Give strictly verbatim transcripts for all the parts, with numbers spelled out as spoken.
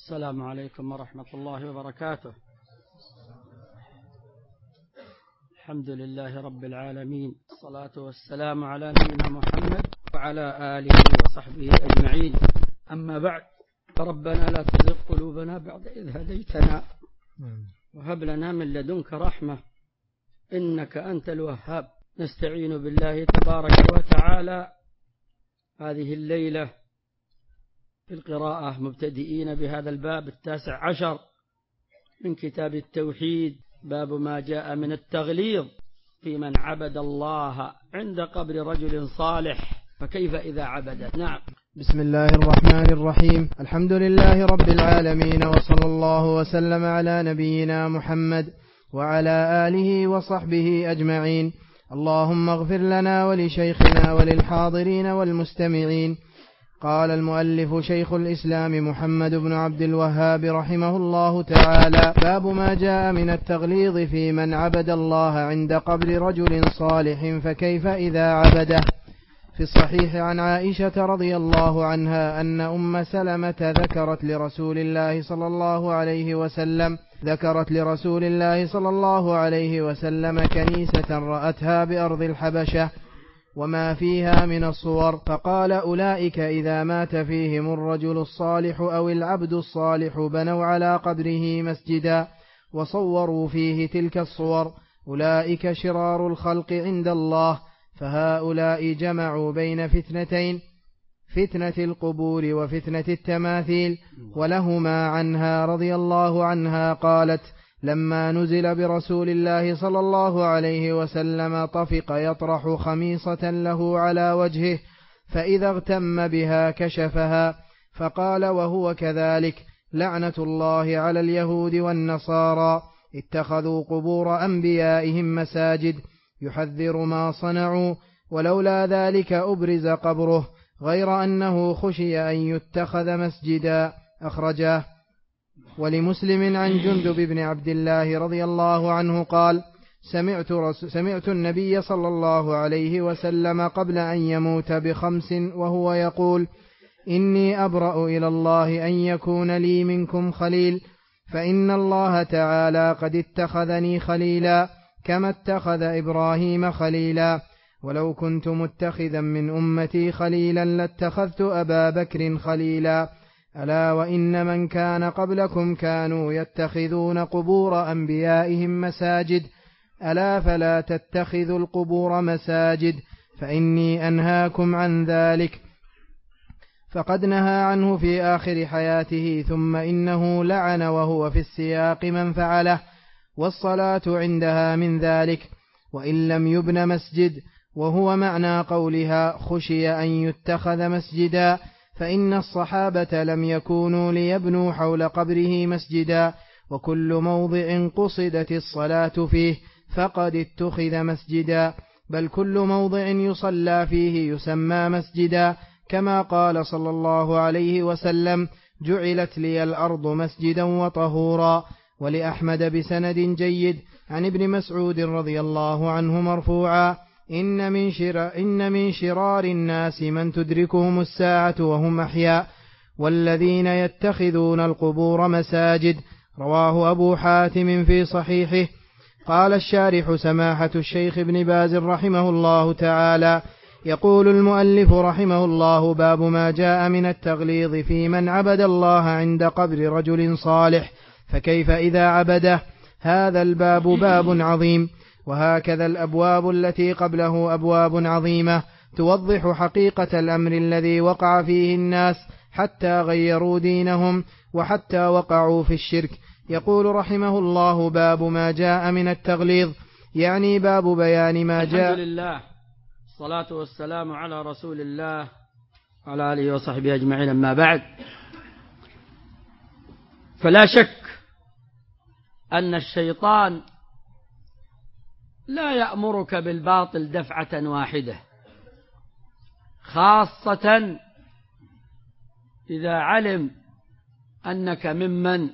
السلام عليكم ورحمة الله وبركاته. الحمد لله رب العالمين، الصلاة والسلام على نبينا محمد وعلى آله وصحبه أجمعين. أما بعد، ربنا لا تزغ قلوبنا بعد إذ هديتنا وهب لنا من لدنك رحمة إنك أنت الوهاب. نستعين بالله تبارك وتعالى هذه الليلة في القراءة، مبتدئين بهذا الباب التاسع عشر من كتاب التوحيد، باب ما جاء من التغليظ في من عبد الله عند قبر رجل صالح فكيف إذا عبده. نعم. بسم الله الرحمن الرحيم. الحمد لله رب العالمين، وصلى الله وسلم على نبينا محمد وعلى آله وصحبه أجمعين. اللهم اغفر لنا ولشيخنا وللحاضرين والمستمعين. قال المؤلف شيخ الإسلام محمد بن عبد الوهاب رحمه الله تعالى: باب ما جاء من التغليظ في من عبد الله عند قبر رجل صالح فكيف إذا عبده. في الصحيح عن عائشة رضي الله عنها أن أم سلمة ذكرت لرسول الله صلى الله عليه وسلم ذكرت لرسول الله صلى الله عليه وسلم كنيسة رأتها بأرض الحبشة وما فيها من الصور، فقال: أولئك إذا مات فيهم الرجل الصالح أو العبد الصالح بنوا على قبره مسجدا وصوروا فيه تلك الصور، أولئك شرار الخلق عند الله، فهؤلاء جمعوا بين فتنتين، فتنة القبور وفتنة التماثيل. ولهما عنها رضي الله عنها قالت: لما نزل برسول الله صلى الله عليه وسلم طفق يطرح خميصة له على وجهه، فإذا اغتم بها كشفها، فقال وهو كذلك: لعنة الله على اليهود والنصارى، اتخذوا قبور أنبيائهم مساجد، يحذر ما صنعوا، ولولا ذلك أبرز قبره، غير أنه خشي أن يتخذ مسجدا. أخرجاه. ولمسلم عن جندب بن عبد الله رضي الله عنه قال: سمعت, سمعت النبي صلى الله عليه وسلم قبل أن يموت بخمس وهو يقول: إني أبرأ إلى الله أن يكون لي منكم خليل، فإن الله تعالى قد اتخذني خليلا كما اتخذ إبراهيم خليلا، ولو كنت متخذا من أمتي خليلا لاتخذت أبا بكر خليلا. ألا وإن من كان قبلكم كانوا يتخذون قبور أنبيائهم مساجد، ألا فلا تتخذوا القبور مساجد، فإني أنهاكم عن ذلك. فقد نهى عنه في آخر حياته، ثم إنه لعن وهو في السياق من فعله، والصلاة عندها من ذلك، وإن لم يبن مسجد، وهو معنى قولها خشي أن يتخذ مسجدا، فإن الصحابة لم يكونوا ليبنوا حول قبره مسجدا، وكل موضع قصدت الصلاة فيه فقد اتخذ مسجدا، بل كل موضع يصلى فيه يسمى مسجدا، كما قال صلى الله عليه وسلم: جعلت لي الأرض مسجدا وطهورا. ولأحمد بسند جيد عن ابن مسعود رضي الله عنه مرفوعا: إن من, شر إن من شرار الناس من تدركهم الساعة وهم أحياء، والذين يتخذون القبور مساجد. رواه أبو حاتم في صحيحه. قال الشارح سماحة الشيخ ابن باز رحمه الله تعالى: يقول المؤلف رحمه الله: باب ما جاء من التغليظ في من عبد الله عند قبر رجل صالح فكيف إذا عبده. هذا الباب باب عظيم، وهكذا الأبواب التي قبله أبواب عظيمة توضح حقيقة الأمر الذي وقع فيه الناس حتى غيروا دينهم وحتى وقعوا في الشرك. يقول رحمه الله: باب ما جاء من التغليظ، يعني باب بيان ما جاء. الحمد لله، الصلاة والسلام على رسول الله وعلى آله وصحبه أجمعين. أما بعد، فلا شك أن الشيطان لا يأمرك بالباطل دفعة واحدة، خاصة إذا علم أنك ممن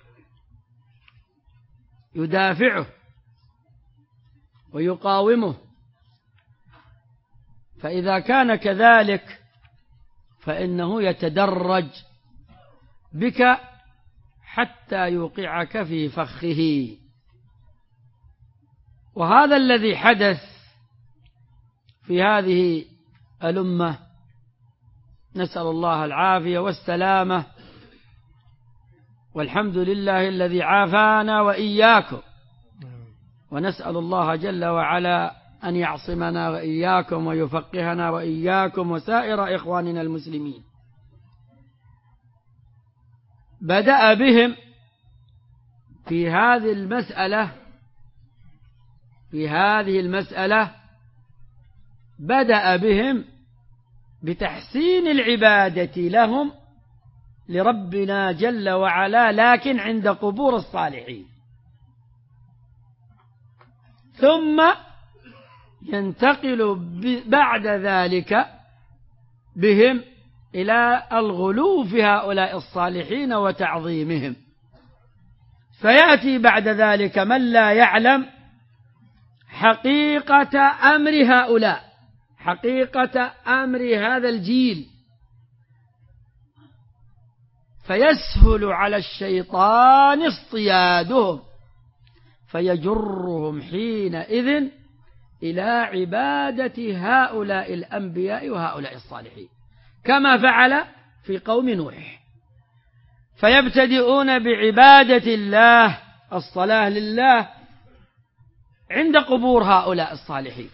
يدافعه ويقاومه. فإذا كان كذلك فإنه يتدرج بك حتى يوقعك في فخه. وهذا الذي حدث في هذه الأمة، نسأل الله العافية والسلامة، والحمد لله الذي عافانا وإياكم، ونسأل الله جل وعلا أن يعصمنا وإياكم ويفقهنا وإياكم وسائر إخواننا المسلمين. بدأ بهم في هذه المسألة في هذه المسألة بدأ بهم بتحسين العبادة لهم لربنا جل وعلا، لكن عند قبور الصالحين، ثم ينتقل بعد ذلك بهم إلى الغلو في هؤلاء الصالحين وتعظيمهم. فيأتي بعد ذلك من لا يعلم حقيقة أمر هؤلاء، حقيقة أمر هذا الجيل، فيسهل على الشيطان اصطيادهم، فيجرهم حينئذ إلى عبادة هؤلاء الأنبياء وهؤلاء الصالحين، كما فعل في قوم نوح. فيبتدئون بعبادة الله، الصلاة لله، عند قبور هؤلاء الصالحين،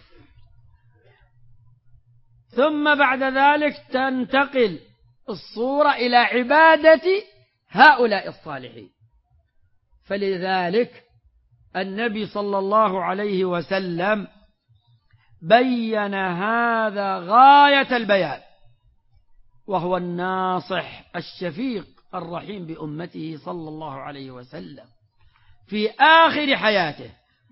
ثم بعد ذلك تنتقل الصورة إلى عبادة هؤلاء الصالحين. فلذلك النبي صلى الله عليه وسلم بين هذا غاية البيان، وهو الناصح الشفيق الرحيم بأمته صلى الله عليه وسلم في آخر حياته،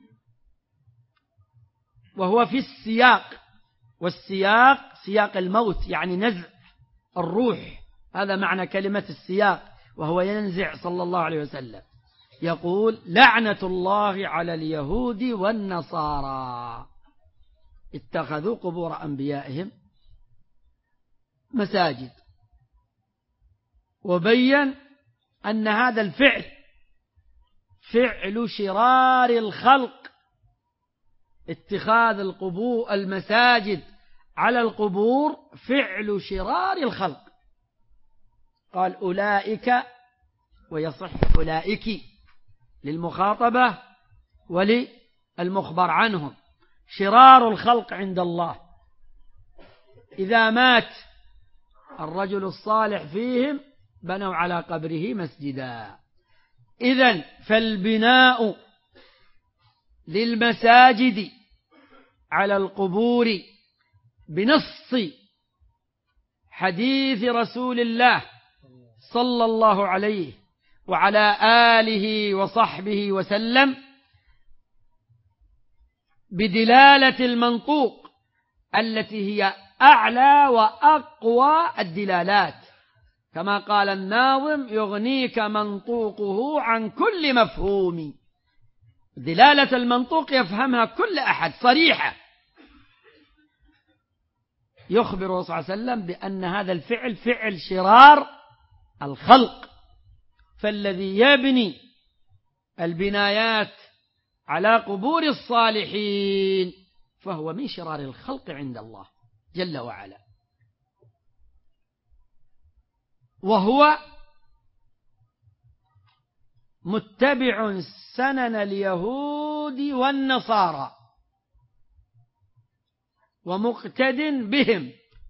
وهو في السياق، والسياق سياق الموت، يعني نزع الروح، هذا معنى كلمة السياق، وهو ينزع صلى الله عليه وسلم. يقول: لعنة الله على اليهود والنصارى اتخذوا قبور أنبيائهم مساجد. وبين أن هذا الفعل فعل شرار الخلق، اتخاذ القبور المساجد على القبور فعل شرار الخلق. قال: أولئك، ويصح أولئك للمخاطبة وللمخبر عنهم، شرار الخلق عند الله. إذا مات الرجل الصالح فيهم بنوا على قبره مسجدا. إذن فالبناء للمساجد على القبور بنص حديث رسول الله صلى الله عليه وعلى آله وصحبه وسلم، بدلالة المنطوق التي هي أعلى وأقوى الدلالات، كما قال الناظم: يغنيك منطوقه عن كل مفهوم. دلالة المنطوق يفهمها كل أحد صريحة. يخبر صلى الله عليه وسلم بأن هذا الفعل فعل شرار الخلق، فالذي يبني البنايات على قبور الصالحين فهو من شرار الخلق عند الله جل وعلا، وهو متبع سنن اليهود والنصارى ومقتد بهم،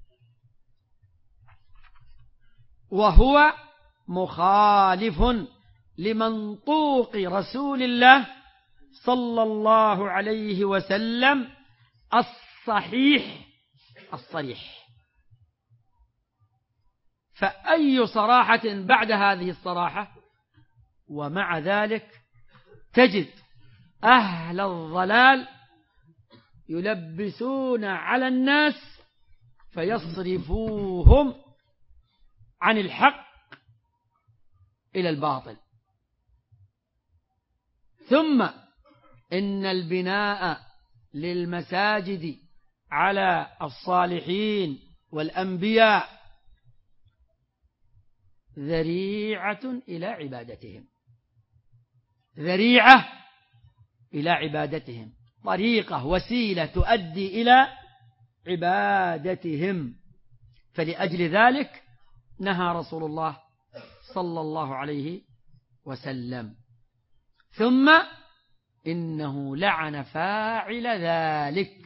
وهو مخالف لمنطوق رسول الله صلى الله عليه وسلم الصحيح الصريح. فأي صراحة بعد هذه الصراحة؟ ومع ذلك تجد أهل الضلال يلبسون على الناس فيصرفوهم عن الحق إلى الباطل. ثم إن البناء للمساجد على الصالحين والأنبياء ذريعة إلى عبادتهم، ذريعة إلى عبادتهم، طريقة وسيلة تؤدي إلى عبادتهم. فلأجل ذلك نهى رسول الله صلى الله عليه وسلم. ثم إنه لعن فاعل ذلك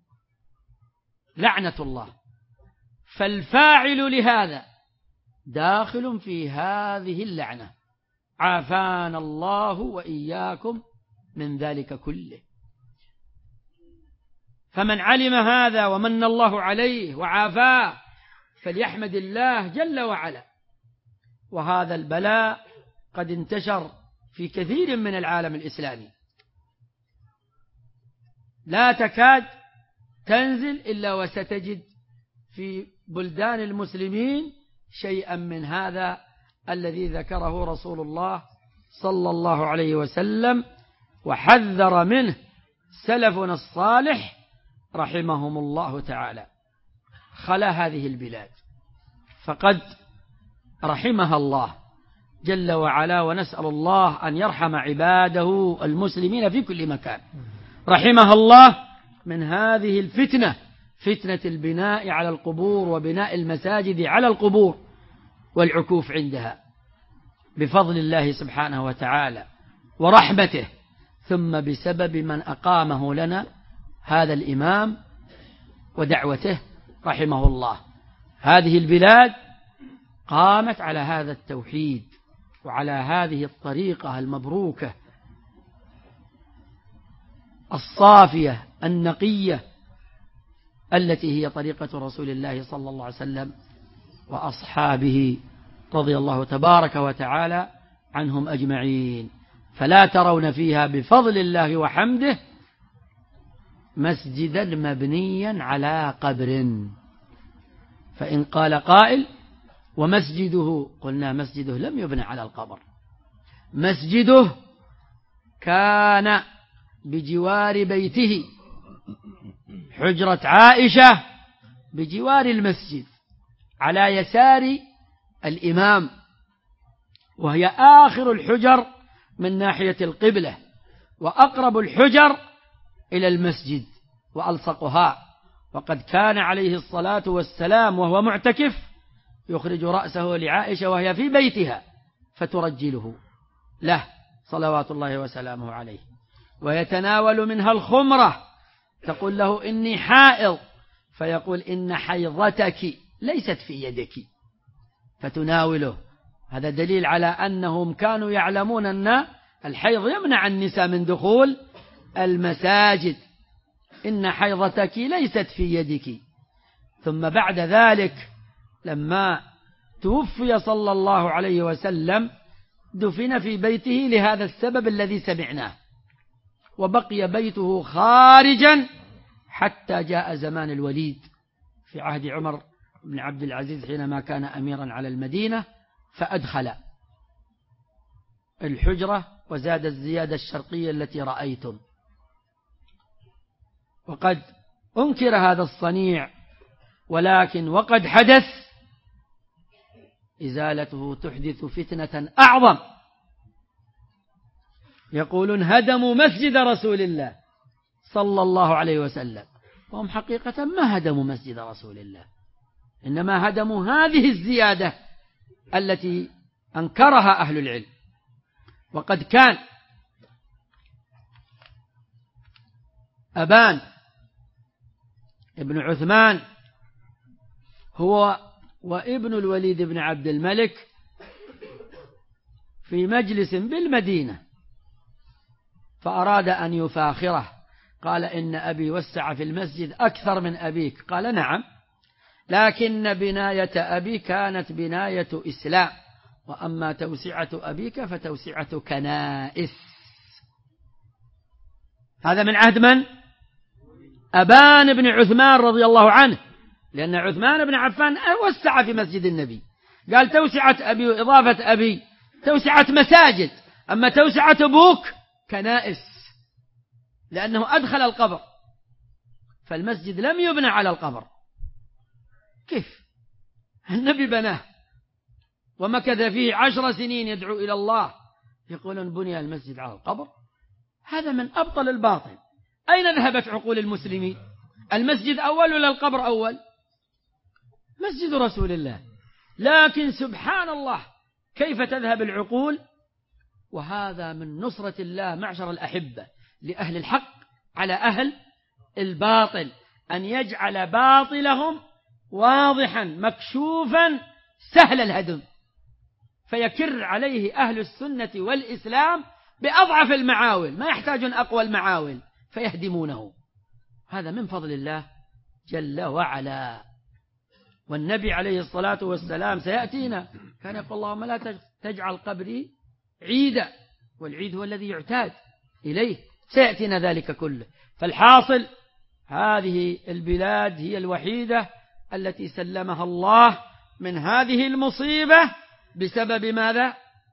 لعنة الله، فالفاعل لهذا داخل في هذه اللعنة، عافانا الله وإياكم من ذلك كله. فمن علم هذا ومن الله عليه وعافاه فليحمد الله جل وعلا. وهذا البلاء قد انتشر في كثير من العالم الإسلامي، لا تكاد تنزل إلا وستجد في بلدان المسلمين شيئا من هذا الذي ذكره رسول الله صلى الله عليه وسلم وحذر منه سلفنا الصالح رحمهم الله تعالى. خلا هذه البلاد فقد رحمها الله جل وعلا، ونسأل الله أن يرحم عباده المسلمين في كل مكان. رحمها الله من هذه الفتنة، فتنة البناء على القبور وبناء المساجد على القبور والعكوف عندها، بفضل الله سبحانه وتعالى ورحمته، ثم بسبب من أقامه لنا هذا الإمام ودعوته رحمه الله. هذه البلاد قامت على هذا التوحيد وعلى هذه الطريقة المبروكة الصافية النقية التي هي طريقة رسول الله صلى الله عليه وسلم وأصحابه رضي الله تبارك وتعالى عنهم أجمعين. فلا ترون فيها بفضل الله وحمده مسجدا مبنيا على قبر. فإن قال قائل ومسجده، قلنا مسجده لم يبنى على القبر، مسجده كان بجوار بيته، حجرة عائشة بجوار المسجد على يسار الإمام، وهي آخر الحجر من ناحية القبلة وأقرب الحجر إلى المسجد وألصقها. وقد كان عليه الصلاة والسلام وهو معتكف يخرج رأسه لعائشة وهي في بيتها فترجله له صلوات الله وسلامه عليه، ويتناول منها الخمرة، تقول له إني حائض فيقول إن حيضتك ليست في يدك فتناوله. هذا دليل على أنهم كانوا يعلمون أن الحيض يمنع النساء من دخول المساجد، إن حيضتك ليست في يدك. ثم بعد ذلك لما توفي صلى الله عليه وسلم دفن في بيته لهذا السبب الذي سمعناه، وبقي بيته خارجا حتى جاء زمان الوليد في عهد عمر بن عبد العزيز حينما كان أميرا على المدينة، فأدخل الحجرة وزاد الزيادة الشرقية التي رأيتم. وقد أنكر هذا الصنيع، ولكن وقد حدث إزالته تحدث فتنة أعظم. يقولون هدموا مسجد رسول الله صلى الله عليه وسلم، وهم حقيقة ما هدموا مسجد رسول الله، إنما هدموا هذه الزيادة التي أنكرها أهل العلم. وقد كان أبان ابن عثمان هو وابن الوليد بن عبد الملك في مجلس بالمدينة، فأراد أن يفاخره، قال إن أبي وسع في المسجد أكثر من أبيك، قال نعم، لكن بناية أبي كانت بناية إسلام، وأما توسعة أبيك فتوسعة كنائس. هذا من عهد من؟ أبان بن عثمان رضي الله عنه، لأن عثمان بن عفان وسع في مسجد النبي، قال توسعة أبي وإضافة أبي توسعة مساجد، أما توسعة أبوك كنائس، لأنه أدخل القبر، فالمسجد لم يبنى على القبر. كيف؟ النبي بناه ومكث فيه عشر سنين يدعو إلى الله، يقولون بني المسجد على القبر. هذا من أبطل الباطل. أين ذهبت عقول المسلمين؟ المسجد أول ولا القبر أول؟ مسجد رسول الله. لكن سبحان الله كيف تذهب العقول. وهذا من نصرة الله معشر الأحبة لأهل الحق على أهل الباطل، أن يجعل باطلهم واضحا مكشوفا سهل الهدم، فيكر عليه أهل السنة والإسلام بأضعف المعاول، ما يحتاجون أقوى المعاول فيهدمونه. هذا من فضل الله جل وعلا. والنبي عليه الصلاة والسلام سيأتينا كان يقول اللهم لا تجعل قبري عيدا، والعيد هو الذي يعتاد إليه، سيأتينا ذلك كله. فالحاصل هذه البلاد هي الوحيدة التي سلمها الله من هذه المصيبة بسبب ماذا؟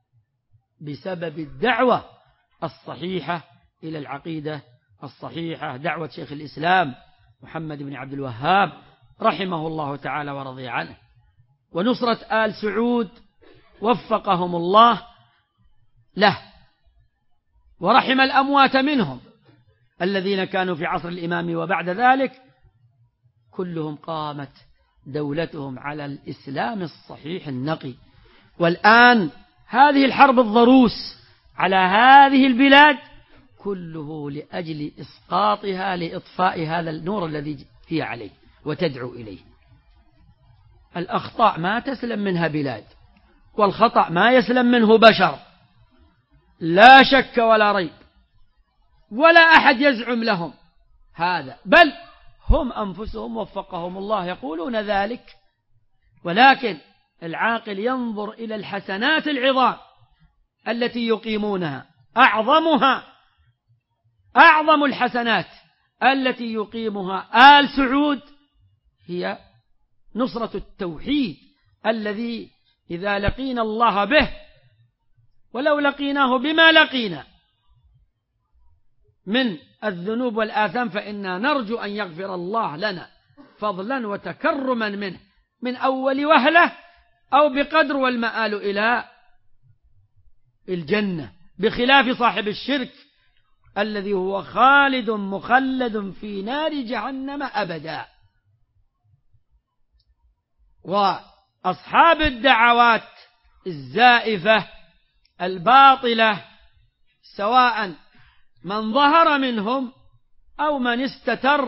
بسبب الدعوة الصحيحة إلى العقيدة الصحيحة، دعوة شيخ الإسلام محمد بن عبد الوهاب رحمه الله تعالى ورضي عنه. ونصرة آل سعود وفقهم الله له، ورحم الأموات منهم الذين كانوا في عصر الإمام وبعد ذلك، كلهم قامت دولتهم على الإسلام الصحيح النقي. والآن هذه الحرب الضروس على هذه البلاد كله لأجل إسقاطها، لإطفاء هذا النور الذي هي عليه وتدعو إليه. الأخطاء ما تسلم منها بلاد، والخطأ ما يسلم منه بشر، لا شك ولا ريب، ولا أحد يزعم لهم هذا، بل هم أنفسهم وفقهم الله يقولون ذلك. ولكن العاقل ينظر إلى الحسنات العظام التي يقيمونها. أعظمها أعظم الحسنات التي يقيمها آل سعود هي نصرة التوحيد، الذي إذا لقينا الله به، ولو لقيناه بما لقينا من الذنوب والآثام، فإنا نرجو أن يغفر الله لنا فضلا وتكرما منه من أول وهلة أو بقدر، والمآل إلى الجنة، بخلاف صاحب الشرك الذي هو خالد مخلد في نار جهنم أبدا. وأصحاب الدعوات الزائفة الباطلة، سواء من ظهر منهم أو من استتر،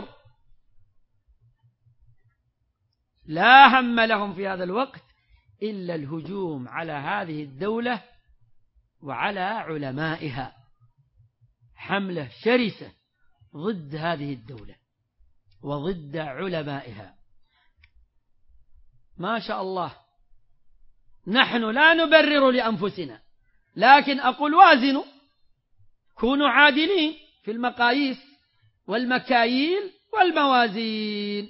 لا هم لهم في هذا الوقت إلا الهجوم على هذه الدولة وعلى علمائها، حملة شرسة ضد هذه الدولة وضد علمائها. ما شاء الله، نحن لا نبرر لأنفسنا، لكن أقول وازنوا، كونوا عادلين في المقاييس والمكاييل والموازين.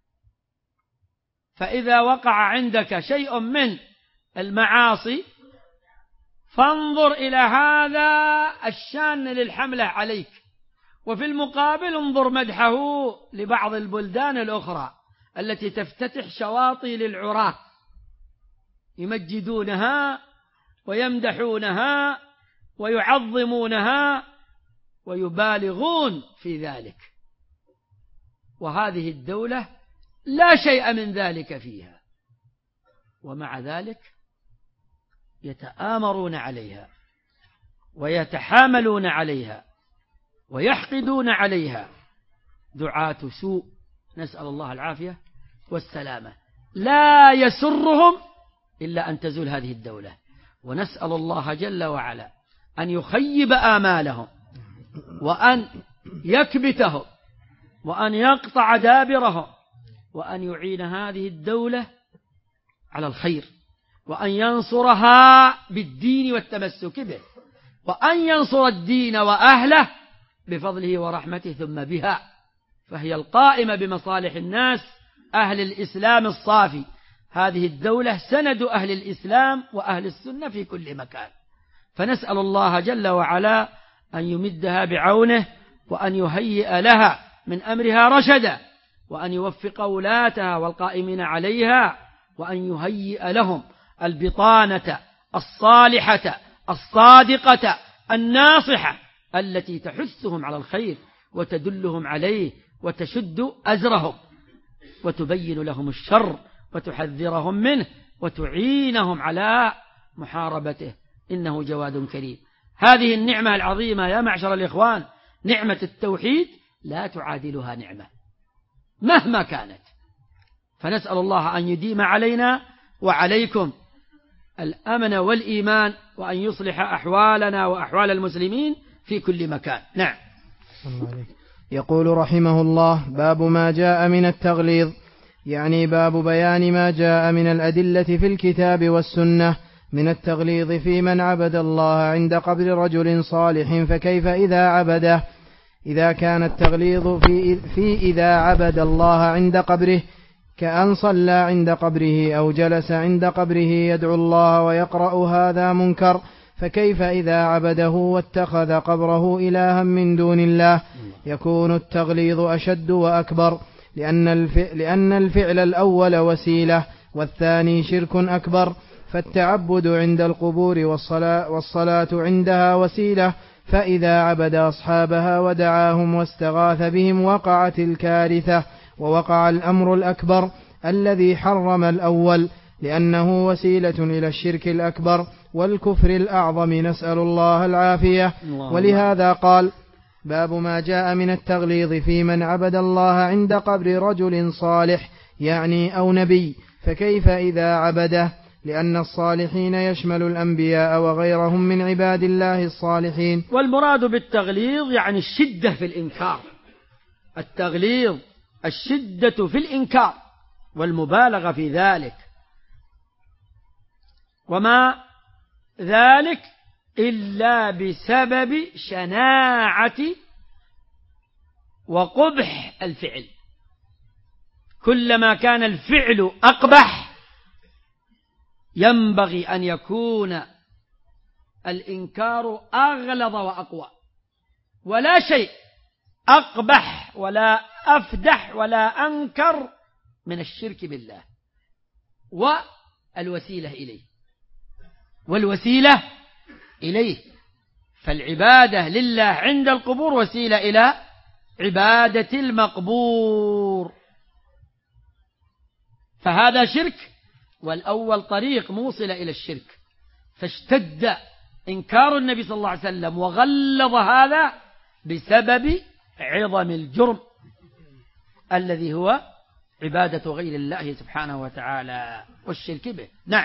فإذا وقع عندك شيء من المعاصي فانظر إلى هذا الشان للحملة عليك، وفي المقابل انظر مدحه لبعض البلدان الأخرى التي تفتتح شواطئ للعراة، يمجدونها ويمدحونها ويعظمونها ويبالغون في ذلك، وهذه الدولة لا شيء من ذلك فيها، ومع ذلك يتآمرون عليها ويتحاملون عليها ويحقدون عليها دعاة سوء، نسأل الله العافية والسلامة. لا يسرهم إلا أن تزول هذه الدولة، ونسأل الله جل وعلا أن يخيب آمالهم وأن يكبتهم وأن يقطع دابرهم، وأن يعين هذه الدولة على الخير، وأن ينصرها بالدين والتمسك به، وأن ينصر الدين وأهله بفضله ورحمته ثم بها، فهي القائمة بمصالح الناس أهل الإسلام الصافي. هذه الدولة سند أهل الإسلام وأهل السنة في كل مكان، فنسأل الله جل وعلا أن يمدها بعونه، وأن يهيئ لها من أمرها رشدا، وأن يوفق ولاتها والقائمين عليها، وأن يهيئ لهم البطانة الصالحة الصادقة الناصحة التي تحثهم على الخير وتدلهم عليه وتشد أزرهم وتبين لهم الشر وتحذرهم منه وتعينهم على محاربته، إنه جواد كريم. هذه النعمة العظيمة يا معشر الإخوان، نعمة التوحيد، لا تعادلها نعمة مهما كانت. فنسأل الله أن يديم علينا وعليكم الأمن والإيمان، وأن يصلح أحوالنا وأحوال المسلمين في كل مكان. نعم. يقول رحمه الله: باب ما جاء من التغليظ، يعني باب بيان ما جاء من الأدلة في الكتاب والسنة من التغليظ في من عبد الله عند قبر رجل صالح، فكيف إذا عبده؟ إذا كان التغليظ في, في إذا عبد الله عند قبره، كأن صلى عند قبره أو جلس عند قبره يدعو الله ويقرأ، هذا منكر، فكيف إذا عبده واتخذ قبره إلها من دون الله؟ يكون التغليظ أشد وأكبر، لأن الفعل, لأن الفعل الأول وسيلة والثاني شرك أكبر، فالتعبد عند القبور والصلاة, والصلاة عندها وسيلة، فإذا عبد أصحابها ودعاهم واستغاث بهم وقعت الكارثة، ووقع الأمر الأكبر الذي حرم الأول، لأنه وسيلة إلى الشرك الأكبر والكفر الأعظم، نسأل الله العافية. ولهذا قال: باب ما جاء من التغليظ في من عبد الله عند قبر رجل صالح، يعني أو نبي، فكيف إذا عبده؟ لأن الصالحين يشمل الأنبياء وغيرهم من عباد الله الصالحين. والمراد بالتغليظ يعني الشدة في الإنكار، التغليظ الشدة في الإنكار والمبالغة في ذلك، وما ذلك إلا بسبب شناعة وقبح الفعل. كلما كان الفعل أقبح ينبغي أن يكون الإنكار أغلظ وأقوى، ولا شيء أقبح ولا أفدح ولا أنكر من الشرك بالله والوسيلة إليه والوسيلة إليه فالعبادة لله عند القبور وسيلة إلى عبادة المقبور، فهذا شرك، والأول طريق موصل إلى الشرك، فاشتد إنكار النبي صلى الله عليه وسلم وغلظ هذا بسبب عظم الجرم الذي هو عبادة غير الله سبحانه وتعالى والشرك به. نعم.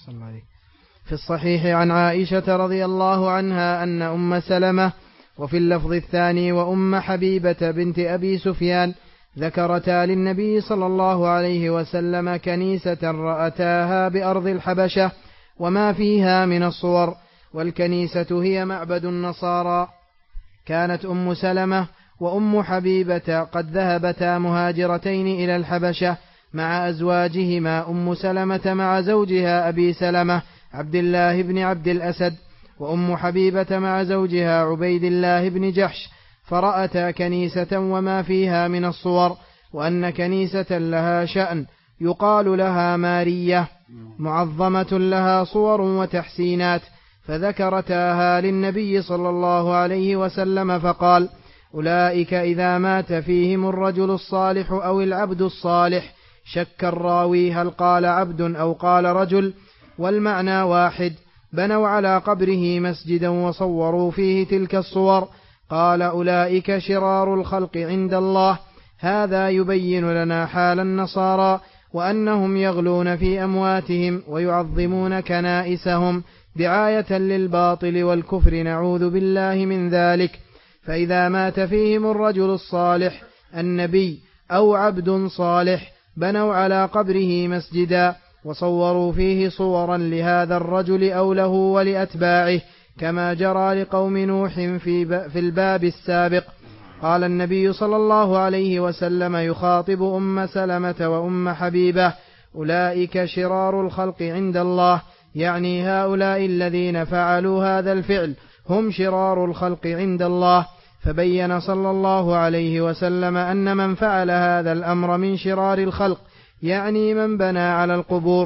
في الصحيح عن عائشة رضي الله عنها أن أم سلمة، وفي اللفظ الثاني وأم حبيبة بنت أبي سفيان، ذكرتا للنبي صلى الله عليه وسلم كنيسة رأتاها بأرض الحبشة وما فيها من الصور، والكنيسة هي معبد النصارى. كانت أم سلمة وأم حبيبة قد ذهبتا مهاجرتين إلى الحبشة مع أزواجهما، أم سلمة مع زوجها أبي سلمة عبد الله بن عبد الأسد، وأم حبيبة مع زوجها عبيد الله بن جحش، فرأتا كنيسة وما فيها من الصور، وأن كنيسة لها شأن يقال لها مارية معظمة لها صور وتحسينات، فذكرتاها للنبي صلى الله عليه وسلم فقال: أولئك إذا مات فيهم الرجل الصالح أو العبد الصالح. شك الراوي هل قال عبد أو قال رجل، والمعنى واحد، بنوا على قبره مسجدا وصوروا فيه تلك الصور. قال: أولئك شرار الخلق عند الله. هذا يبين لنا حال النصارى، وأنهم يغلون في أمواتهم ويعظمون كنائسهم دعاية للباطل والكفر، نعوذ بالله من ذلك. فإذا مات فيهم الرجل الصالح النبي أو عبد صالح بنوا على قبره مسجدا وصوروا فيه صورا لهذا الرجل أو له ولأتباعه، كما جرى لقوم نوح في الباب السابق. قال النبي صلى الله عليه وسلم يخاطب أم سلمة وأم حبيبة: أولئك شرار الخلق عند الله، يعني هؤلاء الذين فعلوا هذا الفعل هم شرار الخلق عند الله. فبين صلى الله عليه وسلم أن من فعل هذا الأمر من شرار الخلق، يعني من بنى على القبور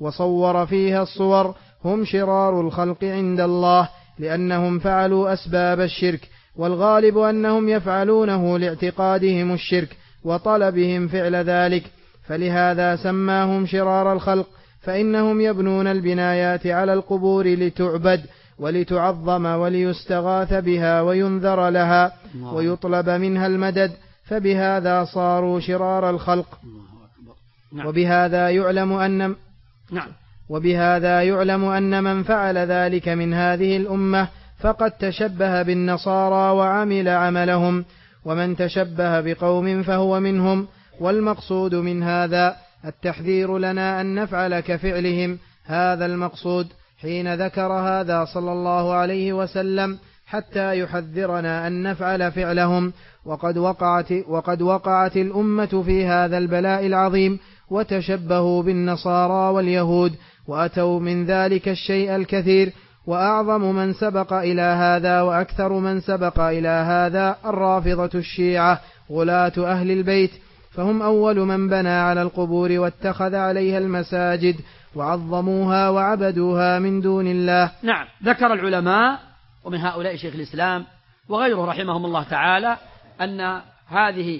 وصور فيها الصور هم شرار الخلق عند الله، لأنهم فعلوا أسباب الشرك، والغالب أنهم يفعلونه لاعتقادهم الشرك وطلبهم فعل ذلك، فلهذا سماهم شرار الخلق، فإنهم يبنون البنايات على القبور لتعبد ولتعظم وليستغاث بها وينذر لها ويطلب منها المدد، فبهذا صاروا شرار الخلق. وبهذا يعلم أن نعم وبهذا يعلم أن من فعل ذلك من هذه الأمة فقد تشبه بالنصارى وعمل عملهم، ومن تشبه بقوم فهو منهم. والمقصود من هذا التحذير لنا أن نفعل كفعلهم، هذا المقصود حين ذكر هذا صلى الله عليه وسلم حتى يحذرنا أن نفعل فعلهم. وقد وقعت, وقد وقعت الأمة في هذا البلاء العظيم، وتشبهوا بالنصارى واليهود، وأتوا من ذلك الشيء الكثير. وأعظم من سبق إلى هذا وأكثر من سبق إلى هذا الرافضة الشيعة غلاة أهل البيت، فهم أول من بنى على القبور واتخذ عليها المساجد وعظموها وعبدوها من دون الله. نعم، ذكر العلماء ومن هؤلاء شيخ الإسلام وغيره رحمهم الله تعالى أن هذه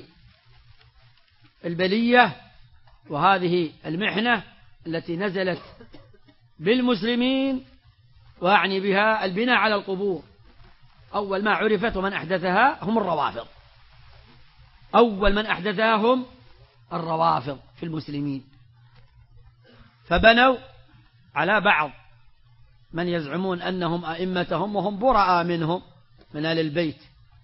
البلية وهذه المحنة التي نزلت بالمسلمين، وأعني بها البناء على القبور، أول ما عرفت ومن أحدثها هم الروافض. أول من أحدثها هم الروافض في المسلمين، فبنوا على بعض من يزعمون أنهم أئمتهم وهم براء منهم من آل البيت،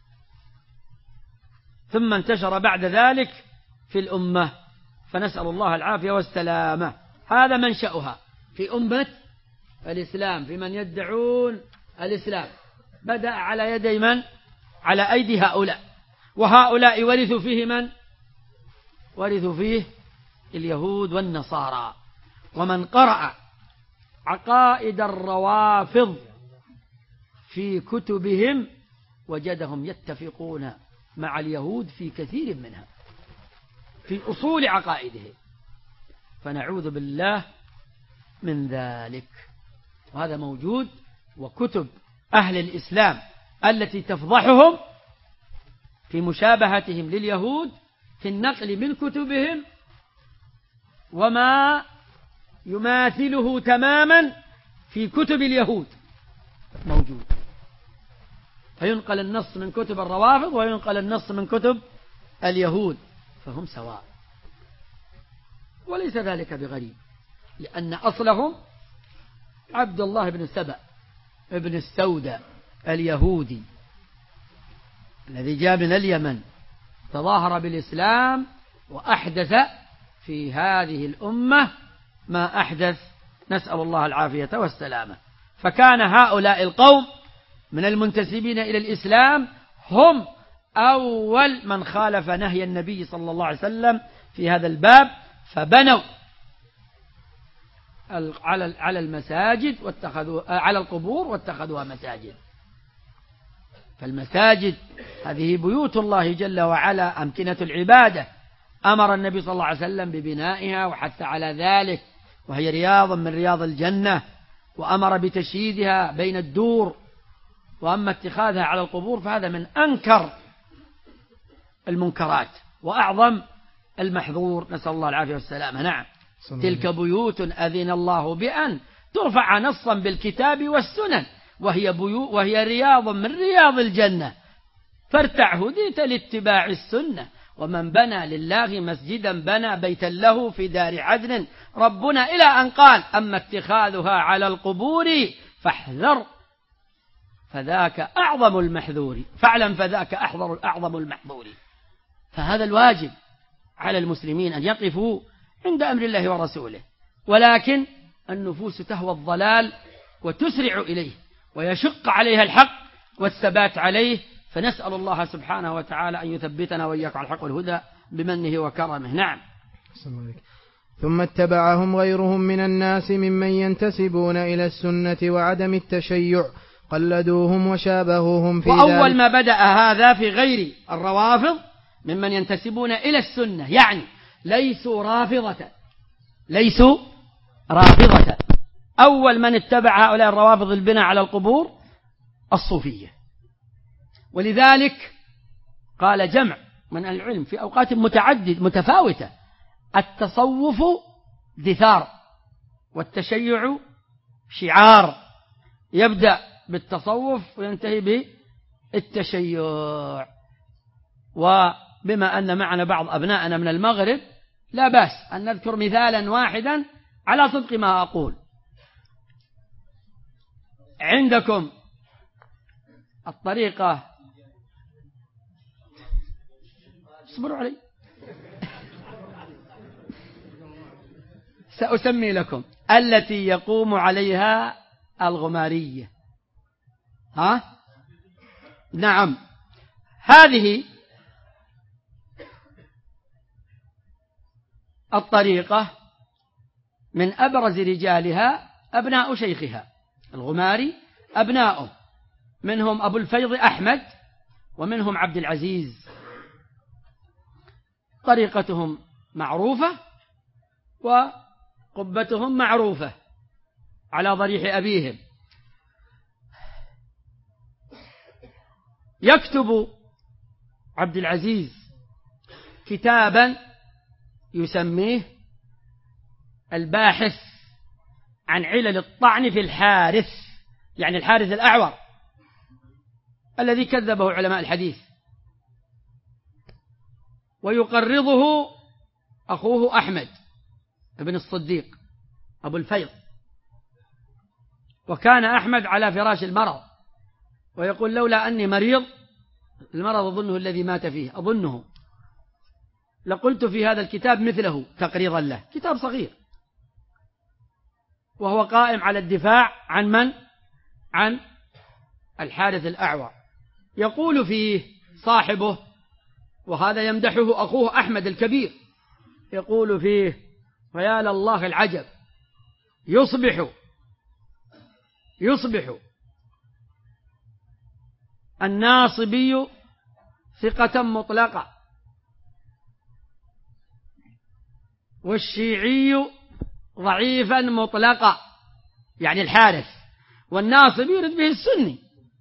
ثم انتشر بعد ذلك في الأمة، فنسأل الله العافية والسلامة. هذا منشأها في أمة الإسلام، في من يدعون الإسلام، بدأ على يدي من؟ على أيدي هؤلاء، وهؤلاء ورثوا فيه من؟ ورثوا فيه اليهود والنصارى. ومن قرأ عقائد الروافض في كتبهم وجدهم يتفقون مع اليهود في كثير منها، في أصول عقائدهم، فنعوذ بالله من ذلك. وهذا موجود، وكتب أهل الإسلام التي تفضحهم في مشابهتهم لليهود في النقل من كتبهم وما يماثله تماما في كتب اليهود موجود، فينقل النص من كتب الروافض وينقل النص من كتب اليهود، فهم سواء. وليس ذلك بغريب، لأن أصلهم عبد الله بن سبأ ابن السوداء اليهودي الذي جاء من اليمن، تظاهر بالإسلام وأحدث في هذه الأمة ما أحدث، نسأل الله العافية والسلامة. فكان هؤلاء القوم من المنتسبين إلى الإسلام هم أول من خالف نهي النبي صلى الله عليه وسلم في هذا الباب، فبنوا على على المساجد واتخذوا على القبور واتخذوها مساجد. فالمساجد هذه بيوت الله جل وعلا، أمكنة العبادة، أمر النبي صلى الله عليه وسلم ببنائها وحث على ذلك، وهي رياض من رياض الجنة، وأمر بتشييدها بين الدور. وأما اتخاذها على القبور فهذا من أنكر المنكرات وأعظم المحظور، نسأل الله العافية والسلامة. نعم، تلك بيوت أذن الله بأن ترفع نصا بالكتاب والسنن، وهي, بيو وهي رياض من رياض الجنة، فارتع هديت لاتباع السنة. ومن بنى لله مسجدا بنى بيتا له في دار عدن، ربنا إلى أن قال أما اتخاذها على القبور فاحذر فذاك أعظم المحذور، فاعلم فذاك أحذر أعظم المحذور. فهذا الواجب على المسلمين أن يقفوا عند أمر الله ورسوله، ولكن النفوس تهوى الضلال وتسرع إليه ويشق عليها الحق والثبات عليه، فنسأل الله سبحانه وتعالى أن يثبتنا وإياك على الحق والهدى بمنه وكرمه. نعم. ثم اتبعهم غيرهم من الناس ممن ينتسبون إلى السنة وعدم التشيع، قلدوهم وشابهوهم في ذلك. وأول ما بدأ هذا في غير الروافض ممن ينتسبون إلى السنة، يعني ليسوا رافضة، ليسوا رافضة. أول من اتبع هؤلاء الروافض البناء على القبور الصوفية. ولذلك قال جمع من العلم في أوقات متعدد متفاوتة: التصوف دثار والتشيع شعار. يبدأ بالتصوف وينتهي بالتشيع. وبما أن معنا بعض أبنائنا من المغرب لا بأس أن نذكر مثالا واحدا على صدق ما أقول. عندكم الطريقة، اصبروا علي سأسمي لكم، التي يقوم عليها الغمارية. ها؟ نعم، هذه الطريقة من أبرز رجالها أبناء شيخها الغماري، أبناؤه منهم أبو الفيض أحمد ومنهم عبد العزيز. طريقتهم معروفة وقبتهم معروفة على ضريح أبيهم. يكتب عبد العزيز كتابا يسميه الباحث عن علل الطعن في الحارث، يعني الحارث الأعور الذي كذبه علماء الحديث، ويقرضه أخوه أحمد ابن الصديق أبو الفيض. وكان أحمد على فراش المرض ويقول: لولا أني مريض، المرض أظنه الذي مات فيه، أظنه لقلت في هذا الكتاب مثله تقريضا له. كتاب صغير، وهو قائم على الدفاع عن من؟ عن الحارث الأعور. يقول فيه صاحبه، وهذا يمدحه أخوه أحمد الكبير، يقول فيه: فيا لله العجب، يصبح يصبح الناصبي ثقة مطلقة، والشيعي ضعيفا مطلقا، يعني الحارث، والناصبي يرد به السني.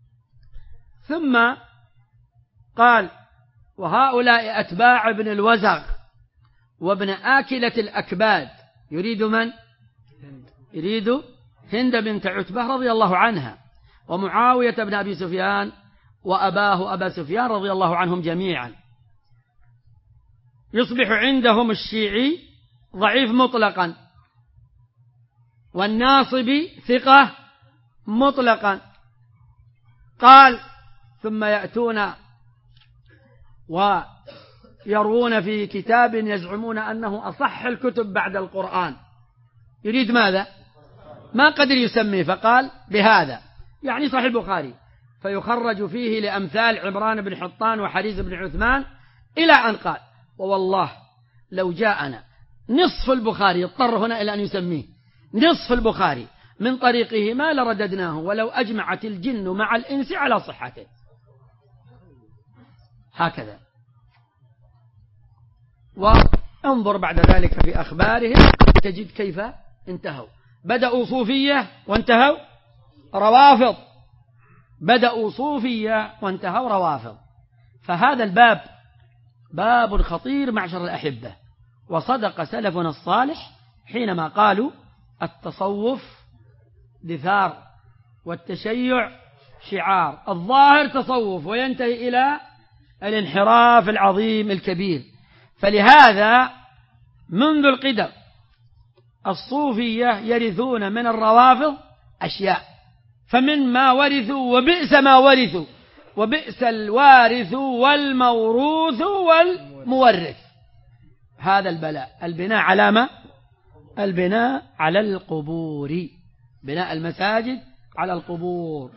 ثم قال: وهؤلاء أتباع ابن الوزغ وابن آكلة الأكباد. يريد من؟ يريد هند بنت عتبة رضي الله عنها، ومعاوية بن أبي سفيان، وأباه أبا سفيان رضي الله عنهم جميعا. يصبح عندهم الشيعي ضعيف مطلقا، والناصبي ثقة مطلقا. قال: ثم يأتون ويروون في كتاب يزعمون أنه أصح الكتب بعد القرآن. يريد ماذا؟ ما قدر يسميه، فقال بهذا، يعني صحيح البخاري، فيخرج فيه لأمثال عمران بن حطان وحريز بن عثمان، إلى أن قال: ووالله لو جاءنا نصف البخاري، اضطر هنا إلى أن يسميه نصف البخاري من طريقه ما لرددناه ولو أجمعت الجن مع الإنس على صحته. هكذا. وانظر بعد ذلك في أخبارهم تجد كيف انتهوا. بدأوا صوفية وانتهوا روافض، بدأوا صوفية وانتهوا روافض. فهذا الباب باب خطير معشر الأحبة. وصدق سلفنا الصالح حينما قالوا: التصوف دثار والتشيع شعار. الظاهر تصوف وينتهي إلى الانحراف العظيم الكبير. فلهذا منذ القدم الصوفية يرثون من الروافض أشياء، فمن ما ورثوا وبئس ما ورثوا، وبئس الوارث والموروث والمورث. هذا البلاء، البناء على ما؟ البناء على القبور، بناء المساجد على القبور.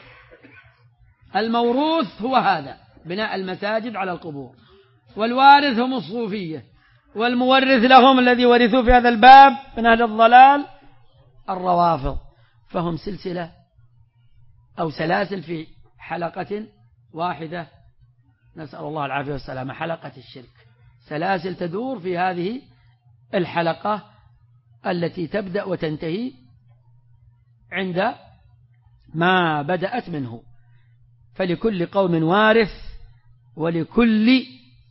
الموروث هو هذا، بناء المساجد على القبور، والوارث هم الصوفية، والمورث لهم الذي ورثوا في هذا الباب من أهل الضلال الروافض. فهم سلسلة أو سلاسل في حلقة واحدة، نسأل الله العافية والسلامة، حلقة الشرك، سلاسل تدور في هذه الحلقة التي تبدأ وتنتهي عند ما بدأت منه. فلكل قوم وارث ولكل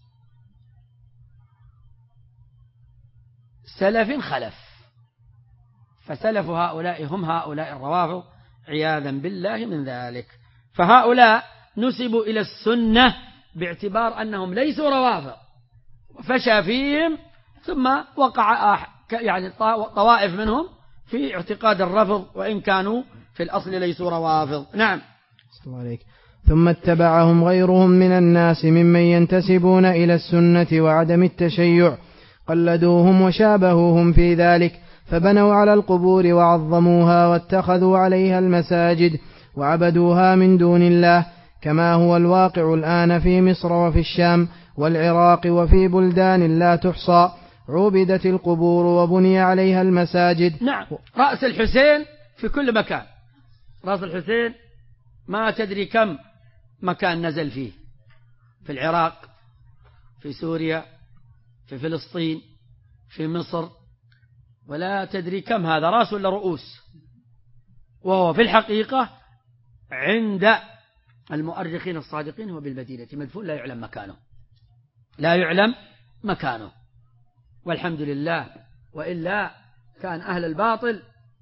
سلف خلف، فسلف هؤلاء هم هؤلاء الروافض عياذا بالله من ذلك. فهؤلاء نسبوا إلى السنة باعتبار أنهم ليسوا روافض، فشى فيهم ثم وقع يعني طوائف منهم في اعتقاد الرفض وإن كانوا في الأصل ليسوا روافض. نعم. صلى الله عليك. ثم اتبعهم غيرهم من الناس ممن ينتسبون إلى السنة وعدم التشيع، قلدوهم وشابهوهم في ذلك، فبنوا على القبور وعظموها واتخذوا عليها المساجد وعبدوها من دون الله، كما هو الواقع الآن في مصر وفي الشام والعراق وفي بلدان لا تحصى، عبدت القبور وبني عليها المساجد. نعم. رأس الحسين في كل مكان، رأس الحسين ما تدري كم مكان نزل فيه، في العراق، في سوريا، في فلسطين، في مصر، ولا تدري كم هذا رأس ولا رؤوس. وهو في الحقيقة عند المؤرخين الصادقين هو بالمدينة مدفون لا يعلم مكانه، لا يعلم مكانه، والحمد لله، وإلا كان أهل الباطل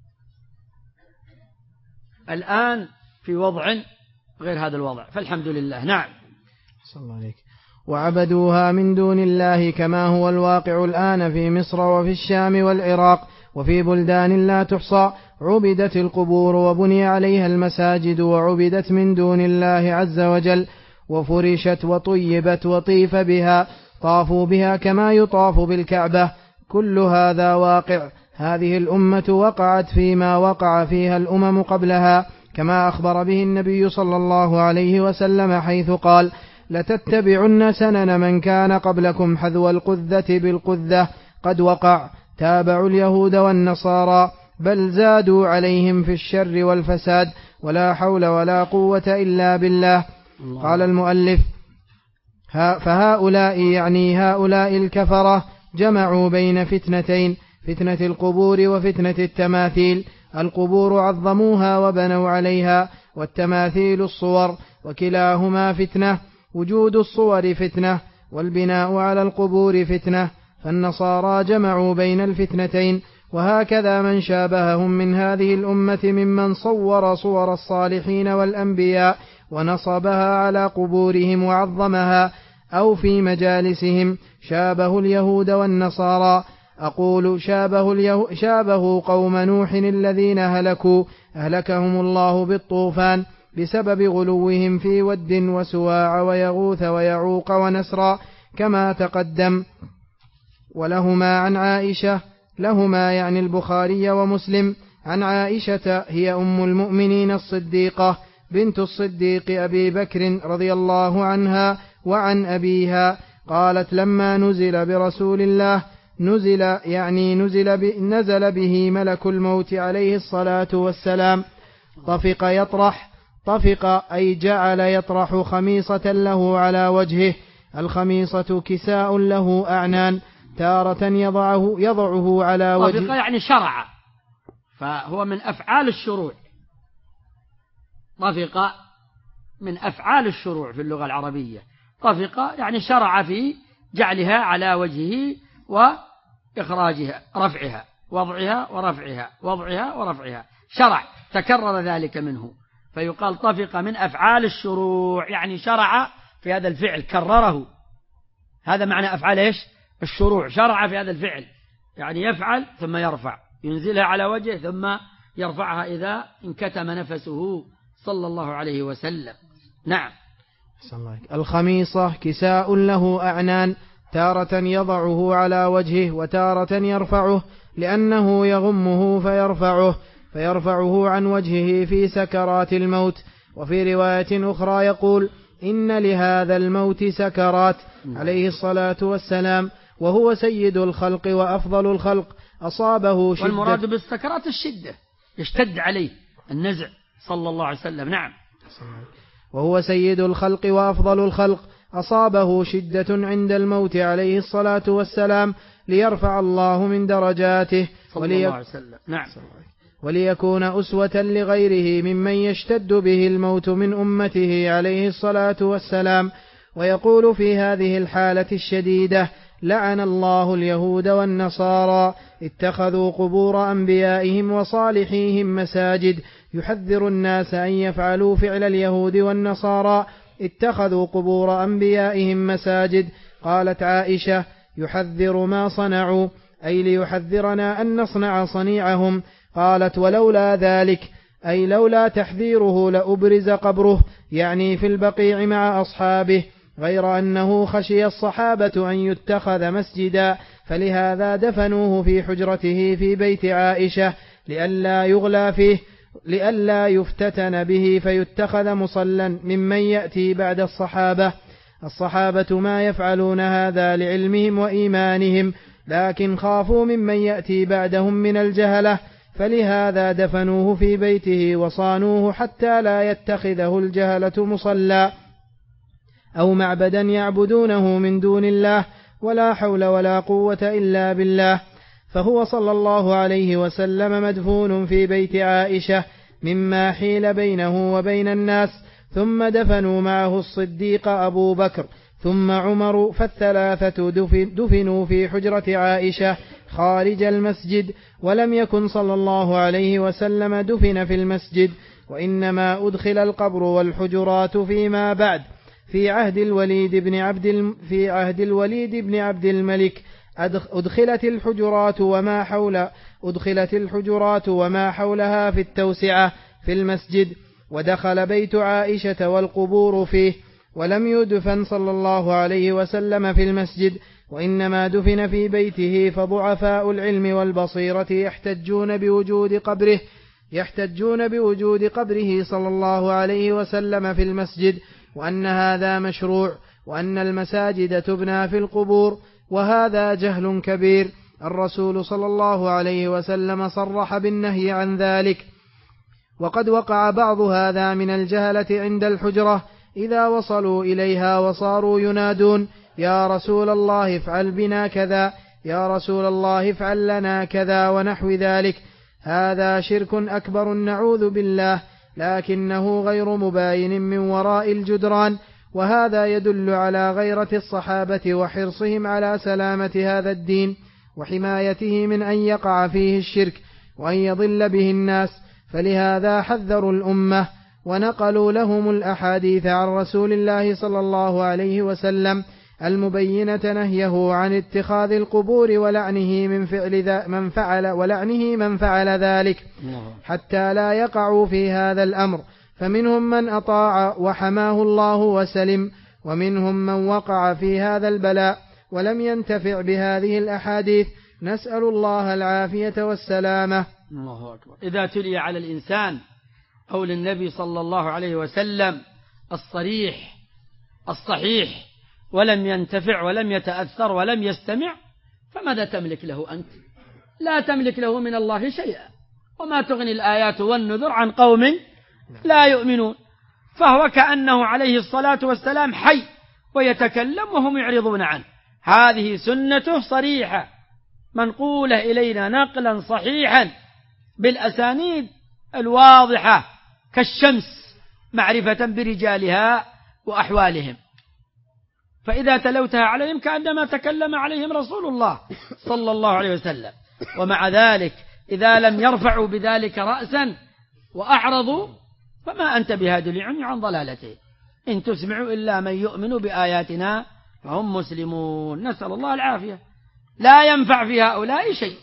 الآن في وضع غير هذا الوضع، فالحمد لله. نعم. صلى الله عليك. وعبدوها من دون الله كما هو الواقع الآن في مصر وفي الشام والعراق وفي بلدان لا تحصى، عبدت القبور وبني عليها المساجد وعبدت من دون الله عز وجل، وفرشت وطيبت وطيف بها، طافوا بها كما يطاف بالكعبة. كل هذا واقع. هذه الأمة وقعت فيما وقع فيها الأمم قبلها، كما أخبر به النبي صلى الله عليه وسلم حيث قال: لتتبعن سنن من كان قبلكم حذو القذة بالقذة. قد وقع. تابعوا اليهود والنصارى، بل زادوا عليهم في الشر والفساد، ولا حول ولا قوة إلا بالله. الله. قال المؤلف: فهؤلاء يعني هؤلاء الكفرة جمعوا بين فتنتين، فتنة القبور وفتنة التماثيل. القبور عظموها وبنوا عليها، والتماثيل الصور، وكلاهما فتنة. وجود الصور فتنة، والبناء على القبور فتنة. فالنصارى جمعوا بين الفتنتين، وهكذا من شابههم من هذه الأمة ممن صور صور الصالحين والأنبياء ونصبها على قبورهم وعظمها أو في مجالسهم شابه اليهود والنصارى. أقول شابه, اليه... شابه قوم نوح الذين هلكوا أهلكهم الله بالطوفان بسبب غلوهم في ود وسواع ويغوث ويعوق ونسرا كما تقدم. ولهما عن عائشة، لهما يعني البخاري ومسلم، عن عائشة هي أم المؤمنين الصديقة بنت الصديق أبي بكر رضي الله عنها، وعن أبيها قالت: لما نزل برسول الله نزل يعني نزل, ب... نزل به ملك الموت عليه الصلاة والسلام، طفق يطرح، طفق أي جعل يطرح خميصة له على وجهه. الخميصة كساء له أعنان، تارة يضعه, يضعه على وجهه. طفق يعني شرع، فهو من أفعال الشروع. طفق من أفعال الشروع في اللغة العربية. طفق يعني شرع في جعلها على وجهه وإخراجها، رفعها، وضعها ورفعها، وضعها ورفعها، شرع، تكرر ذلك منه، فيقال طفق من أفعال الشروع، يعني شرع في هذا الفعل، كرره. هذا معنى أفعال إيش؟ الشروع، شرع في هذا الفعل، يعني يفعل ثم يرفع، ينزلها على وجهه ثم يرفعها إذا انكتم نفسه صلى الله عليه وسلم. نعم. الخميصة كساء له أعنان، تارة يضعه على وجهه وتارة يرفعه، لأنه يغمه فيرفعه فيرفعه عن وجهه في سكرات الموت. وفي رواية أخرى يقول: إن لهذا الموت سكرات عليه الصلاة والسلام، وهو سيد الخلق وأفضل الخلق، أصابه شدة. والمراد بالسكرات الشدة، يشتد عليه النزع صلى الله عليه وسلم. نعم. وهو سيد الخلق وأفضل الخلق، أصابه شدة عند الموت عليه الصلاة والسلام، ليرفع الله من درجاته صلى الله عليه وسلم. نعم. وليكون أسوة لغيره ممن يشتد به الموت من أمته عليه الصلاة والسلام. ويقول في هذه الحالة الشديدة: لعن الله اليهود والنصارى اتخذوا قبور أنبيائهم وصالحيهم مساجد. يحذر الناس أن يفعلوا فعل اليهود والنصارى، اتخذوا قبور أنبيائهم مساجد. قالت عائشة: يحذر ما صنعوا، أي ليحذرنا أن نصنع صنيعهم. قالت: ولولا ذلك، أي لولا تحذيره لأبرز قبره، يعني في البقيع مع أصحابه، غير أنه خشي الصحابة أن يتخذ مسجدا، فلهذا دفنوه في حجرته في بيت عائشة لئلا يغلى فيه، لئلا يفتتن به فيتخذ مصلا ممن يأتي بعد الصحابة. الصحابة ما يفعلون هذا لعلمهم وإيمانهم، لكن خافوا ممن يأتي بعدهم من الجهلة، فلهذا دفنوه في بيته وصانوه حتى لا يتخذه الجهلة مصلى أو معبدا يعبدونه من دون الله، ولا حول ولا قوة إلا بالله. فهو صلى الله عليه وسلم مدفون في بيت عائشة مما حيل بينه وبين الناس. ثم دفنوا معه الصديق أبو بكر ثم عمر، فالثلاثة دفنوا في حجرة عائشة خارج المسجد. ولم يكن صلى الله عليه وسلم دفن في المسجد، وإنما أدخل القبر والحجرات فيما بعد في عهد الوليد بن عبد في عهد الوليد بن عبد الملك. أدخلت الحجرات وما حول أدخلت الحجرات وما حولها في التوسعة في المسجد، ودخل بيت عائشة والقبور فيه. ولم يدفن صلى الله عليه وسلم في المسجد، وإنما دفن في بيته. فضعفاء العلم والبصيرة يحتجون بوجود قبره يحتجون بوجود قبره صلى الله عليه وسلم في المسجد، وأن هذا مشروع، وأن المساجد تبنى في القبور، وهذا جهل كبير. الرسول صلى الله عليه وسلم صرح بالنهي عن ذلك. وقد وقع بعض هذا من الجهلة عند الحجرة إذا وصلوا إليها وصاروا ينادون: يا رسول الله افعل بنا كذا، يا رسول الله افعل لنا كذا، ونحو ذلك. هذا شرك أكبر نعوذ بالله، لكنه غير مباين من وراء الجدران. وهذا يدل على غيرة الصحابة وحرصهم على سلامة هذا الدين وحمايته من أن يقع فيه الشرك وأن يضل به الناس. فلهذا حذروا الأمة ونقلوا لهم الأحاديث عن رسول الله صلى الله عليه وسلم المبينة نهيه عن اتخاذ القبور ولعنه من فعل من فعل ولعنه من فعل ذلك، حتى لا يقعوا في هذا الأمر. فمنهم من أطاع وحماه الله وسلم، ومنهم من وقع في هذا البلاء ولم ينتفع بهذه الأحاديث. نسأل الله العافية والسلامة. الله أكبر. إذا تلي على الإنسان قول النبي صلى الله عليه وسلم الصريح الصحيح ولم ينتفع ولم يتأثر ولم يستمع، فماذا تملك له أنت؟ لا تملك له من الله شيئا. وما تغني الآيات والنذر عن قوم لا يؤمنون. فهو كأنه عليه الصلاة والسلام حي ويتكلم وهم يعرضون عنه. هذه سنته صريحة منقولة إلينا نقلا صحيحا بالأسانيد الواضحة كالشمس معرفة برجالها وأحوالهم. فإذا تلوتها عليهم كأنما تكلم عليهم رسول الله صلى الله عليه وسلم. ومع ذلك إذا لم يرفعوا بذلك رأسا وأعرضوا فما أنت بهاد العمي عن ضلالته، إن تسمعوا إلا من يؤمن بآياتنا فهم مسلمون. نسأل الله العافية. لا ينفع في هؤلاء شيء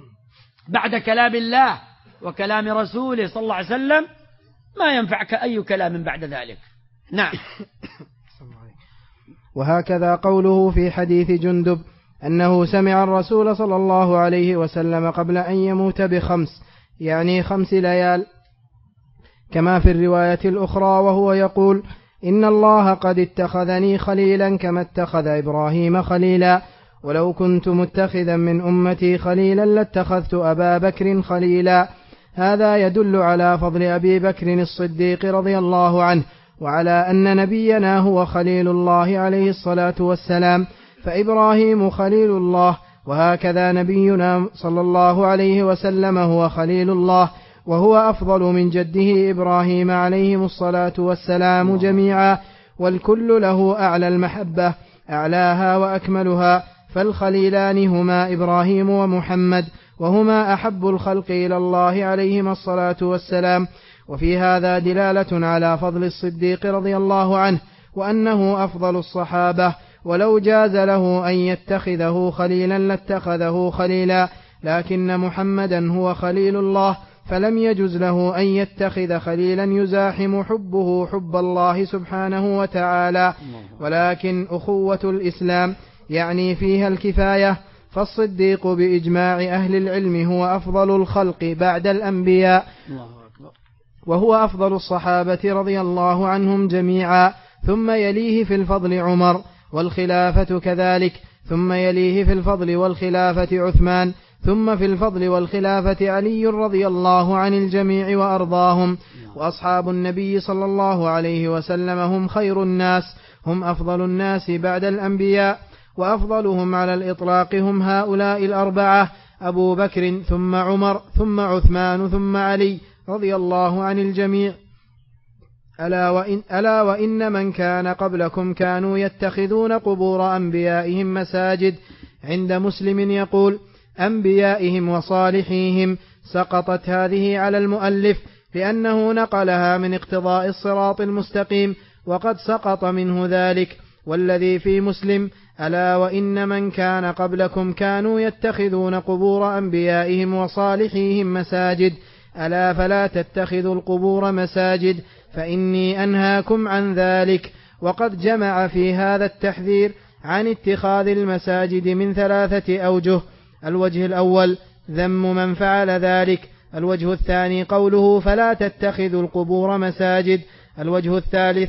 بعد كلام الله وكلام رسوله صلى الله عليه وسلم، ما ينفعك أي كلام بعد ذلك. نعم. وهكذا قوله في حديث جندب أنه سمع الرسول صلى الله عليه وسلم قبل أن يموت بخمس، يعني خمس ليال، كما في الرواية الأخرى وهو يقول: إن الله قد اتخذني خليلا كما اتخذ إبراهيم خليلا، ولو كنت متخذا من أمتي خليلا لاتخذت أبا بكر خليلا. هذا يدل على فضل أبي بكر الصديق رضي الله عنه، وعلى أن نبينا هو خليل الله عليه الصلاة والسلام. فإبراهيم خليل الله وهكذا نبينا صلى الله عليه وسلم هو خليل الله، وهو أفضل من جده إبراهيم عليهم الصلاة والسلام جميعا، والكل له أعلى المحبة أعلاها وأكملها، فالخليلان هما إبراهيم ومحمد، وهما أحب الخلق إلى الله عليهما الصلاة والسلام. وفي هذا دلالة على فضل الصديق رضي الله عنه، وأنه أفضل الصحابة، ولو جاز له أن يتخذه خليلا لاتخذه خليلا، لكن محمدا هو خليل الله، فلم يجز له أن يتخذ خليلا يزاحم حبه حب الله سبحانه وتعالى. ولكن أخوة الإسلام يعني فيها الكفاية، فالصديق بإجماع أهل العلم هو أفضل الخلق بعد الأنبياء، وهو أفضل الصحابة رضي الله عنهم جميعا، ثم يليه في الفضل عمر، والخلافة كذلك، ثم يليه في الفضل والخلافة عثمان، ثم في الفضل والخلافة علي رضي الله عن الجميع وأرضاهم. وأصحاب النبي صلى الله عليه وسلم هم خير الناس، هم أفضل الناس بعد الأنبياء، وأفضلهم على الإطلاق هم هؤلاء الأربعة: أبو بكر ثم عمر ثم عثمان ثم علي رضي الله عن الجميع. ألا وإن, ألا وإن من كان قبلكم كانوا يتخذون قبور أنبيائهم مساجد. عند مسلم يقول: أنبيائهم وصالحيهم. سقطت هذه على المؤلف لأنه نقلها من اقتضاء الصراط المستقيم، وقد سقط منه ذلك. والذي في مسلم: ألا وإن من كان قبلكم كانوا يتخذون قبور أنبيائهم وصالحيهم مساجد، ألا فلا تتخذوا القبور مساجد فإني أنهاكم عن ذلك. وقد جمع في هذا التحذير عن اتخاذ المساجد من ثلاثة أوجه: الوجه الأول ذم من فعل ذلك، الوجه الثاني قوله فلا تتخذوا القبور مساجد، الوجه الثالث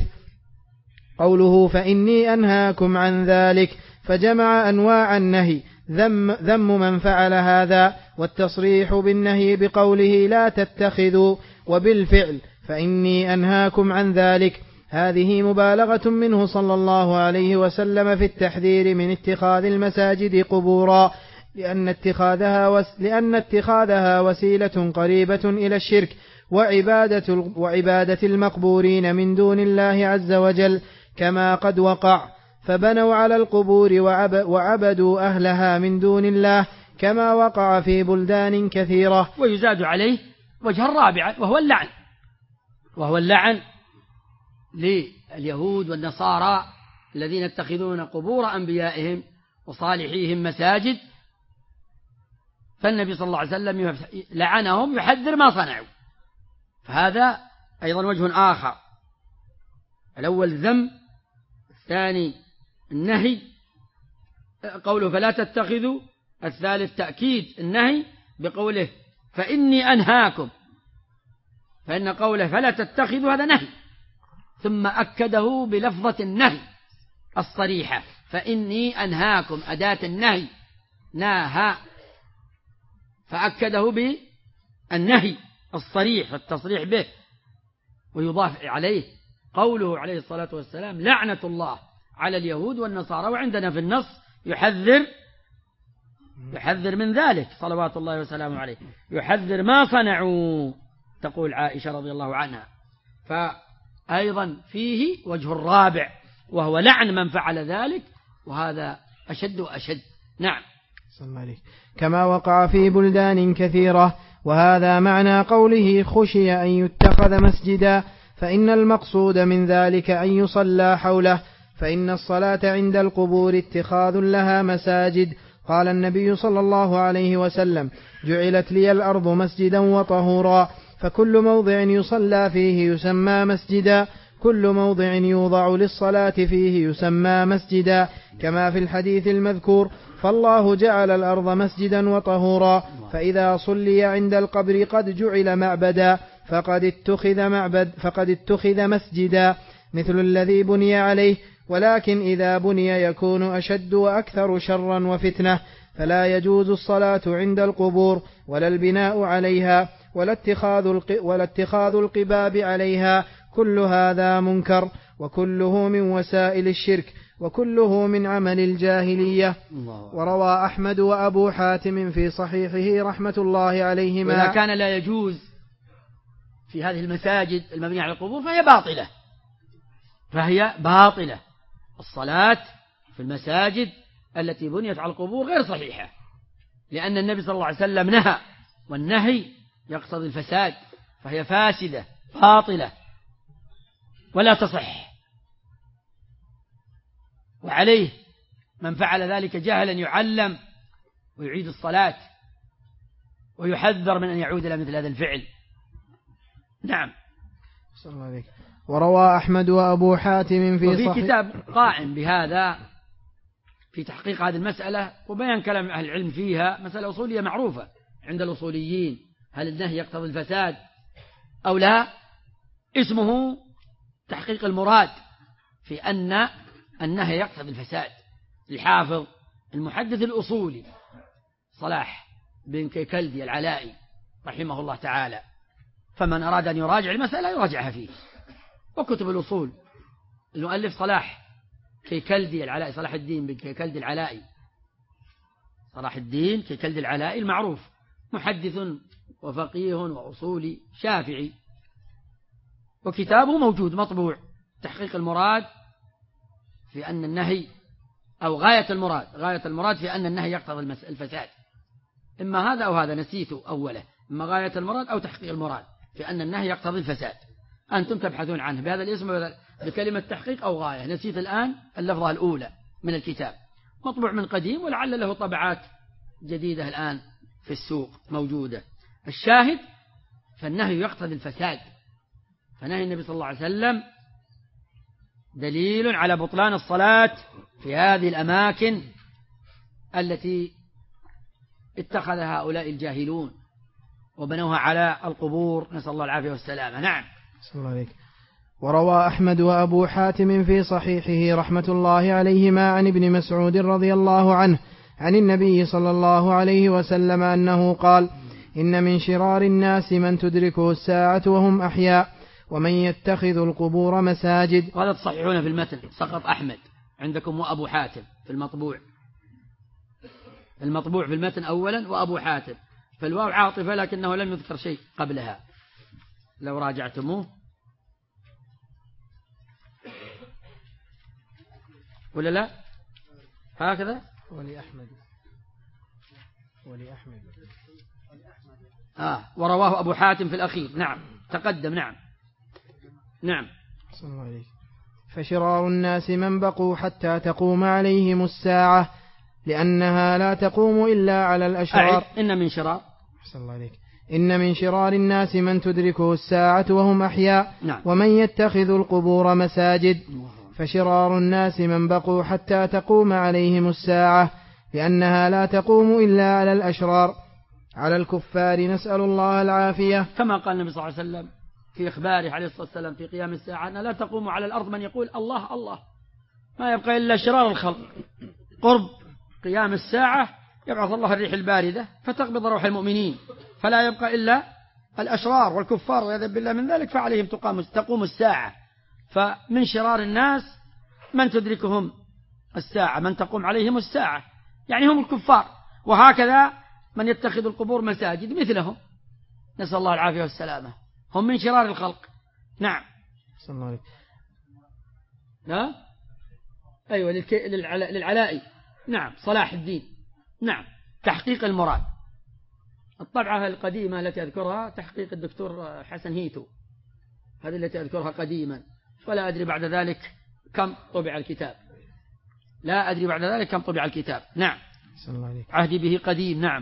قوله فإني أنهاكم عن ذلك، فجمع أنواع النهي: ذم, ذم من فعل هذا، والتصريح بالنهي بقوله لا تتخذوا، وبالفعل فإني أنهاكم عن ذلك. هذه مبالغة منه صلى الله عليه وسلم في التحذير من اتخاذ المساجد قبورا، لأن اتخاذها, وس لأن اتخاذها وسيلة قريبة إلى الشرك وعبادة, وعبادة المقبورين من دون الله عز وجل، كما قد وقع، فبنوا على القبور وعب وعبدوا أهلها من دون الله، كما وقع في بلدان كثيرة. ويزاد عليه وجه الرابع وهو اللعن، وهو اللعن لليهود والنصارى الذين يتخذون قبور أنبيائهم وصالحيهم مساجد، فالنبي صلى الله عليه وسلم لعنهم يحذر ما صنعوا. فهذا أيضا وجه آخر: الأول ذم، الثاني النهي قوله فلا تتخذوا، الثالث تأكيد النهي بقوله فإني أنهاكم، فإن قوله فلا تتخذوا هذا نهي، ثم أكده بلفظة النهي الصريحة: فإني أنهاكم، أداة النهي ناهى، فأكده بالنهي الصريح التصريح به. ويضاف عليه قوله عليه الصلاة والسلام: لعنة الله على اليهود والنصارى. وعندنا في النص يحذر يحذر من ذلك صلوات الله وسلامه عليه، يحذر ما صنعوا، تقول عائشة رضي الله عنها. فأيضا فيه وجه الرابع وهو لعن من فعل ذلك، وهذا أشد وأشد. نعم. كما وقع في بلدان كثيرة. وهذا معنى قوله خشي أن يتخذ مسجدا، فإن المقصود من ذلك أن يصلى حوله، فإن الصلاة عند القبور اتخاذ لها مساجد. قال النبي صلى الله عليه وسلم: جعلت لي الأرض مسجدا وطهورا، فكل موضع يصلى فيه يسمى مسجدا، كل موضع يوضع للصلاة فيه يسمى مسجدا، كما في الحديث المذكور: فالله جعل الأرض مسجدا وطهورا، فإذا صلي عند القبر قد جعل معبدا، فقد اتخذ معبد فقد اتخذ مسجدا، مثل الذي بني عليه. ولكن إذا بني يكون أشد وأكثر شرا وفتنة، فلا يجوز الصلاة عند القبور، ولا البناء عليها، ولا اتخاذ ولا اتخاذ القباب عليها، كل هذا منكر، وكله من وسائل الشرك، وكله من عمل الجاهلية. وروى أحمد وأبو حاتم في صحيحه رحمة الله عليهما: وإذا كان لا يجوز في هذه المساجد المبنية على القبور فهي باطلة، فهي باطلة. الصلاة في المساجد التي بنيت على القبور غير صحيحة، لأن النبي صلى الله عليه وسلم نهى، والنهي يقتضي الفساد، فهي فاسدة باطلة ولا تصح. وعليه من فعل ذلك جهلا يعلم ويعيد الصلاة ويحذر من أن يعود إلى مثل هذا الفعل. نعم. وروى أحمد وأبو حاتم في وفي صحيح كتاب قائم بهذا في تحقيق هذه المسألة وبيان كلام أهل العلم فيها، مسألة أصولية معروفة عند الأصوليين، هل النهي يقتضي الفساد أو لا؟ اسمه تحقيق المراد في أن النهي يقتضي الفساد، الحافظ المحدث الأصولي صلاح بن كيكلدي العلائي رحمه الله تعالى. فمن أراد أن يراجع المسألة يراجعها فيه، وكتب الأصول المؤلف صلاح كيكلدي العلائي، صلاح الدين بن كيكلدي العلائي، صلاح الدين كيكلدي العلائي المعروف، محدث وفقيه وأصولي شافعي، وكتابه موجود مطبوع، تحقيق المراد في أن النهي أو غاية المراد غاية المراد في أن النهي يقتضي الفساد، إما هذا أو هذا، نسيت أوله، إما غاية المراد أو تحقيق المراد في أن النهي يقتضي الفساد. أنتم تبحثون عنه بهذا الاسم بكلمة تحقيق أو غاية، نسيت الآن اللفظة الأولى من الكتاب، مطبوع من قديم ولعل له طبعات جديدة الآن في السوق موجودة. الشاهد فالنهي يقتضي الفساد، فنهي النبي صلى الله عليه وسلم دليل على بطلان الصلاة في هذه الأماكن التي اتخذ هؤلاء الجاهلون وبنوها على القبور، نسأل الله العافية والسلامة. نعم. صلى الله عليك. وروى أحمد وأبو حاتم في صحيحه رحمة الله عليهما عن ابن مسعود رضي الله عنه عن النبي صلى الله عليه وسلم أنه قال: إن من شرار الناس من تدركه الساعة وهم أحياء، ومن يتخذ القبور مساجد. وهذا تصححون في المتن، سقط أحمد عندكم وأبو حاتم في المطبوع، المطبوع في المتن أولا وأبو حاتم، فالواو عاطفة لكنه لم يذكر شيء قبلها لو راجعتموه، ولا لا؟ هكذا ولي أحمد ولي أحمد آه ورواه أبو حاتم في الأخير. نعم تقدم. نعم نعم. صلى الله عليه. فشرار الناس من بقوا حتى تقوم عليهم الساعة، لأنها لا تقوم إلا على الأشرار. إن من شرار صلى الله عليك. إن من شرار الناس من تدركه الساعة وهم أحياء. نعم. ومن يتخذ القبور مساجد. فشرار الناس من بقوا حتى تقوم عليهم الساعة، لأنها لا تقوم إلا على الأشرار، على الكفار، نسأل الله العافية. كما قال النبي صلى الله عليه وسلم في إخباره عليه الصلاة والسلام في قيام الساعة أنها لا تقوم على الأرض من يقول الله الله، ما يبقى إلا شرار الخلق. قرب قيام الساعة يبعث الله الريح الباردة فتقبض روح المؤمنين، فلا يبقى إلا الأشرار والكفار والعياذ بالله من ذلك، فعليهم تقام تقوم الساعة. فمن شرار الناس من تدركهم الساعة، من تقوم عليهم الساعة، يعني هم الكفار. وهكذا من يتخذ القبور مساجد مثلهم، نسأل الله العافية والسلامة، هم من شرار الخلق. نعم. صلى الله عليه. لا أيوة للكي... للعلا... للعلائي. نعم صلاح الدين. نعم تحقيق المراد. الطبعة القديمة التي أذكرها تحقيق الدكتور حسن هيتو، هذه التي أذكرها قديما، ولا أدري بعد ذلك كم طبع الكتاب، لا أدري بعد ذلك كم طبع الكتاب. نعم عهدي به قديم. نعم.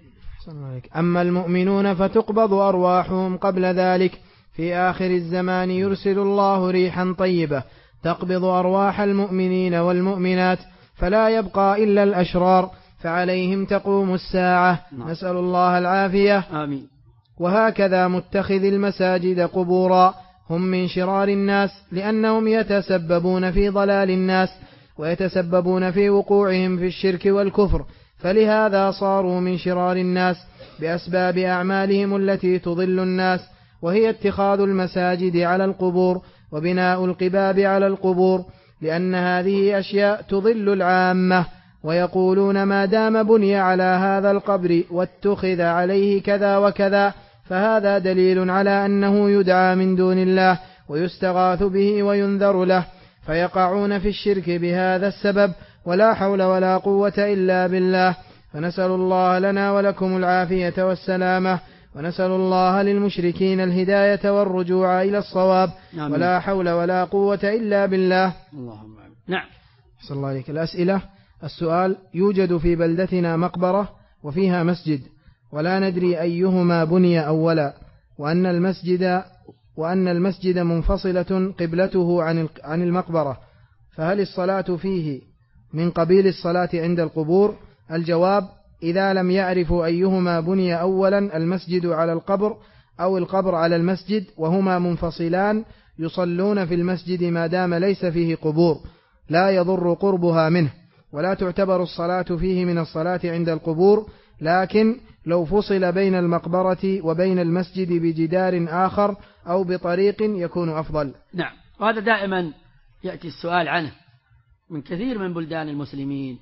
أما المؤمنون فتقبض أرواحهم قبل ذلك، في آخر الزمان يرسل الله ريحا طيبة تقبض أرواح المؤمنين والمؤمنات، فلا يبقى إلا الأشرار، فعليهم تقوم الساعة. نعم. نسأل الله العافية. آمين. وهكذا متخذ المساجد قبورا هم من شرار الناس، لأنهم يتسببون في ضلال الناس ويتسببون في وقوعهم في الشرك والكفر، فلهذا صاروا من شرار الناس بأسباب أعمالهم التي تضل الناس وهي اتخاذ المساجد على القبور وبناء القباب على القبور، لأن هذه أشياء تضل العامة، ويقولون ما دام بني على هذا القبر واتخذ عليه كذا وكذا فهذا دليل على أنه يدعى من دون الله ويستغاث به وينذر له، فيقعون في الشرك بهذا السبب، ولا حول ولا قوة إلا بالله. فنسأل الله لنا ولكم العافية والسلامة، ونسأل الله للمشركين الهداية والرجوع إلى الصواب، نعم. ولا حول ولا قوة إلا بالله. اللهم آمين. نعم. صلى الله عليك. الأسئلة. السؤال: يوجد في بلدتنا مقبرة وفيها مسجد، ولا ندري أيهما بني أولا، وأن المسجد وأن المسجد منفصلة قبلته عن عن المقبرة، فهل الصلاة فيه من قبيل الصلاة عند القبور؟ الجواب: إذا لم يعرفوا أيهما بني أولا، المسجد على القبر أو القبر على المسجد وهما منفصلان، يصلون في المسجد ما دام ليس فيه قبور، لا يضر قربها منه، ولا تعتبر الصلاة فيه من الصلاة عند القبور، لكن لو فصل بين المقبرة وبين المسجد بجدار آخر أو بطريق يكون أفضل. نعم. وهذا دائما يأتي السؤال عنه من كثير من بلدان المسلمين.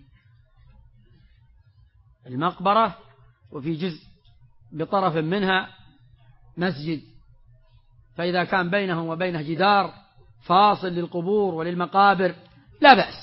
المقبرة وفي جزء بطرف منها مسجد، فإذا كان بينهم وبينه جدار فاصل للقبور وللمقابر لا بأس،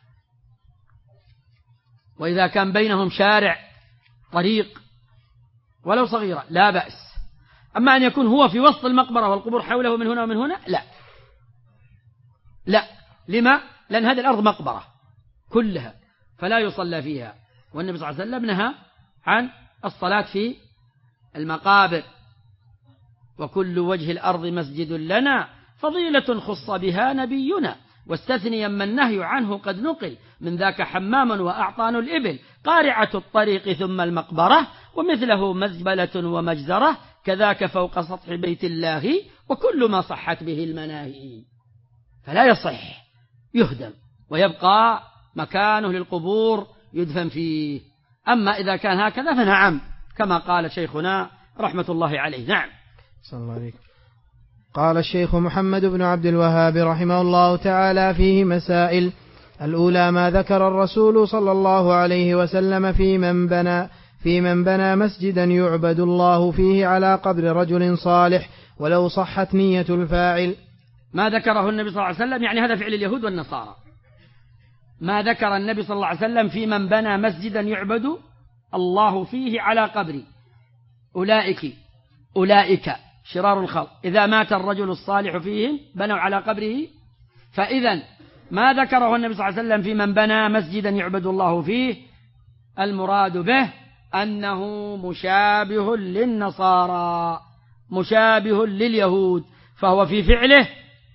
وإذا كان بينهم شارع طريق ولو صغيرة لا بأس. أما أن يكون هو في وسط المقبرة والقبور حوله من هنا ومن هنا لا لا. لما؟ لأن هذه الأرض مقبرة كلها فلا يصلى فيها، والنبي صلى الله عليه وسلم نهى عن الصلاة في المقابر. وكل وجه الأرض مسجد لنا فضيلة خص بها نبينا، واستثنيا ما النهي عنه قد نقل، من ذاك حمام وأعطان الإبل، قارعة الطريق ثم المقبرة، ومثله مزبلة ومجزرة، كذاك فوق سطح بيت الله، وكل ما صحت به المناهي. فلا يصح يهدم ويبقى مكانه للقبور يدفن فيه. أما إذا كان هكذا فنعم كما قال شيخنا رحمة الله عليه. نعم. صلى الله عليه. قال الشيخ محمد بن عبد الوهاب رحمه الله تعالى فيه مسائل: الأولى ما ذكر الرسول صلى الله عليه وسلم في من بنى في من بنى مسجدا يعبد الله فيه على قبر رجل صالح ولو صحت نية الفاعل. ما ذكره النبي صلى الله عليه وسلم يعني هذا فعل اليهود والنصارى. ما ذكر النبي صلى الله عليه وسلم في من بنى مسجدا يعبد الله فيه على قبر أولئك أولئك شرار الخلق، إذا مات الرجل الصالح فيهم بنوا على قبره. فإذا ما ذكره النبي صلى الله عليه وسلم في من بنى مسجدا يعبد الله فيه المراد به أنه مشابه للنصارى مشابه لليهود، فهو في فعله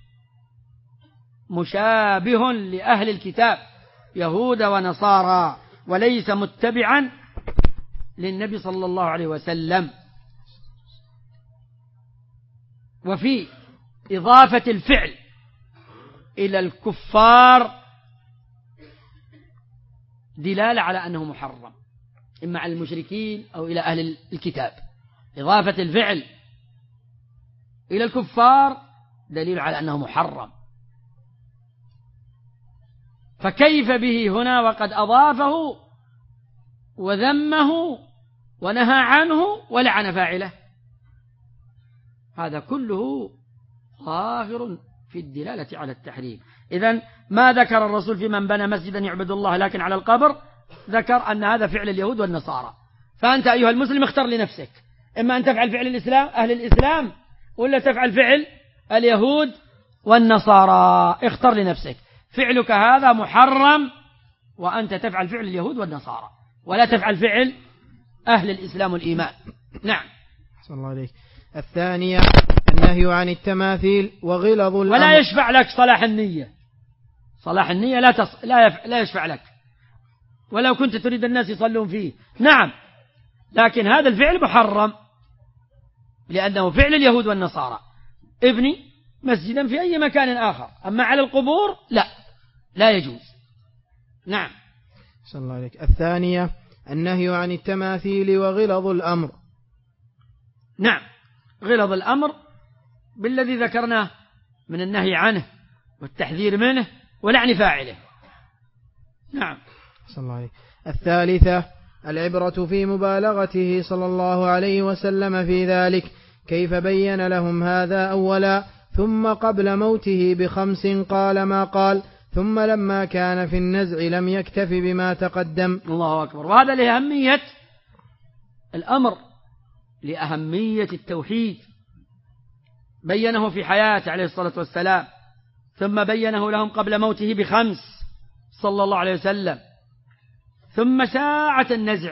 مشابه لأهل الكتاب يهود ونصارى، وليس متبعا للنبي صلى الله عليه وسلم. وفي إضافة الفعل إلى الكفار دلالة على أنه محرم، إما على المشركين أو إلى أهل الكتاب. إضافة الفعل إلى الكفار دليل على أنه محرم، فكيف به هنا وقد أضافه وذمه ونهى عنه ولعن فاعله؟ هذا كله ظاهر في الدلالة على التحريم. إذن ما ذكر الرسول في من بنى مسجدا يعبد الله لكن على القبر، ذكر أن هذا فعل اليهود والنصارى. فأنت أيها المسلم اختر لنفسك، إما أن تفعل فعل الإسلام أهل الإسلام ولا تفعل فعل اليهود والنصارى. اختر لنفسك، فعلك هذا محرم وأنت تفعل فعل اليهود والنصارى، ولا تفعل فعل أهل الإسلام والإيمان. نعم. صلى الله عليك. الثانية النهي عن التماثيل وغلظ الأمر. ولا يشفع لك صلاح النية. صلاح النية لا تص... لا, يف... لا يشفع لك ولو كنت تريد الناس يصلون فيه. نعم، لكن هذا الفعل محرم لأنه فعل اليهود والنصارى. ابني مسجدا في أي مكان آخر، أما على القبور لا لا يجوز. نعم. صلى الله عليك. الثانية النهي عن التماثيل وغلظ الأمر. نعم، غلظ الأمر بالذي ذكرناه من النهي عنه والتحذير منه ولعن فاعله. نعم. صلى الله عليه. الثالثة العبرة في مبالغته صلى الله عليه وسلم في ذلك، كيف بين لهم هذا أولا، ثم قبل موته بخمس قال ما قال، ثم لما كان في النزع لم يكتف بما تقدم. الله أكبر. وهذا لأهمية الأمر، لأهمية التوحيد، بينه في حياته عليه الصلاة والسلام، ثم بينه لهم قبل موته بخمس صلى الله عليه وسلم، ثم ساعة النزع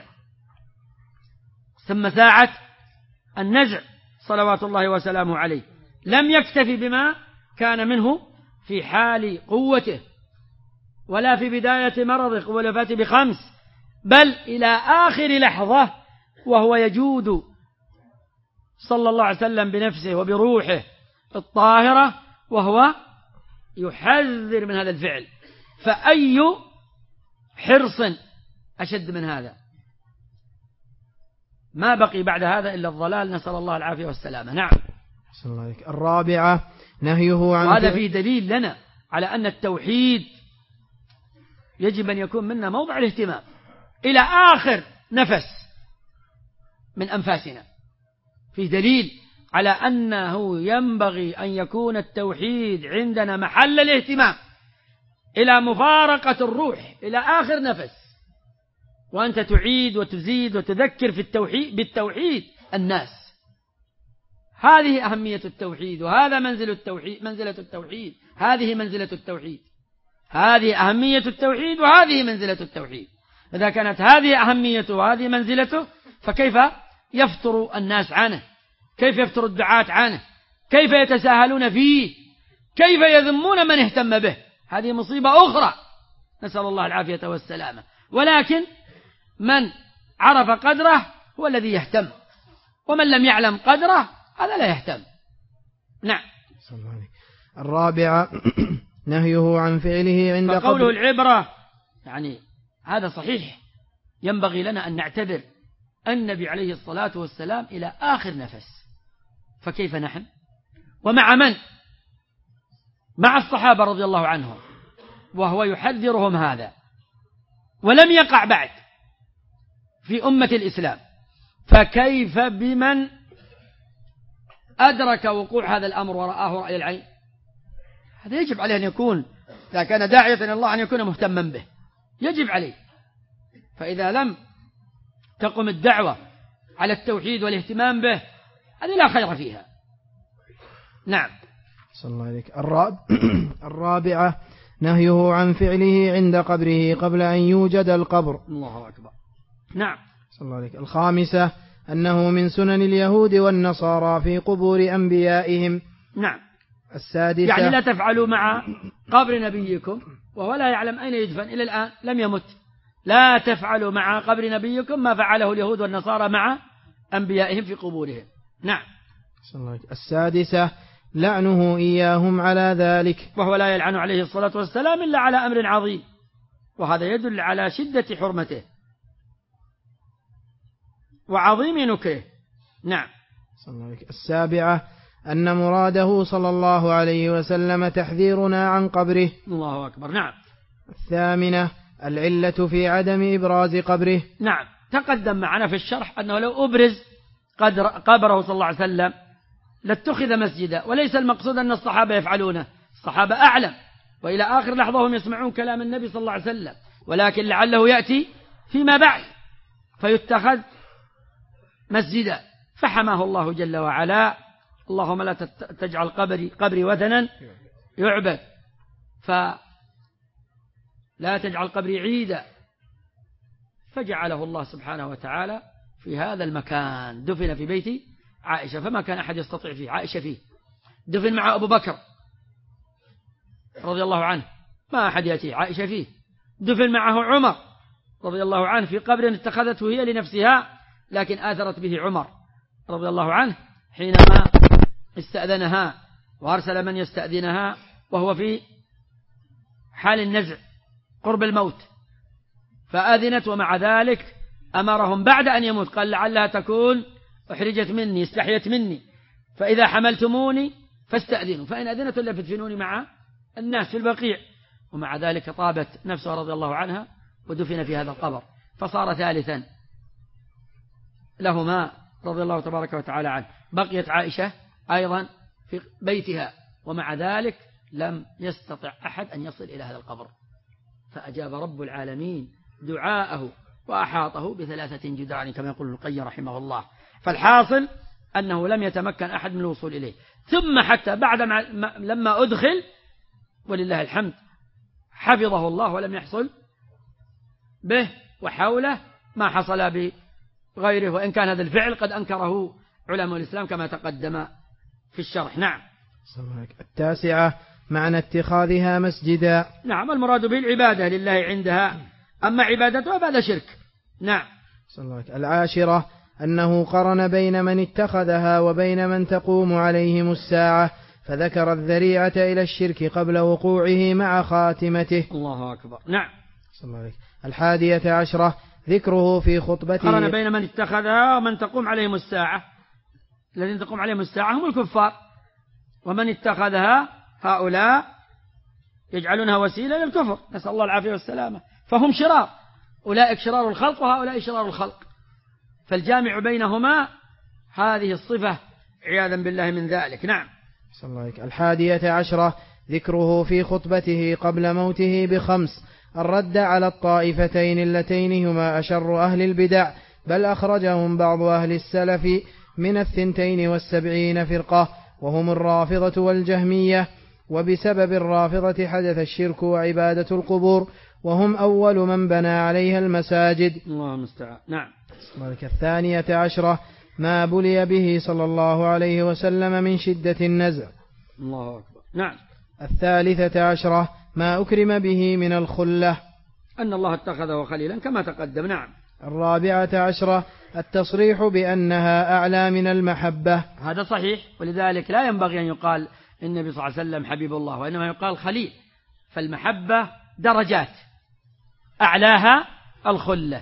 ثم ساعة النزع صلوات الله وسلامه عليه لم يكتفي بما كان منه في حال قوته ولا في بداية مرضه والوفاة بخمس، بل إلى آخر لحظة وهو يجود صلى الله عليه وسلم بنفسه وبروحه الطاهرة وهو يحذر من هذا الفعل. فأي حرص أشد من هذا؟ ما بقي بعد هذا إلا الضلال، نسأل الله العافية والسلامة. نعم. صلى الله عليك. الرابعة نهيه عن، وهذا فيه دليل لنا على أن التوحيد يجب أن يكون منا موضع الاهتمام إلى آخر نفس من أنفاسنا. فيه دليل على أنه ينبغي أن يكون التوحيد عندنا محل الاهتمام إلى مفارقة الروح إلى آخر نفس، وأنت تعيد وتزيد وتذكر في التوحيد بالتوحيد الناس. هذه أهمية التوحيد، وهذا منزل التوحيد منزلة التوحيد هذه منزلة التوحيد هذه أهمية التوحيد وهذه منزلة التوحيد. إذا كانت هذه أهميته وهذه منزلته، فكيف يفتر الناس عنه؟ كيف يفتر الدعاة عنه؟ كيف يتساهلون فيه؟ كيف يذمون من اهتم به؟ هذه مصيبة أخرى، نسأل الله العافية والسلامة. ولكن من عرف قدره هو الذي يهتم، ومن لم يعلم قدره هذا لا يهتم. نعم. الرابعة نهيه عن فعله عند قبره. فقوله العبرة يعني هذا صحيح، ينبغي لنا أن نعتبر النبي عليه الصلاة والسلام إلى آخر نفس، فكيف نحن؟ ومع من؟ مع الصحابة رضي الله عنهم، وهو يحذرهم هذا، ولم يقع بعد في أمة الإسلام، فكيف بمن أدرك وقوع هذا الأمر ورآه رأي العين؟ هذا يجب عليه أن يكون، إذا كان داعية إلى الله، أن يكون مهتما به، يجب عليه. فإذا لم تقم الدعوة على التوحيد والاهتمام به، هذه لا خير فيها. نعم. صلى الله عليك. الرابعة نهيه عن فعله عند قبره قبل أن يوجد القبر. الله أكبر. نعم. صلى الله عليك. الخامسة أنه من سنن اليهود والنصارى في قبور أنبيائهم. نعم. السادسة يعني لا تفعلوا مع قبر نبيكم وهو لا يعلم أين يدفن إلى الآن، لم يمت. لا تفعلوا مع قبر نبيكم ما فعله اليهود والنصارى مع أنبيائهم في قبورهم. نعم. صلى الله عليه. السادسة لعنه إياهم على ذلك، وهو لا يلعن عليه الصلاة والسلام إلا على أمر عظيم، وهذا يدل على شدة حرمته وعظيم نكره. نعم. صلى الله عليه. السابعة أن مراده صلى الله عليه وسلم تحذيرنا عن قبره. الله أكبر. نعم. الثامنة العلة في عدم إبراز قبره. نعم. تقدم معنا في الشرح أنه لو أبرز قدر قبره صلى الله عليه وسلم لاتخذ مسجدا، وليس المقصود أن الصحابة يفعلونه، الصحابة أعلم، وإلى آخر لحظة هم يسمعون كلام النبي صلى الله عليه وسلم، ولكن لعله يأتي فيما بعد فيتخذ مسجدا، فحماه الله جل وعلا: اللهم لا تجعل قبري قبري وثنا يعبد، فلا تجعل قبري عيدا، فجعله الله سبحانه وتعالى في هذا المكان، دفن في بيت عائشة، فما كان أحد يستطيع فيه، عائشة فيه، دفن مع أبو بكر رضي الله عنه، ما أحد يأتي، عائشة فيه، دفن معه عمر رضي الله عنه في قبر اتخذته هي لنفسها، لكن آثرت به عمر رضي الله عنه حينما استأذنها وأرسل من يستأذنها وهو في حال النزع قرب الموت، فآذنت، ومع ذلك أمرهم بعد أن يموت، قال: لعلها تكون أحرجت مني، استحيت مني، فإذا حملتموني فاستأذنوا، فإن أذنت إلا فادفنوني مع الناس في البقيع. ومع ذلك طابت نفسها رضي الله عنها ودفن في هذا القبر، فصار ثالثا لهما رضي الله تبارك وتعالى عنه. بقيت عائشة أيضا في بيتها، ومع ذلك لم يستطع أحد أن يصل إلى هذا القبر، فأجاب رب العالمين دعاءه وأحاطه بثلاثة جدران كما يقول القيم رحمه الله. فالحاصل أنه لم يتمكن أحد من الوصول إليه. ثم حتى بعد ما لما أدخل ولله الحمد حفظه الله ولم يحصل به وحوله ما حصل بغيره، وإن كان هذا الفعل قد أنكره علماء الإسلام كما تقدم في الشرح. نعم. التاسعة معنى اتخاذها مسجدا. نعم، المراد به العبادة لله عندها، أما عبادتها فهذا شرك. نعم. العاشرة أنه قرن بين من اتخذها وبين من تقوم عليهم الساعة، فذكر الذريعة إلى الشرك قبل وقوعه مع خاتمته. الله أكبر. نعم. الحادية عشرة ذكره في خطبته. قرن بين من اتخذها ومن تقوم عليهم الساعة. الذين تقوم عليهم الساعة هم الكفار، ومن اتخذها هؤلاء يجعلونها وسيلة للكفر، نسأل الله العافية والسلامة، فهم شرار، أولئك شرار الخلق وهؤلاء شرار الخلق، فالجامع بينهما هذه الصفة عياذا بالله من ذلك. نعم. الحادية عشرة ذكره في خطبته قبل موته بخمس الرد على الطائفتين اللتين هما أشر أهل البدع، بل أخرجهم بعض أهل السلف من الثنتين والسبعين فرقة، وهم الرافضة والجهمية، وبسبب الرافضة حدث الشرك وعبادة القبور، وهم أول من بنى عليها المساجد. الله المستعان. نعم. الثانية عشرة ما بلي به صلى الله عليه وسلم من شدة النزع. الله أكبر. نعم. الثالثة عشرة ما أكرم به من الخلة، أن الله اتخذه خليلا كما تقدم. نعم. الرابعة عشرة التصريح بأنها أعلى من المحبة. هذا صحيح، ولذلك لا ينبغي أن يقال النبي صلى الله عليه وسلم حبيب الله، وإنما يقال خليل، فالمحبة درجات أعلاها الخلة،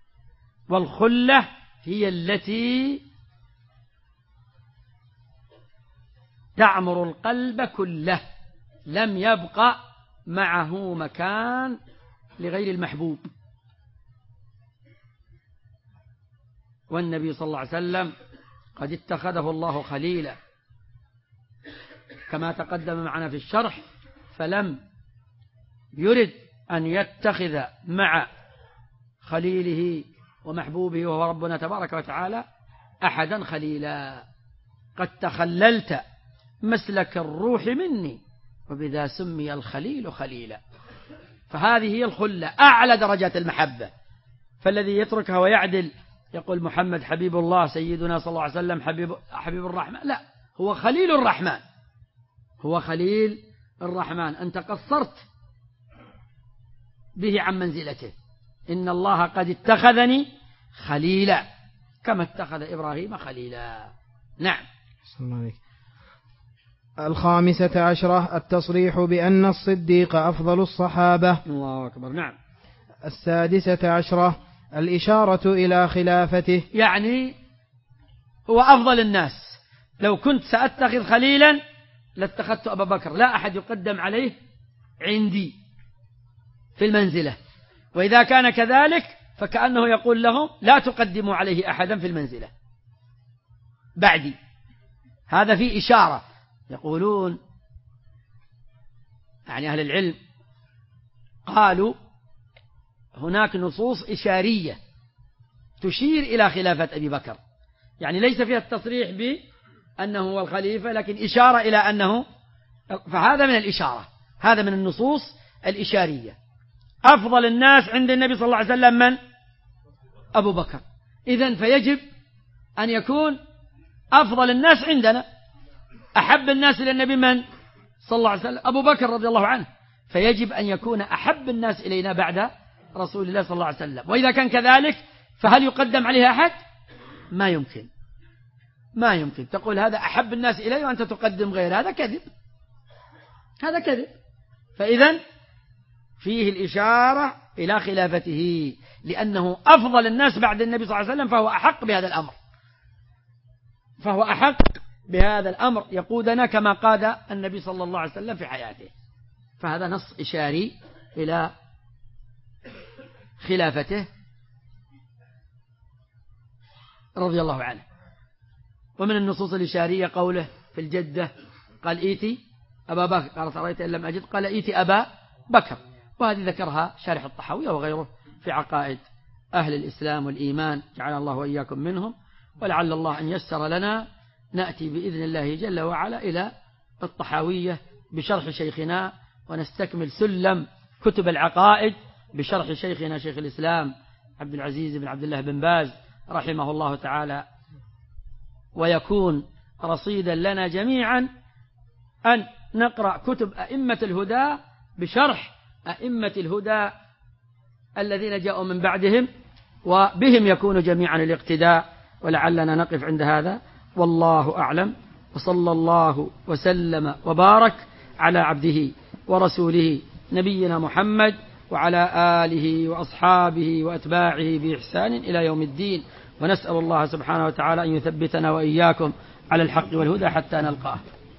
والخلة هي التي تعمر القلب كله، لم يبقى معه مكان لغير المحبوب. والنبي صلى الله عليه وسلم قد اتخذه الله خليلا كما تقدم معنا في الشرح، فلم يرد أن يتخذ مع خليله ومحبوبه وهو ربنا تبارك وتعالى أحدا خليلا. قد تخللت مسلك الروح مني وبذا سمي الخليل خليلا. فهذه هي الخلة، أعلى درجات المحبة. فالذي يتركها ويعدل يقول محمد حبيب الله سيدنا صلى الله عليه وسلم حبيب, حبيب الرحمن، لا، هو خليل الرحمن، هو خليل الرحمن. أنت قصرت به عن منزلته. إن الله قد اتخذني خليلا كما اتخذ إبراهيم خليلا. نعم. الخامسة عشرة التصريح بأن الصديق أفضل الصحابة. الله أكبر. نعم. السادسة عشرة الإشارة إلى خلافته، يعني هو أفضل الناس. لو كنت سأتخذ خليلا لاتخذت أبا بكر، لا أحد يقدم عليه عندي في المنزلة. وإذا كان كذلك فكأنه يقول لهم لا تقدموا عليه أحدا في المنزلة بعدي. هذا فيه إشارة. يقولون يعني أهل العلم قالوا هناك نصوص إشارية تشير إلى خلافة أبي بكر، يعني ليس فيها التصريح بأنه هو الخليفة، لكن إشارة إلى أنه، فهذا من الإشارة، هذا من النصوص الإشارية. أفضل الناس عند النبي صلى الله عليه وسلم من؟ أبو بكر. إذن فيجب أن يكون أفضل الناس عندنا، أحب الناس إلى النبي من؟ صلى الله عليه وسلم أبو بكر رضي الله عنه، فيجب أن يكون أحب الناس إلينا بعد رسول الله صلى الله عليه وسلم. وإذا كان كذلك فهل يقدم عليه أحد؟ ما يمكن، ما يمكن تقول هذا أحب الناس إلي وأنت تقدم غيره، هذا كذب، هذا كذب. فإذن فيه الإشارة إلى خلافته، لأنه أفضل الناس بعد النبي صلى الله عليه وسلم، فهو أحق بهذا الأمر، فهو أحق بهذا الأمر يقودنا كما قاد النبي صلى الله عليه وسلم في حياته. فهذا نص إشاري إلى خلافته رضي الله عنه. ومن النصوص الإشارية قوله في الجدة قال إيتي أبا بكر، قال رأيت إن لم أجد قال إيتي أبا بكر، وهذه ذكرها شارح الطحاوية وغيره في عقائد أهل الإسلام والإيمان، جعل الله وإياكم منهم. ولعل الله أن يسر لنا نأتي بإذن الله جل وعلا إلى الطحاوية بشرح شيخنا، ونستكمل سلم كتب العقائد بشرح شيخنا شيخ الإسلام عبد العزيز بن عبد الله بن باز رحمه الله تعالى، ويكون رصيدا لنا جميعا أن نقرأ كتب أئمة الهدى بشرح أئمة الهدى الذين جاءوا من بعدهم، وبهم يكون جميعا الاقتداء. ولعلنا نقف عند هذا، والله أعلم، وصلى الله وسلم وبارك على عبده ورسوله نبينا محمد وعلى آله وأصحابه وأتباعه بإحسان إلى يوم الدين. ونسأل الله سبحانه وتعالى أن يثبتنا وإياكم على الحق والهدى حتى نلقاه.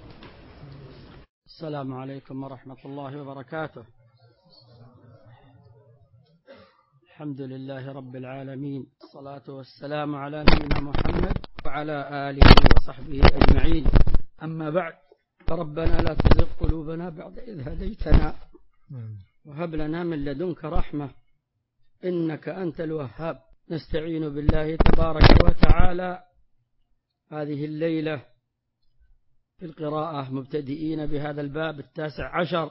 السلام عليكم ورحمة الله وبركاته. الحمد لله رب العالمين، الصلاة والسلام على نبينا محمد وعلى آله وصحبه أجمعين. أما بعد، فربنا لا تزغ قلوبنا بعد إذ هديتنا وهب لنا من لدنك رحمة إنك أنت الوهاب. نستعين بالله تبارك وتعالى هذه الليلة في القراءة، مبتدئين بهذا الباب التاسع عشر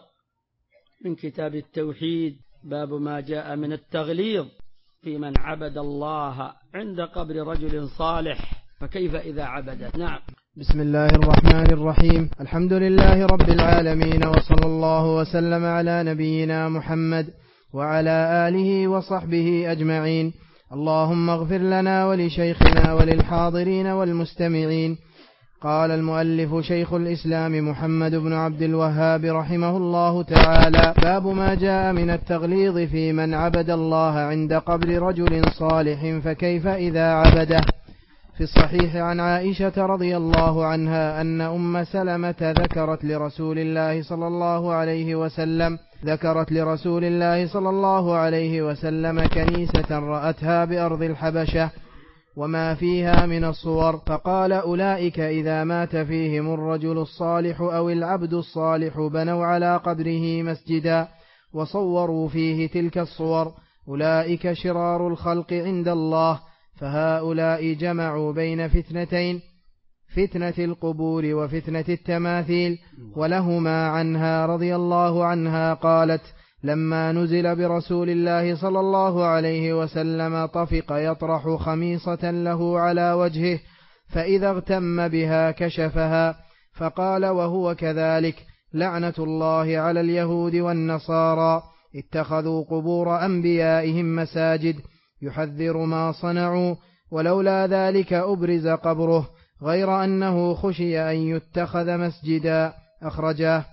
من كتاب التوحيد، باب ما جاء من التغليظ في من عبد الله عند قبر رجل صالح، فكيف إذا عبده. نعم. بسم الله الرحمن الرحيم. الحمد لله رب العالمين، وصلى الله وسلم على نبينا محمد وعلى آله وصحبه أجمعين. اللهم اغفر لنا ولشيخنا وللحاضرين والمستمعين. قال المؤلف شيخ الإسلام محمد بن عبد الوهاب رحمه الله تعالى: باب ما جاء من التغليظ في من عبد الله عند قبر رجل صالح فكيف إذا عبده. في الصحيح عن عائشة رضي الله عنها أن أم سلمة ذكرت لرسول الله صلى الله عليه وسلم ذكرت لرسول الله صلى الله عليه وسلم كنيسة رأتها بأرض الحبشة وما فيها من الصور، فقال: أولئك إذا مات فيهم الرجل الصالح أو العبد الصالح بنوا على قبره مسجدا وصوروا فيه تلك الصور، أولئك شرار الخلق عند الله، فهؤلاء جمعوا بين فتنتين، فتنة القبور وفتنة التماثيل. ولهما عنها رضي الله عنها قالت: لما نزل برسول الله صلى الله عليه وسلم طفق يطرح خميصة له على وجهه، فإذا اغتم بها كشفها، فقال وهو كذلك: لعنة الله على اليهود والنصارى اتخذوا قبور أنبيائهم مساجد، يحذر ما صنعوا، ولولا ذلك أبرز قبره، غير أنه خشي أن يتخذ مسجدا. أخرجاه.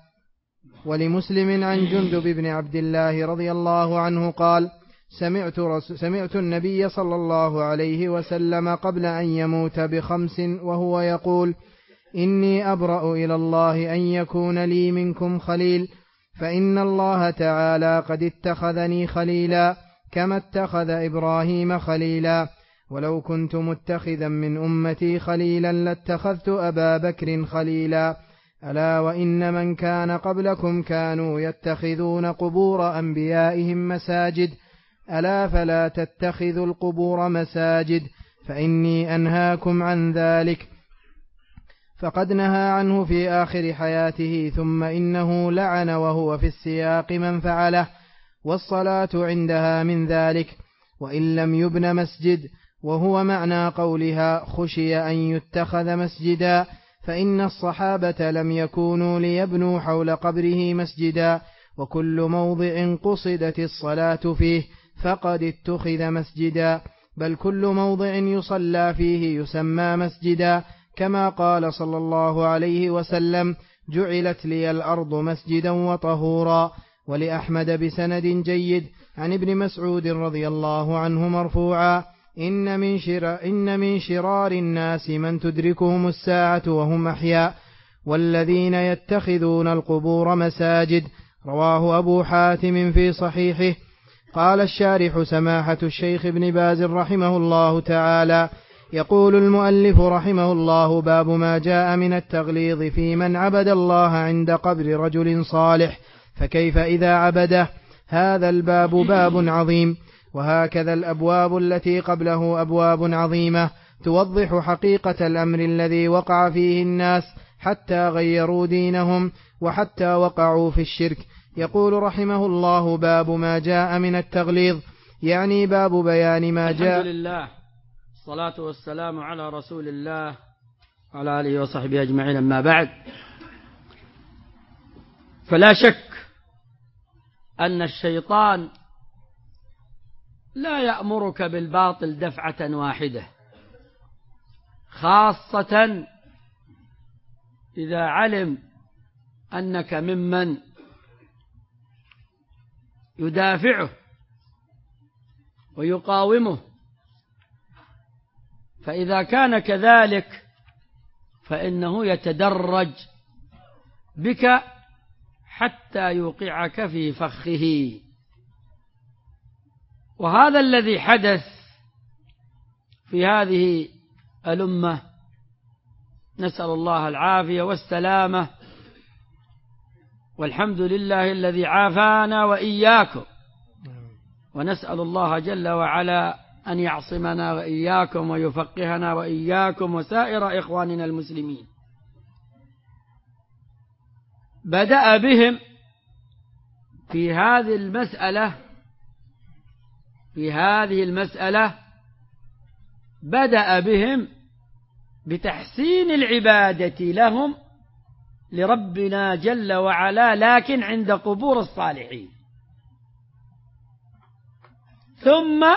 ولمسلم عن جندب بن عبد الله رضي الله عنه قال: سمعت, سمعت النبي صلى الله عليه وسلم قبل أن يموت بخمس وهو يقول: إني أبرأ إلى الله أن يكون لي منكم خليل، فإن الله تعالى قد اتخذني خليلا كما اتخذ إبراهيم خليلا، ولو كنت متخذا من أمتي خليلا لاتخذت أبا بكر خليلا، ألا وإن من كان قبلكم كانوا يتخذون قبور أنبيائهم مساجد، ألا فلا تتخذوا القبور مساجد، فإني أنهاكم عن ذلك. فقد نهى عنه في آخر حياته، ثم إنه لعن وهو في السياق من فعله، والصلاة عندها من ذلك، وإن لم يبن مسجد، وهو معنى قولها خشي أن يتخذ مسجدا، فإن الصحابة لم يكونوا ليبنوا حول قبره مسجدا، وكل موضع قصدت الصلاة فيه فقد اتخذ مسجدا، بل كل موضع يصلى فيه يسمى مسجدا، كما قال صلى الله عليه وسلم: جعلت لي الأرض مسجدا وطهورا. ولأحمد بسند جيد عن ابن مسعود رضي الله عنه مرفوعا: إن من, شر إن من شرار الناس من تدركهم الساعة وهم أحياء والذين يتخذون القبور مساجد. رواه أبو حاتم في صحيحه. قال الشارح سماحة الشيخ ابن باز رحمه الله تعالى: يقول المؤلف رحمه الله: باب ما جاء من التغليظ في من عبد الله عند قبر رجل صالح، فكيف إذا عبده؟ هذا الباب باب عظيم، وهكذا الأبواب التي قبله أبواب عظيمة توضح حقيقة الأمر الذي وقع فيه الناس حتى غيروا دينهم وحتى وقعوا في الشرك. يقول رحمه الله: باب ما جاء من التغليظ، يعني باب بيان ما جاء. الحمد لله، الصلاة والسلام على رسول الله وعلى آله وصحبه أجمعين. أما بعد، فلا شك أن الشيطان لا يأمرك بالباطل دفعة واحدة، خاصة إذا علم أنك ممن يدافعه ويقاومه. فإذا كان كذلك فإنه يتدرج بك حتى يوقعك في فخه، وهذا الذي حدث في هذه الأمة، نسأل الله العافية والسلامة، والحمد لله الذي عافانا وإياكم، ونسأل الله جل وعلا أن يعصمنا وإياكم ويفقهنا وإياكم وسائر إخواننا المسلمين. بدأ بهم في هذه المسألة في هذه المسألة بدأ بهم بتحسين العبادة لهم لربنا جل وعلا، لكن عند قبور الصالحين، ثم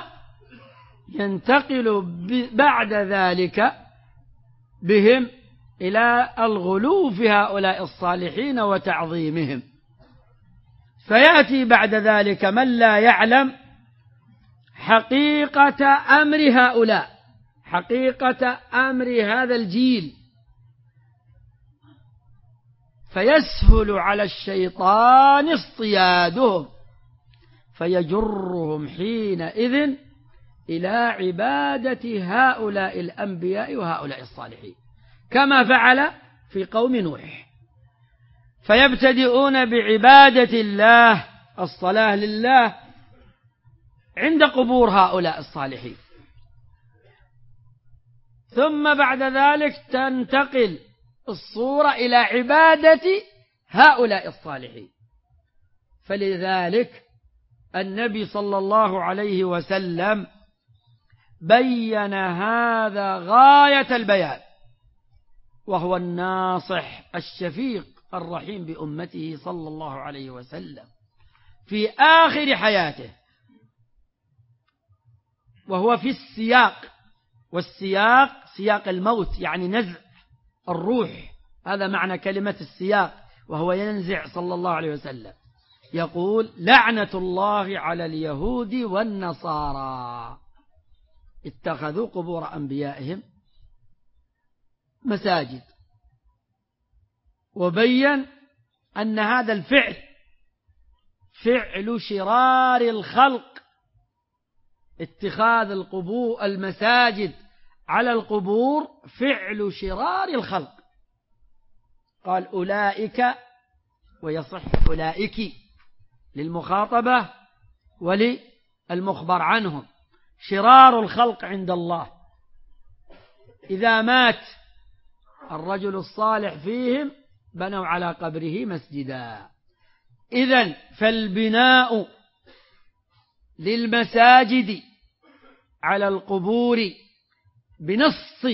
ينتقل بعد ذلك بهم إلى الغلو في هؤلاء الصالحين وتعظيمهم. فيأتي بعد ذلك من لا يعلم حقيقة أمر هؤلاء، حقيقة أمر هذا الجيل، فيسهل على الشيطان اصطيادهم، فيجرهم حينئذ إلى عبادة هؤلاء الأنبياء وهؤلاء الصالحين، كما فعل في قوم نوح. فيبتدئون بعبادة الله، الصلاة لله، عند قبور هؤلاء الصالحين، ثم بعد ذلك تنتقل الصورة إلى عبادة هؤلاء الصالحين. فلذلك النبي صلى الله عليه وسلم بين هذا غاية البيان، وهو الناصح الشفيق الرحيم بأمته صلى الله عليه وسلم في آخر حياته، وهو في السياق، والسياق سياق الموت، يعني نزع الروح، هذا معنى كلمة السياق، وهو ينزع صلى الله عليه وسلم. يقول: لعنة الله على اليهود والنصارى اتخذوا قبور أنبيائهم مساجد. وبين أن هذا الفعل فعل شرار الخلق، اتخاذ القبور المساجد على القبور فعل شرار الخلق. قال: أولئك، ويصح أولئك للمخاطبة وللمخبر عنهم، شرار الخلق عند الله. إذا مات الرجل الصالح فيهم بنوا على قبره مسجدا. إذن فالبناء للمساجد على القبور بنص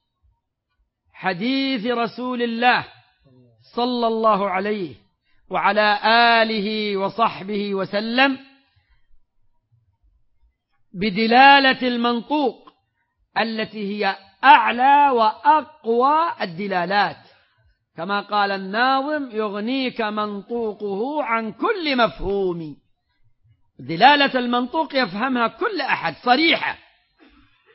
حديث رسول الله صلى الله عليه وعلى آله وصحبه وسلم، بدلالة المنطوق التي هي أعلى وأقوى الدلالات، كما قال الناظم: يغنيك منطوقه عن كل مفهوم. دلالة المنطوق يفهمها كل أحد صريحة،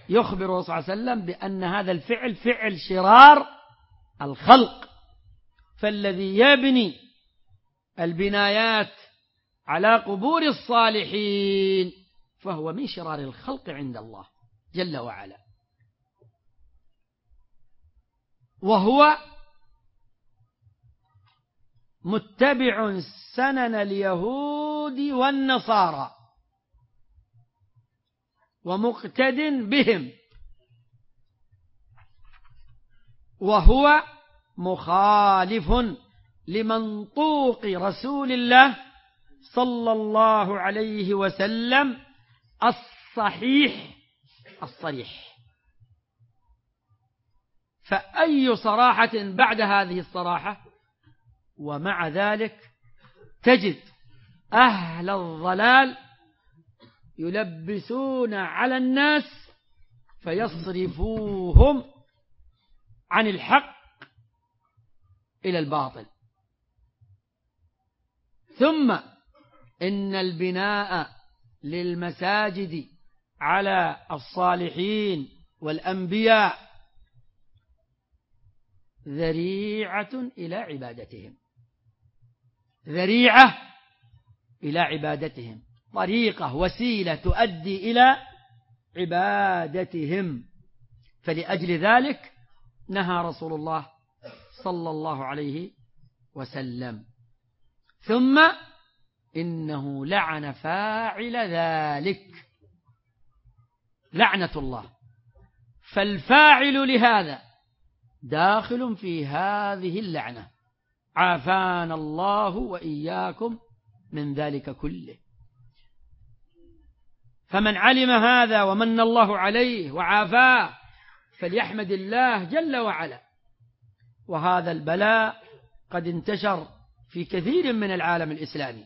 يخبر صلى الله عليه وسلم بأن هذا الفعل فعل شرار الخلق، فالذي يبني البنايات على قبور الصالحين فهو من شرار الخلق عند الله جل وعلا. وهو متبع سنن اليهود والنصارى ومقتد بهم، وهو مخالف لمنطوق رسول الله صلى الله عليه وسلم الصحيح الصريح. فأي صراحة بعد هذه الصراحة؟ ومع ذلك تجد أهل الضلال يلبسون على الناس فيصرفوهم عن الحق إلى الباطل. ثم إن البناء للمساجد على الصالحين والأنبياء ذريعة إلى عبادتهم، ذريعة إلى عبادتهم، طريقة وسيلة تؤدي إلى عبادتهم. فلأجل ذلك نهى رسول الله صلى الله عليه وسلم. ثم إنه لعن فاعل ذلك لعنة الله، فالفاعل لهذا داخل في هذه اللعنة، عافانا الله وإياكم من ذلك كله. فمن علم هذا ومن الله عليه وعافاه فليحمد الله جل وعلا. وهذا البلاء قد انتشر في كثير من العالم الإسلامي،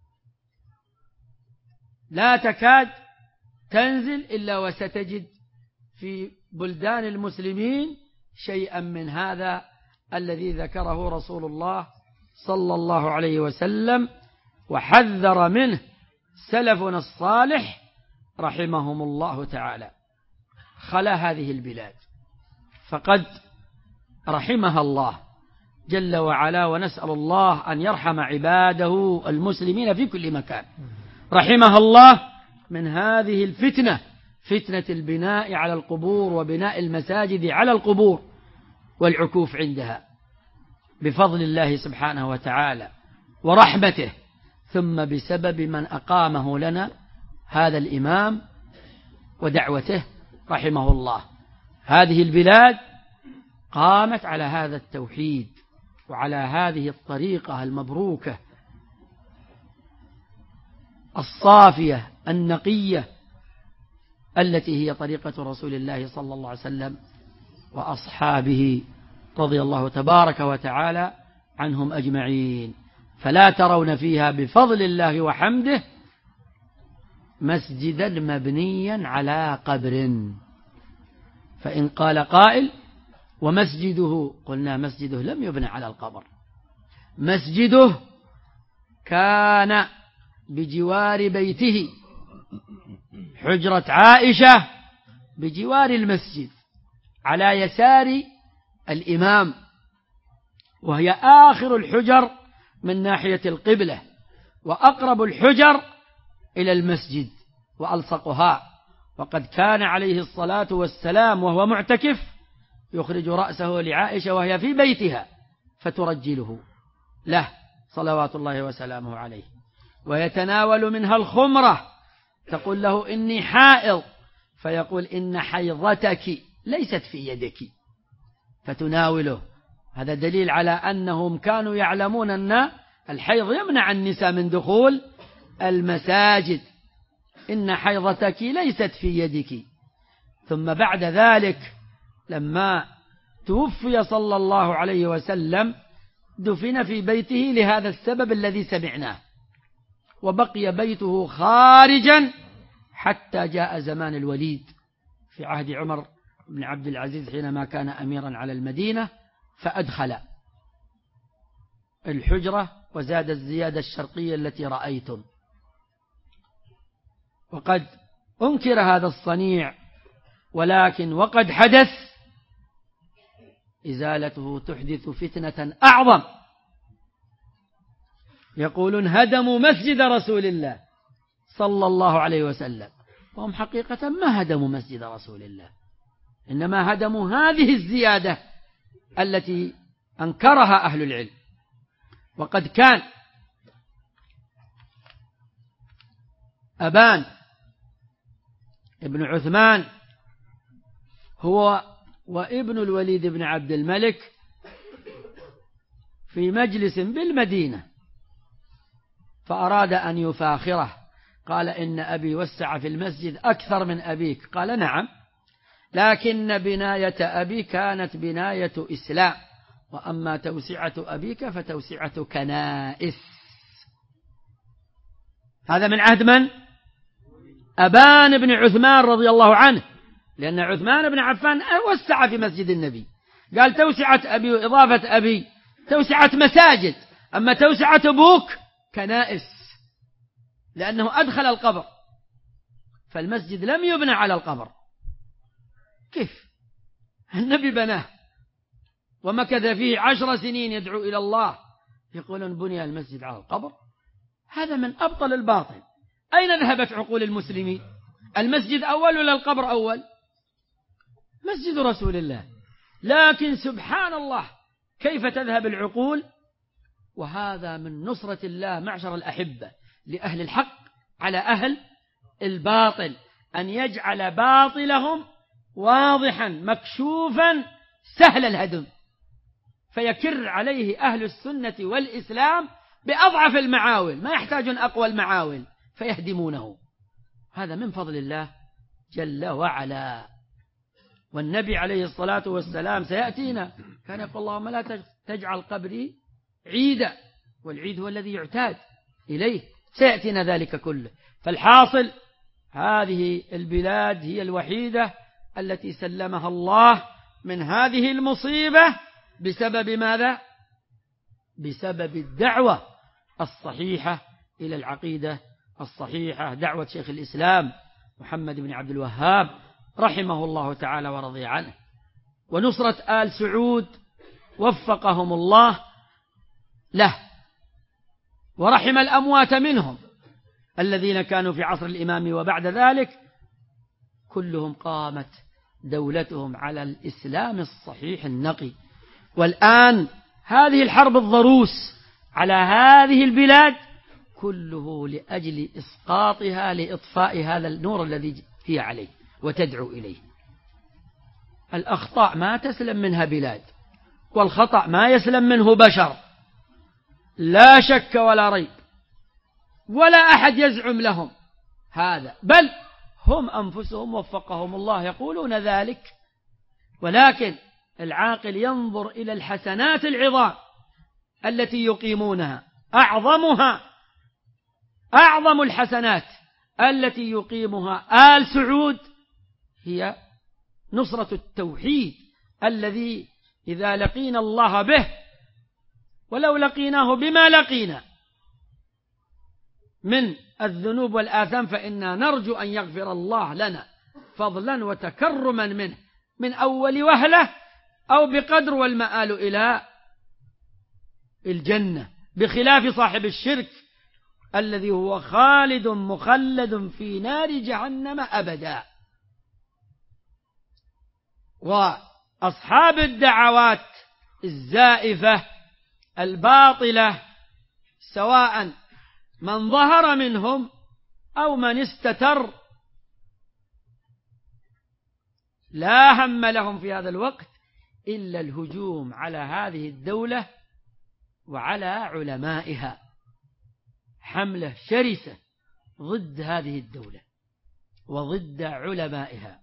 لا تكاد تنزل إلا وستجد في بلدان المسلمين شيئا من هذا الذي ذكره رسول الله صلى الله عليه وسلم وحذر منه سلفنا الصالح رحمهم الله تعالى. خلا هذه البلاد فقد رحمها الله جل وعلا، ونسأل الله أن يرحم عباده المسلمين في كل مكان. رحمها الله من هذه الفتنة، فتنة البناء على القبور وبناء المساجد على القبور والعكوف عندها، بفضل الله سبحانه وتعالى ورحمته، ثم بسبب من أقامه لنا هذا الإمام ودعوته رحمه الله. هذه البلاد قامت على هذا التوحيد وعلى هذه الطريقة المبروكة الصافية النقية التي هي طريقة رسول الله صلى الله عليه وسلم وأصحابه رضي الله تبارك وتعالى عنهم أجمعين. فلا ترون فيها بفضل الله وحمده مسجدا مبنيا على قبر. فإن قال قائل ومسجده، قلنا مسجده لم يبنى على القبر، مسجده كان بجوار بيته، حجرة عائشة بجوار المسجد على يسار الإمام، وهي آخر الحجر من ناحية القبلة وأقرب الحجر إلى المسجد وألصقها. وقد كان عليه الصلاة والسلام وهو معتكف يخرج رأسه لعائشة وهي في بيتها فترجله له صلوات الله وسلامه عليه، ويتناول منها الخمرة، تقول له إني حائض فيقول إن حيضتك ليست في يدك فتناوله. هذا دليل على أنهم كانوا يعلمون أن الحيض يمنع النساء من دخول المساجد، إن حيضتك ليست في يدك. ثم بعد ذلك لما توفي صلى الله عليه وسلم دفن في بيته لهذا السبب الذي سمعناه، وبقي بيته خارجا حتى جاء زمان الوليد في عهد عمر بن عبد العزيز حينما كان أميرا على المدينة، فأدخل الحجرة وزاد الزيادة الشرقية التي رأيتم. وقد أنكر هذا الصنيع ولكن وقد حدث إزالته تحدث فتنة أعظم. يقولون هدموا مسجد رسول الله صلى الله عليه وسلم، وهم حقيقة ما هدموا مسجد رسول الله، إنما هدموا هذه الزيادة التي أنكرها أهل العلم. وقد كان أبان ابن عثمان هو وابن الوليد بن عبد الملك في مجلس بالمدينة، فأراد أن يفاخره، قال إن أبي وسع في المسجد أكثر من أبيك. قال نعم، لكن بناية أبي كانت بناية إسلام، وأما توسعة أبيك فتوسعة كنائس. هذا من عهد من؟ أبان بن عثمان رضي الله عنه، لأن عثمان بن عفان وسع في مسجد النبي، قال توسعة أبي وإضافة أبي توسعة مساجد، أما توسعة أبوك كنائس، لأنه أدخل القبر، فالمسجد لم يبنى على القبر. كيف؟ النبي بناه ومكث فيه عشر سنين يدعو إلى الله، يقولون بني المسجد على القبر؟ هذا من أبطل الباطل. أين ذهبت عقول المسلمين؟ المسجد أول ولا القبر أول؟ مسجد رسول الله. لكن سبحان الله كيف تذهب العقول، وهذا من نصرة الله معشر الأحبة لأهل الحق على أهل الباطل، أن يجعل باطلهم واضحا مكشوفا سهل الهدم، فيكر عليه أهل السنة والإسلام بأضعف المعاول، ما يحتاجون أقوى المعاول فيهدمونه. هذا من فضل الله جل وعلا. والنبي عليه الصلاة والسلام سيأتينا كان يقول اللهم لا تجعل قبري عيدا، والعيد هو الذي يعتاد إليه، سيأتينا ذلك كله. فالحاصل هذه البلاد هي الوحيدة التي سلمها الله من هذه المصيبة بسبب ماذا؟ بسبب الدعوة الصحيحة إلى العقيدة الصحيحة، دعوة شيخ الإسلام محمد بن عبد الوهاب رحمه الله تعالى ورضي عنه، ونصرة آل سعود وفقهم الله له، ورحم الأموات منهم الذين كانوا في عصر الإمام وبعد ذلك، كلهم قامت دولتهم على الإسلام الصحيح النقي. والآن هذه الحرب الضروس على هذه البلاد كله لأجل إسقاطها، لإطفاء هذا النور الذي هي عليه وتدعو إليه. الأخطاء ما تسلم منها بلاد، والخطأ ما يسلم منه بشر، لا شك ولا ريب، ولا أحد يزعم لهم هذا، بل هم أنفسهم وفقهم الله يقولون ذلك. ولكن العاقل ينظر إلى الحسنات العظام التي يقيمونها، أعظمها أعظم الحسنات التي يقيمها آل سعود هي نصرة التوحيد، الذي إذا لقينا الله به، ولو لقيناه بما لقينا من الذنوب والآثام، فإنا نرجو أن يغفر الله لنا فضلا وتكرما منه من أول وهلة، أو بقدر والمآل إلى الجنة، بخلاف صاحب الشرك الذي هو خالد مخلد في نار جهنم أبدا. وأصحاب الدعوات الزائفة الباطلة، سواء من ظهر منهم أو من استتر، لا هم لهم في هذا الوقت إلا الهجوم على هذه الدولة وعلى علمائها، حملة شرسة ضد هذه الدولة وضد علمائها.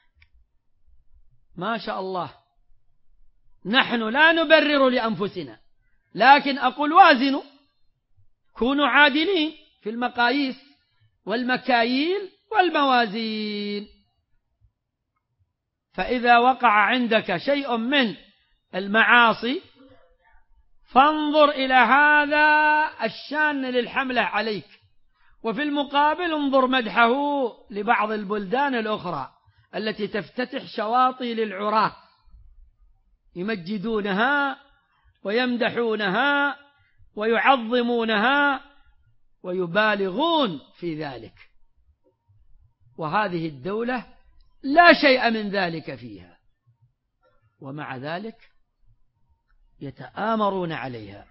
ما شاء الله، نحن لا نبرر لأنفسنا، لكن أقول وازنوا، كونوا عادلين في المقاييس والمكاييل والموازين. فإذا وقع عندك شيء من المعاصي فانظر إلى هذا الشان للحملة عليك، وفي المقابل انظر مدحه لبعض البلدان الأخرى التي تفتتح شواطئ للعراة يمجدونها ويمدحونها ويعظمونها ويبالغون في ذلك، وهذه الدولة لا شيء من ذلك فيها، ومع ذلك يتآمرون عليها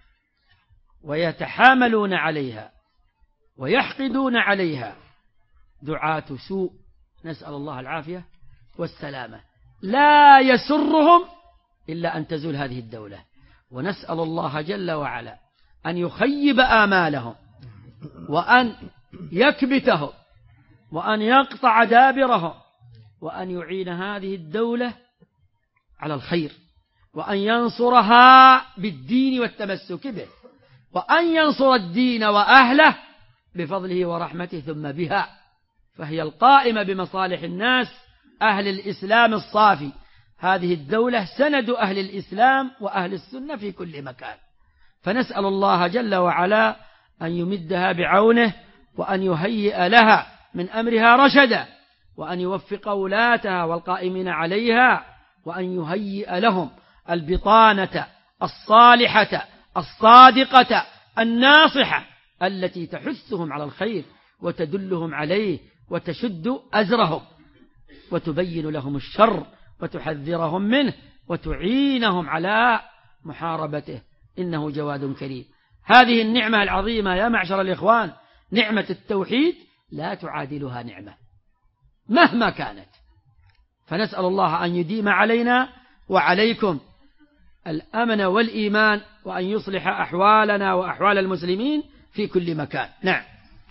ويتحاملون عليها ويحقدون عليها دعاة سوء، نسأل الله العافية والسلامة، لا يسرهم إلا أن تزول هذه الدولة، ونسأل الله جل وعلا أن يخيب آمالهم وأن يكبتهم وأن يقطع دابرهم وأن يعين هذه الدولة على الخير، وأن ينصرها بالدين والتمسك به، وأن ينصر الدين وأهله بفضله ورحمته ثم بها، فهي القائمة بمصالح الناس أهل الإسلام الصافي. هذه الدولة سند أهل الإسلام وأهل السنة في كل مكان، فنسأل الله جل وعلا أن يمدها بعونه وأن يهيئ لها من أمرها رشدا، وأن يوفق ولاتها والقائمين عليها، وأن يهيئ لهم البطانة الصالحة الصادقة الناصحة التي تحثهم على الخير وتدلهم عليه وتشد أزرهم وتبين لهم الشر وتحذرهم منه وتعينهم على محاربته، إنه جواد كريم. هذه النعمة العظيمة يا معشر الإخوان، نعمة التوحيد، لا تعادلها نعمة مهما كانت، فنسأل الله أن يديم علينا وعليكم الأمن والإيمان، وأن يصلح أحوالنا وأحوال المسلمين في كل مكان. نعم.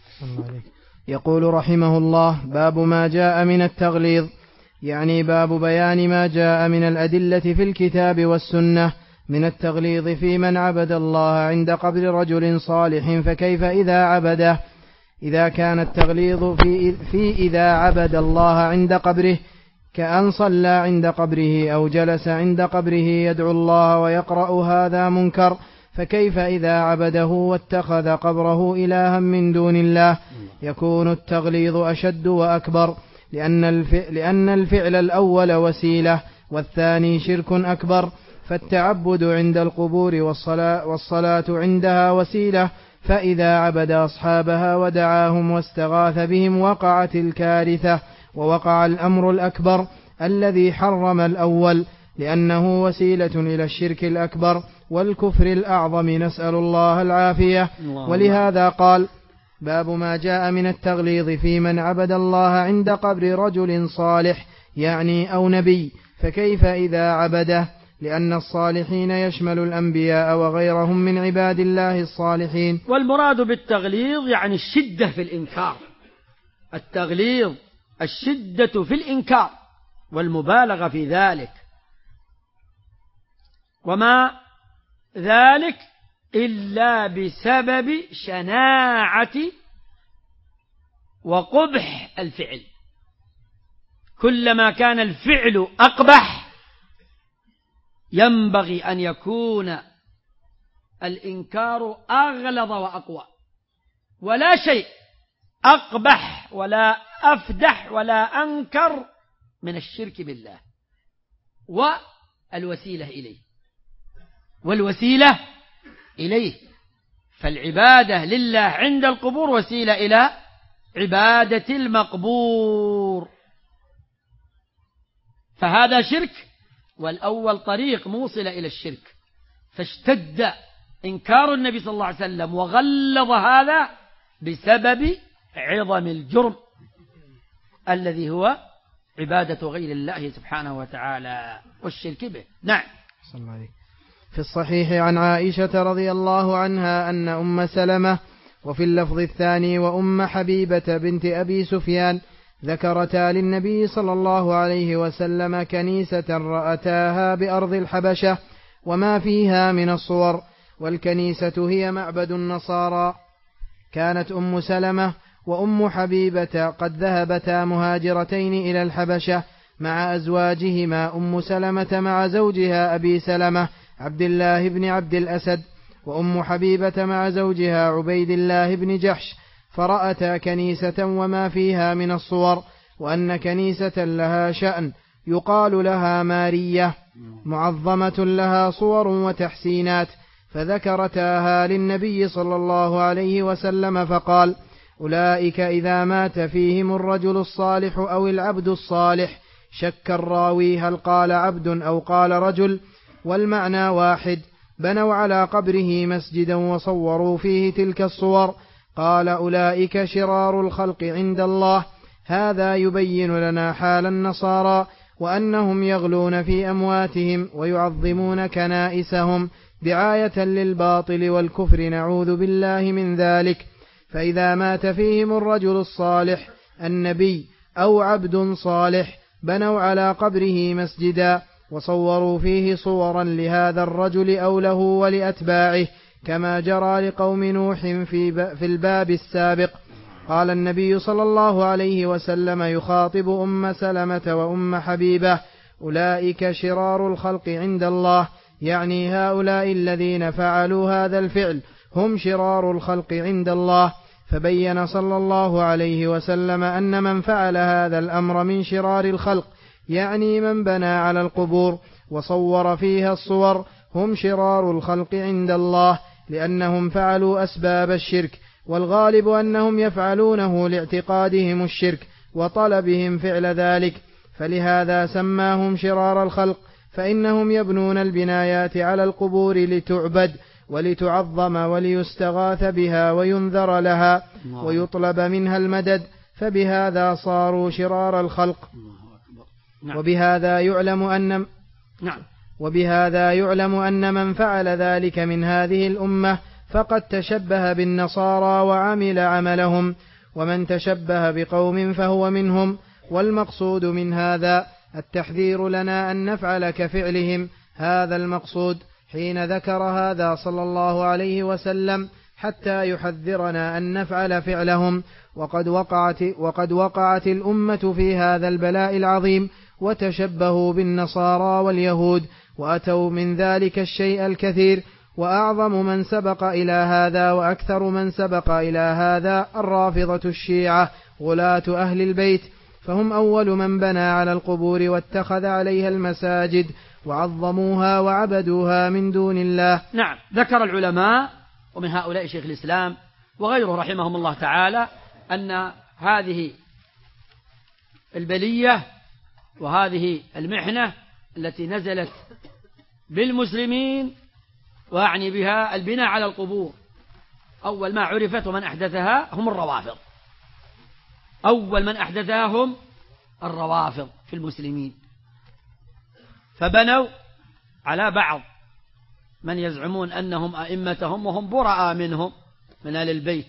يقول رحمه الله: باب ما جاء من التغليظ، يعني باب بيان ما جاء من الأدلة في الكتاب والسنة من التغليظ في من عبد الله عند قبر رجل صالح، فكيف إذا عبده؟ إذا كان التغليظ في, في إذا عبد الله عند قبره كأن صلى عند قبره أو جلس عند قبره يدعو الله ويقرأ، هذا منكر، فكيف إذا عبده واتخذ قبره إلها من دون الله؟ يكون التغليظ أشد وأكبر، لأن الفعل, لأن الفعل الأول وسيلة والثاني شرك أكبر، فالتعبد عند القبور والصلاة, والصلاة عندها وسيلة، فإذا عبد أصحابها ودعاهم واستغاث بهم وقعت الكارثة ووقع الأمر الأكبر الذي حرم الأول، لأنه وسيلة إلى الشرك الأكبر والكفر الأعظم، نسأل الله العافية. ولهذا قال: باب ما جاء من التغليظ في من عبد الله عند قبر رجل صالح، يعني أو نبي، فكيف إذا عبده؟ لأن الصالحين يشمل الأنبياء وغيرهم من عباد الله الصالحين. والمراد بالتغليظ يعني الشدة في الإنكار، التغليظ الشدة في الإنكار والمبالغة في ذلك، وما ذلك إلا بسبب شناعة وقبح الفعل. كلما كان الفعل أقبح ينبغي أن يكون الإنكار أغلظ وأقوى، ولا شيء أقبح ولا أفدح ولا أنكر من الشرك بالله والوسيلة إليه والوسيلة إليه فالعبادة لله عند القبور وسيلة إلى عبادة المقبور، فهذا شرك، والأول طريق موصل إلى الشرك، فاشتد إنكار النبي صلى الله عليه وسلم وغلظ هذا بسبب عظم الجرم الذي هو عبادة غير الله سبحانه وتعالى والشرك به. نعم. في الصحيح عن عائشة رضي الله عنها أن أم سلمة، وفي اللفظ الثاني وأم حبيبة بنت أبي سفيان، ذكرتا للنبي صلى الله عليه وسلم كنيسة رأتاها بأرض الحبشة وما فيها من الصور، والكنيسة هي معبد النصارى. كانت أم سلمة وأم حبيبة قد ذهبتا مهاجرتين إلى الحبشة مع أزواجهما، أم سلمة مع زوجها أبي سلمة عبد الله بن عبد الأسد، وأم حبيبة مع زوجها عبيد الله بن جحش، فرأتا كنيسة وما فيها من الصور، وأن كنيسة لها شأن يقال لها مارية معظمة لها صور وتحسينات، فذكرتاها للنبي صلى الله عليه وسلم فقال: أولئك إذا مات فيهم الرجل الصالح أو العبد الصالح. شك الراوي هل قال عبد أو قال رجل، والمعنى واحد. بنوا على قبره مسجدا وصوروا فيه تلك الصور. قال: أولئك شرار الخلق عند الله. هذا يبين لنا حال النصارى، وأنهم يغلون في أمواتهم ويعظمون كنائسهم دعاية للباطل والكفر، نعوذ بالله من ذلك. فإذا مات فيهم الرجل الصالح النبي أو عبد صالح بنوا على قبره مسجدا وصوروا فيه صورا لهذا الرجل أو له ولأتباعه، كما جرى لقوم نوح في الباب السابق. قال النبي صلى الله عليه وسلم يخاطب أم سلمة وأم حبيبة: أولئك شرار الخلق عند الله، يعني هؤلاء الذين فعلوا هذا الفعل هم شرار الخلق عند الله. فبين صلى الله عليه وسلم أن من فعل هذا الأمر من شرار الخلق، يعني من بنى على القبور وصور فيها الصور، هم شرار الخلق عند الله، لأنهم فعلوا أسباب الشرك، والغالب أنهم يفعلونه لاعتقادهم الشرك وطلبهم فعل ذلك، فلهذا سماهم شرار الخلق، فإنهم يبنون البنايات على القبور لتعبد ولتعظم وليستغاث بها وينذر لها ويطلب منها المدد، فبهذا صاروا شرار الخلق. وبهذا يعلم أن نعم وبهذا يعلم أن من فعل ذلك من هذه الأمة فقد تشبه بالنصارى وعمل عملهم، ومن تشبه بقوم فهو منهم. والمقصود من هذا التحذير لنا أن نفعل كفعلهم. هذا المقصود حين ذكر هذا صلى الله عليه وسلم حتى يحذرنا أن نفعل فعلهم. وقد وقعت, وقد وقعت الأمة في هذا البلاء العظيم، وتشبهوا بالنصارى واليهود، وأتوا من ذلك الشيء الكثير. وأعظم من سبق إلى هذا وأكثر من سبق إلى هذا الرافضة الشيعة غلاة أهل البيت، فهم أول من بنى على القبور واتخذ عليها المساجد وعظموها وعبدوها من دون الله. نعم، ذكر العلماء ومن هؤلاء شيخ الإسلام وغيره رحمهم الله تعالى أن هذه البلية وهذه المحنة التي نزلت بالمسلمين، وأعني بها البناء على القبور، أول ما عرفت ومن أحدثها هم الروافض. أول من أحدثها هم الروافض في المسلمين، فبنوا على بعض من يزعمون أنهم أئمتهم وهم براء منهم من آل البيت،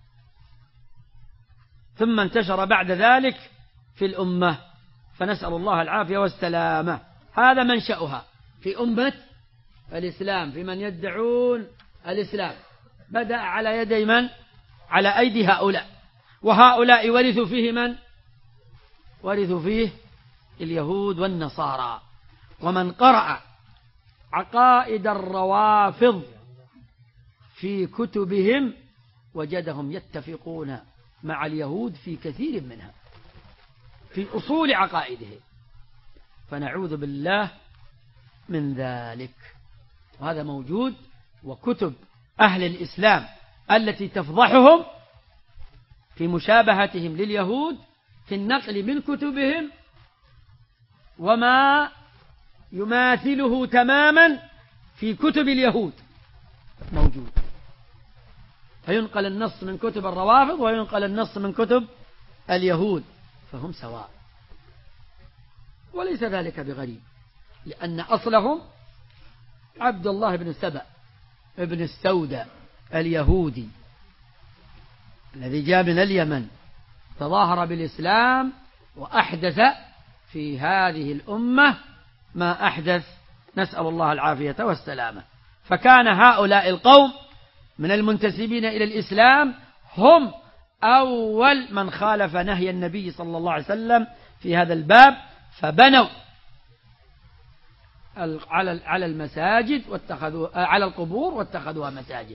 ثم انتشر بعد ذلك في الأمة، فنسأل الله العافية والسلامة. هذا منشأها في أمة الإسلام، في من يدعون الإسلام. بدأ على يدي من؟ على أيدي هؤلاء، وهؤلاء ورثوا فيه من؟ ورثوا فيه اليهود والنصارى. ومن قرأ عقائد الروافض في كتبهم وجدهم يتفقون مع اليهود في كثير منها، في أصول عقائدهم، فنعوذ بالله من ذلك. وهذا موجود، وكتب أهل الإسلام التي تفضحهم في مشابهتهم لليهود في النقل من كتبهم وما يماثله تماما في كتب اليهود موجود، فينقل النص من كتب الروافض وينقل النص من كتب اليهود، فهم سواء. وليس ذلك بغريب، لأن أصلهم عبد الله بن سبأ ابن السوداء اليهودي الذي جاء من اليمن، تظاهر بالإسلام وأحدث في هذه الأمة ما أحدث، نسأل الله العافية والسلامة. فكان هؤلاء القوم من المنتسبين إلى الإسلام هم أول من خالف نهي النبي صلى الله عليه وسلم في هذا الباب، فبنوا على المساجد واتخذوا على القبور واتخذوها مساجد.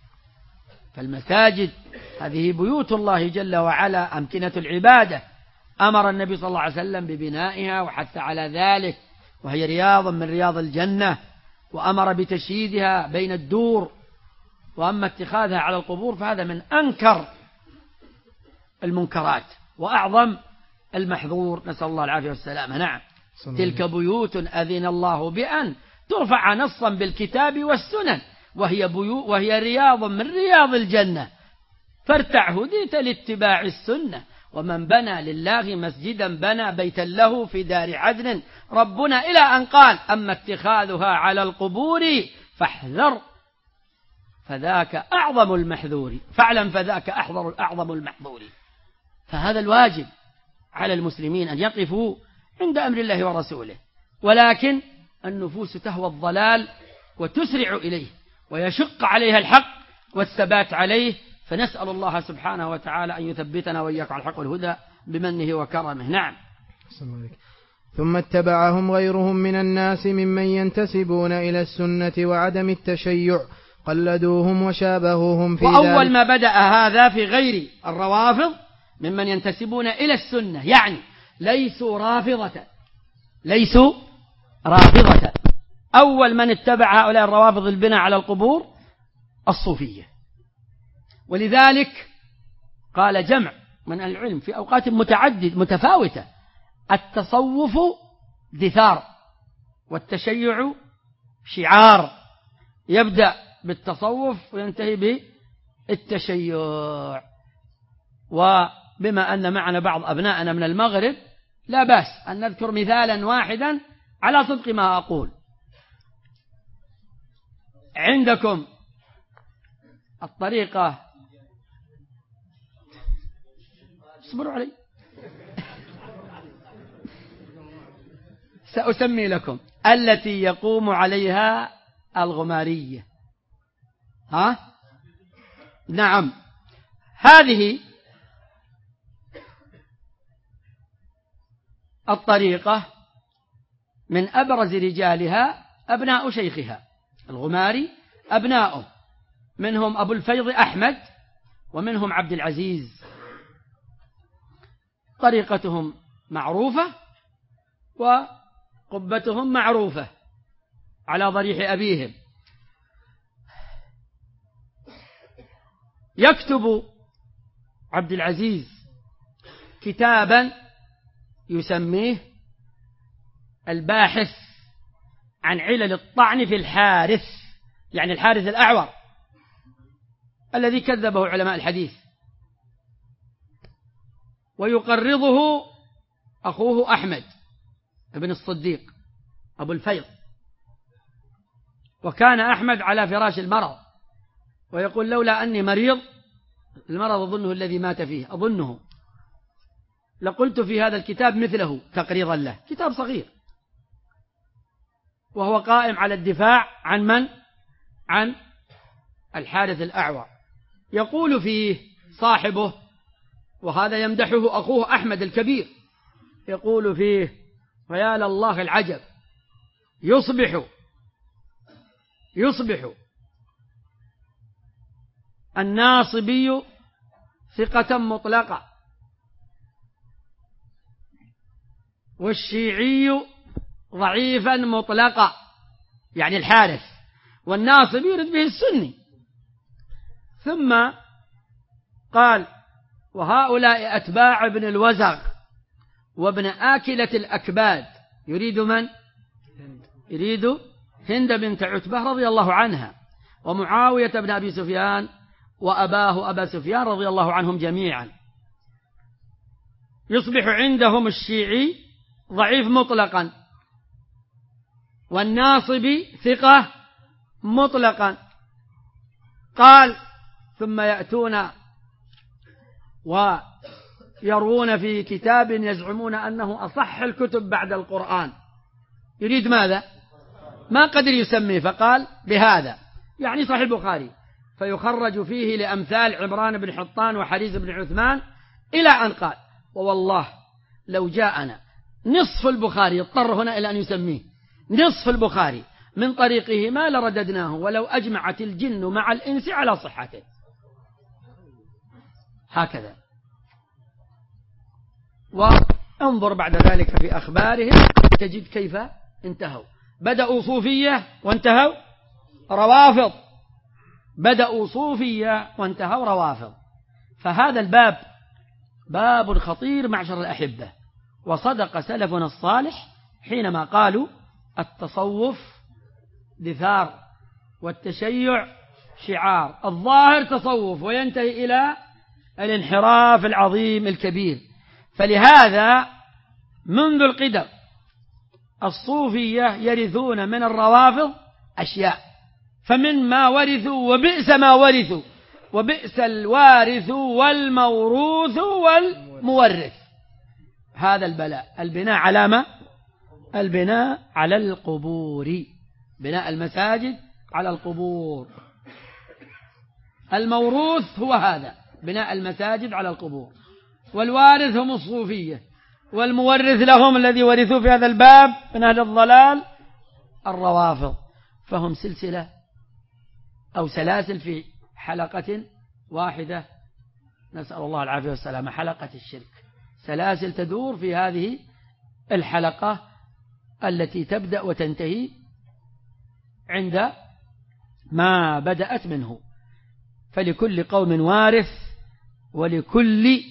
فالمساجد هذه بيوت الله جل وعلا، أمكنة العبادة أمر النبي صلى الله عليه وسلم ببنائها وحث على ذلك، وهي رياض من رياض الجنة، وأمر بتشييدها بين الدور. وأما اتخاذها على القبور فهذا من أنكر المنكرات وأعظم المحظور، نسأل الله العافية والسلامة. نعم، تلك بيوت أذن الله بأن ترفع نصا بالكتاب والسنن وهي, بيو وهي رياض من رياض الجنة، فارتع هديت لاتباع السنة. ومن بنى لله مسجدا بنى بيتا له في دار عدن، ربنا إلى أن قال أما اتخاذها على القبور فاحذر فذاك أعظم المحذور، فاعلم فذاك أحذر أعظم المحذور. فهذا الواجب على المسلمين أن يقفوا عند أمر الله ورسوله، ولكن النفوس تهوى الضلال وتسرع إليه ويشق عليها الحق والثبات عليه، فنسأل الله سبحانه وتعالى أن يثبتنا وإياك على الحق والهدى بمنه وكرمه. نعم. ثم اتبعهم غيرهم من الناس ممن ينتسبون إلى السنة وعدم التشيع، قلدوهم وشابهوهم في ذلك. وأول ما بدأ هذا في غير الروافض ممن ينتسبون إلى السنة، يعني ليسوا رافضة، ليسوا رافضة. أول من اتبع هؤلاء الروافض البناء على القبور الصوفية، ولذلك قال جمع من العلم في أوقات متعدد متفاوتة: التصوف دثار والتشيع شعار، يبدأ بالتصوف وينتهي بالتشيع. وبما أن معنا بعض أبنائنا من المغرب لا بأس أن نذكر مثالا واحدا على صدق ما أقول. عندكم الطريقة، اصبروا علي سأسمي لكم، التي يقوم عليها الغمارية. ها؟ نعم، هذه الطريقة من أبرز رجالها أبناء شيخها الغماري، أبناؤه منهم أبو الفيض أحمد ومنهم عبد العزيز. طريقتهم معروفة وقبتهم معروفة على ضريح أبيهم. يكتب عبد العزيز كتابا يسميه الباحث عن علل الطعن في الحارث، يعني الحارث الأعور الذي كذبه علماء الحديث، ويقرضه أخوه أحمد ابن الصديق أبو الفيض. وكان أحمد على فراش المرض ويقول لولا أني مريض، المرض أظنه الذي مات فيه، أظنه لقلت في هذا الكتاب مثله تقريرا له، كتاب صغير، وهو قائم على الدفاع عن من؟ عن الحارث الأعور. يقول فيه صاحبه، وهذا يمدحه أخوه أحمد الكبير، يقول فيه: فيا لله العجب، يصبح يصبح الناصبي ثقة مطلقة، والشيعي ضعيفا مطلقا، يعني الحارث، والناصبي يرد به السني. ثم قال: وهؤلاء أتباع ابن الوزغ وابن آكلة الأكباد. يريد من؟ يريد هند بنت عتبة رضي الله عنها، ومعاوية بن أبي سفيان، وأباه أبا سفيان رضي الله عنهم جميعا. يصبح عندهم الشيعي ضعيف مطلقا، والناصبي ثقة مطلقا. قال: ثم يأتون ويروون في كتاب يزعمون أنه أصح الكتب بعد القرآن. يريد ماذا؟ ما قدر يسميه، فقال بهذا، يعني صحيح البخاري، فيخرج فيه لأمثال عمران بن حطان وحريز بن عثمان، إلى أن قال: ووالله لو جاءنا نصف البخاري، يضطر هنا إلى أن يسميه نصف البخاري من طريقه ما لرددناه ولو أجمعت الجن مع الإنس على صحته. هكذا. وانظر بعد ذلك في أخبارهم تجد كيف انتهوا. بدأوا صوفية وانتهوا روافض، بدأوا صوفية وانتهوا روافض. فهذا الباب باب خطير معشر الأحبة، وصدق سلفنا الصالح حينما قالوا التصوف دثار والتشيع شعار، الظاهر تصوف وينتهي إلى الانحراف العظيم الكبير. فلهذا منذ القدم الصوفية يرثون من الروافض أشياء، فمن ما ورثوا وبئس ما ورثوا، وبئس الوارث والموروث والمورث. هذا البلاء، البناء على ما؟ البناء على القبور، بناء المساجد على القبور. الموروث هو هذا، بناء المساجد على القبور، والوارث هم الصوفية، والمورث لهم الذي ورثوا في هذا الباب من أهل الضلال الروافض. فهم سلسلة أو سلاسل في حلقة واحدة، نسأل الله العافية والسلامة، حلقة الشرك، سلاسل تدور في هذه الحلقة التي تبدأ وتنتهي عند ما بدأت منه. فلكل قوم وارث ولكل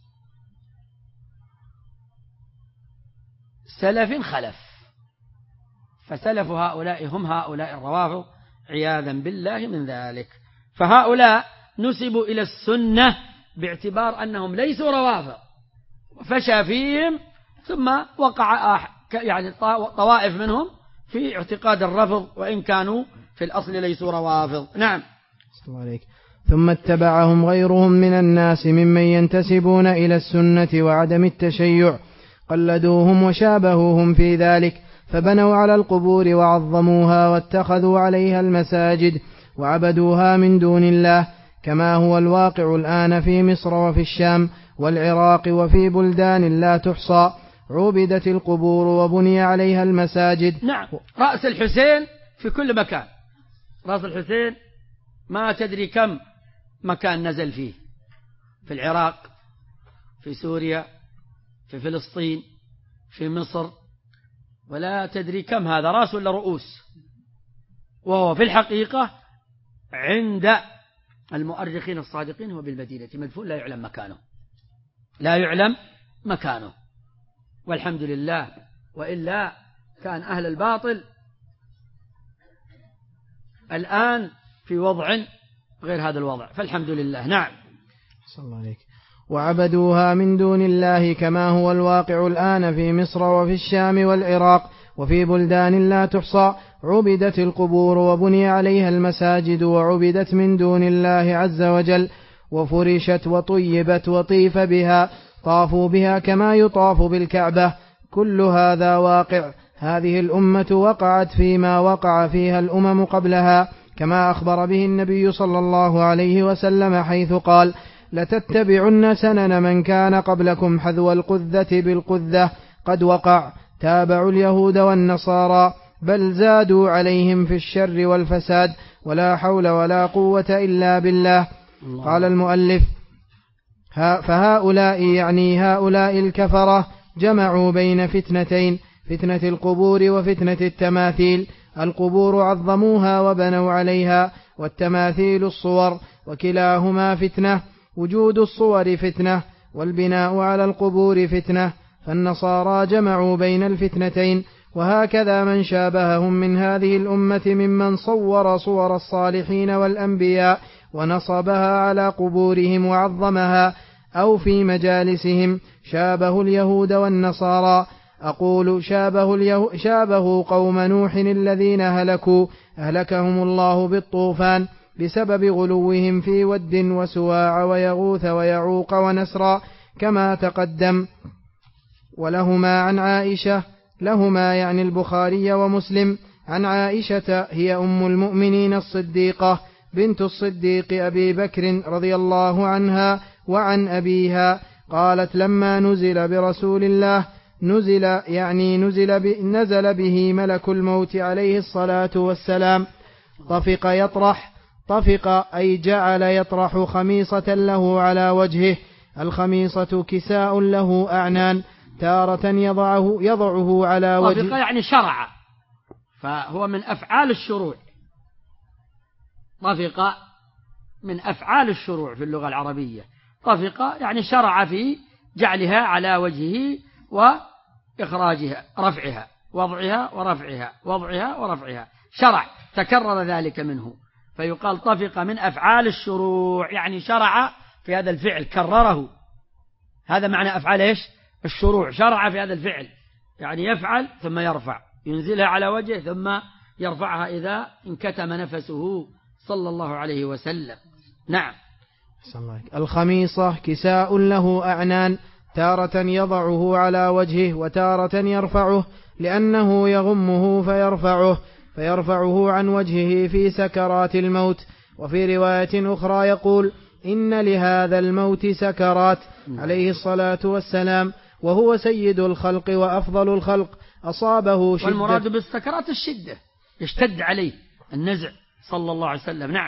سلف خلف، فسلف هؤلاء هم هؤلاء الروافض عياذا بالله من ذلك. فهؤلاء نسبوا إلى السنة باعتبار أنهم ليسوا روافض، فشى فيهم ثم وقع يعني طوائف منهم في اعتقاد الرفض وإن كانوا في الأصل ليسوا روافض. نعم. ثم اتبعهم غيرهم من الناس ممن ينتسبون إلى السنة وعدم التشيع، قلدوهم وشابهوهم في ذلك، فبنوا على القبور وعظموها واتخذوا عليها المساجد وعبدوها من دون الله، كما هو الواقع الآن في مصر وفي الشام والعراق وفي بلدان لا تحصى، عبدت القبور وبني عليها المساجد. نعم. رأس الحسين في كل مكان، رأس الحسين ما تدري كم مكان نزل فيه، في العراق، في سوريا، في فلسطين، في مصر، ولا تدري كم هذا رأس ولا رؤوس. وهو في الحقيقة عند المؤرخين الصادقين هو بالمدينة مدفون لا يعلم مكانه، لا يعلم مكانه، والحمد لله، وإلا كان أهل الباطل الآن في وضع غير هذا الوضع، فالحمد لله. نعم. صلى الله عليك. وعبدوها من دون الله كما هو الواقع الآن في مصر وفي الشام والعراق وفي بلدان لا تحصى، عبدت القبور وبني عليها المساجد وعبدت من دون الله عز وجل، وفرشت وطيبت وطيف بها، طافوا بها كما يطاف بالكعبة. كل هذا واقع. هذه الأمة وقعت فيما وقع فيها الأمم قبلها، كما أخبر به النبي صلى الله عليه وسلم حيث قال: لتتبعن سنن من كان قبلكم حذو القذة بالقذة. قد وقع. تابعوا اليهود والنصارى، بل زادوا عليهم في الشر والفساد، ولا حول ولا قوة إلا بالله. قال المؤلف: فهؤلاء يعني هؤلاء الكفرة جمعوا بين فتنتين، فتنة القبور وفتنة التماثيل. القبور عظموها وبنوا عليها، والتماثيل الصور، وكلاهما فتنة. وجود الصور فتنة، والبناء على القبور فتنة. فالنصارى جمعوا بين الفتنتين، وهكذا من شابههم من هذه الأمة ممن صور صور الصالحين والأنبياء ونصبها على قبورهم وعظمها أو في مجالسهم شابه اليهود والنصارى. أقول شابه, اليه... شابه قوم نوح الذين هلكوا أهلكهم الله بالطوفان بسبب غلوهم في ود وسواع ويغوث ويعوق ونسرا كما تقدم. ولهما عن عائشة، لهما يعني البخاري ومسلم، عن عائشة هي أم المؤمنين الصديقة بنت الصديق أبي بكر رضي الله عنها، وعن أبيها قالت: لما نزل برسول الله نزل يعني نزل, ب... نزل به ملك الموت عليه الصلاة والسلام، طفق يطرح، طفق أي جعل يطرح خميصة له على وجهه، الخميصة كساء له أعنان تارة يضعه, يضعه على وجه. طفق يعني شرع، فهو من أفعال الشروع. طفق من أفعال الشروع في اللغة العربية. طفق يعني شرع في جعلها على وجهه وإخراجها، رفعها، وضعها ورفعها، وضعها ورفعها، شرع، تكرر ذلك منه، فيقال طفق من أفعال الشروع، يعني شرع في هذا الفعل، كرره. هذا معنى أفعال إيش؟ الشروع، شرع في هذا الفعل، يعني يفعل ثم يرفع، ينزلها على وجهه ثم يرفعها إذا انكتم نفسه صلى الله عليه وسلم. نعم. الخميصة كساء له أعنان تارة يضعه على وجهه وتارة يرفعه لأنه يغمه فيرفعه فيرفعه عن وجهه في سكرات الموت. وفي رواية أخرى يقول إن لهذا الموت سكرات عليه الصلاة والسلام، وهو سيد الخلق وأفضل الخلق، أصابه شدة. والمراد بالسكرات الشدة، يشتد عليه النزع صلى الله عليه وسلم. نعم.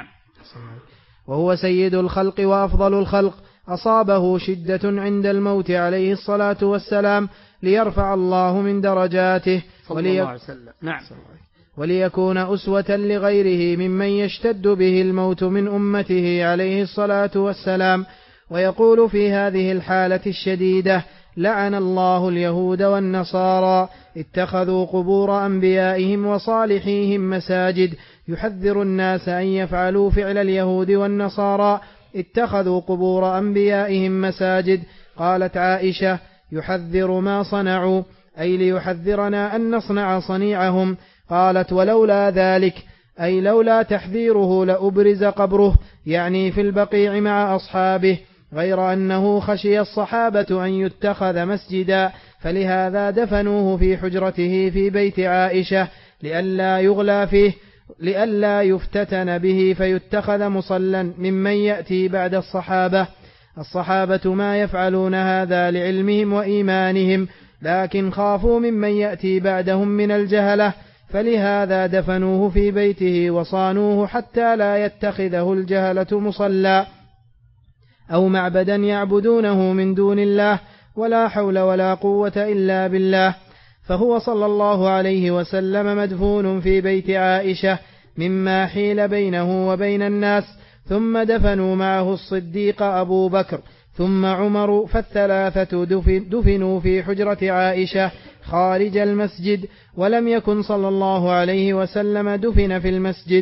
وهو سيد الخلق وأفضل الخلق، أصابه شدة عند الموت عليه الصلاة والسلام ليرفع الله من درجاته صلى الله عليه وسلم. نعم. وليكون أسوة لغيره ممن يشتد به الموت من أمته عليه الصلاة والسلام. ويقول في هذه الحالة الشديدة: لعن الله اليهود والنصارى اتخذوا قبور أنبيائهم وصالحيهم مساجد. يحذر الناس أن يفعلوا فعل اليهود والنصارى، اتخذوا قبور أنبيائهم مساجد. قالت عائشة: يحذر ما صنعوا، أي ليحذرنا أن نصنع صنيعهم. قالت: ولولا ذلك، أي لولا تحذيره لأبرز قبره، يعني في البقيع مع أصحابه، غير أنه خشي الصحابة أن يتخذ مسجدا، فلهذا دفنوه في حجرته في بيت عائشة لئلا يغلى فيه، لئلا يفتتن به فيتخذ مصلا ممن يأتي بعد الصحابة. الصحابة ما يفعلون هذا لعلمهم وإيمانهم، لكن خافوا ممن يأتي بعدهم من الجهلة، فلهذا دفنوه في بيته وصانوه حتى لا يتخذه الجهلة مصلى أو معبدا يعبدونه من دون الله، ولا حول ولا قوة إلا بالله. فهو صلى الله عليه وسلم مدفون في بيت عائشة مما حيل بينه وبين الناس. ثم دفنوا معه الصديق أبو بكر ثم عمر، فالثلاثة دفنوا في حجرة عائشة خارج المسجد، ولم يكن صلى الله عليه وسلم دفن في المسجد،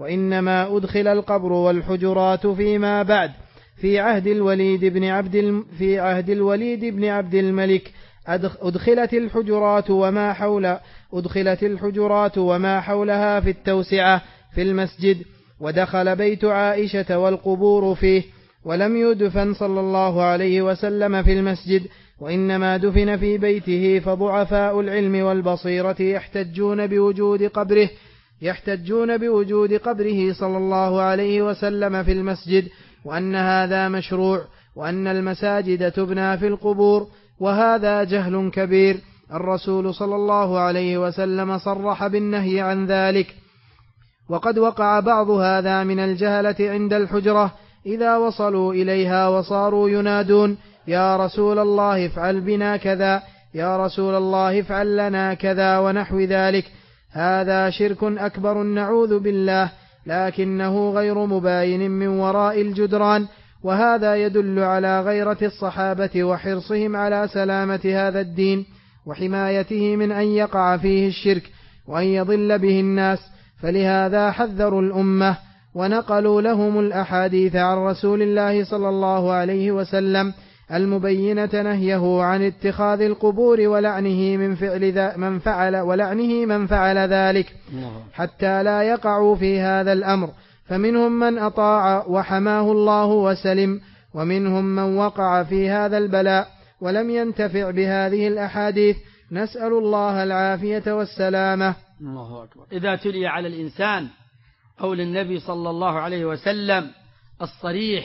وإنما أدخل القبر والحجرات فيما بعد. في عهد الوليد بن عبد في عهد الوليد بن عبد الملك أدخلت الحجرات وما حول أدخلت الحجرات وما حولها في التوسعة في المسجد، ودخل بيت عائشة والقبور فيه، ولم يدفن صلى الله عليه وسلم في المسجد، وإنما دفن في بيته. فضعفاء العلم والبصيرة يحتجون بوجود قبره يحتجون بوجود قبره صلى الله عليه وسلم في المسجد، وأن هذا مشروع، وأن المساجد تبنى في القبور، وهذا جهل كبير. الرسول صلى الله عليه وسلم صرح بالنهي عن ذلك. وقد وقع بعض هذا من الجهلة عند الحجرة إذا وصلوا إليها وصاروا ينادون: يا رسول الله افعل بنا كذا، يا رسول الله افعل لنا كذا، ونحو ذلك. هذا شرك أكبر نعوذ بالله، لكنه غير مباين من وراء الجدران. وهذا يدل على غيرة الصحابة وحرصهم على سلامة هذا الدين وحمايته من أن يقع فيه الشرك وأن يضل به الناس، فلهذا حذروا الأمة ونقلوا لهم الأحاديث عن رسول الله صلى الله عليه وسلم المبينة نهيه عن اتخاذ القبور ولعنه من فعل من فعل ولعنه من فعل ذلك، حتى لا يقعوا في هذا الأمر. فمنهم من أطاع وحماه الله وسلم، ومنهم من وقع في هذا البلاء ولم ينتفع بهذه الأحاديث. نسأل الله العافية والسلامة. الله أكبر. إذا تلي على الإنسان قول النبي صلى الله عليه وسلم الصريح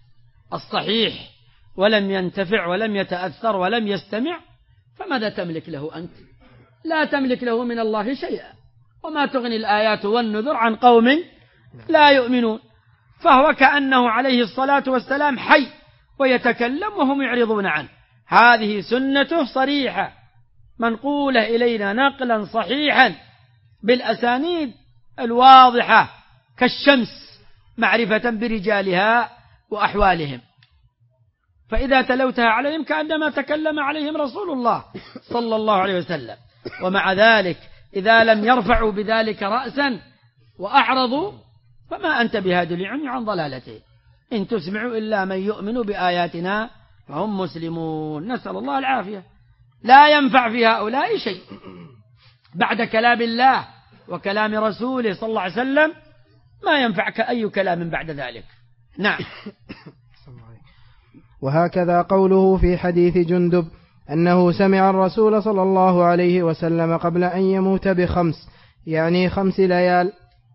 الصحيح ولم ينتفع ولم يتأثر ولم يستمع، فماذا تملك له أنت؟ لا تملك له من الله شيئا. وما تغني الآيات والنذر عن قوم لا يؤمنون. فهو كأنه عليه الصلاة والسلام حي ويتكلم وهم يعرضون عنه. هذه سنته صريحة منقولة إلينا نقلا صحيحا بالأسانيد الواضحة كالشمس معرفة برجالها وأحوالهم، فإذا تلوتها عليهم كأنما تكلم عليهم رسول الله صلى الله عليه وسلم. ومع ذلك إذا لم يرفعوا بذلك رأسا وأعرضوا فما أنت بهاد العمي عن ضلالته، إن تسمعوا إلا من يؤمن بآياتنا فهم مسلمون. نسأل الله العافية. لا ينفع في هؤلاء شيء بعد كلام الله وكلام رسوله صلى الله عليه وسلم، ما ينفعك أي كلام بعد ذلك. نعم. وهكذا قوله في حديث جندب أنه سمع الرسول صلى الله عليه وسلم قبل أن يموت بخمس، يعني خمس ليال،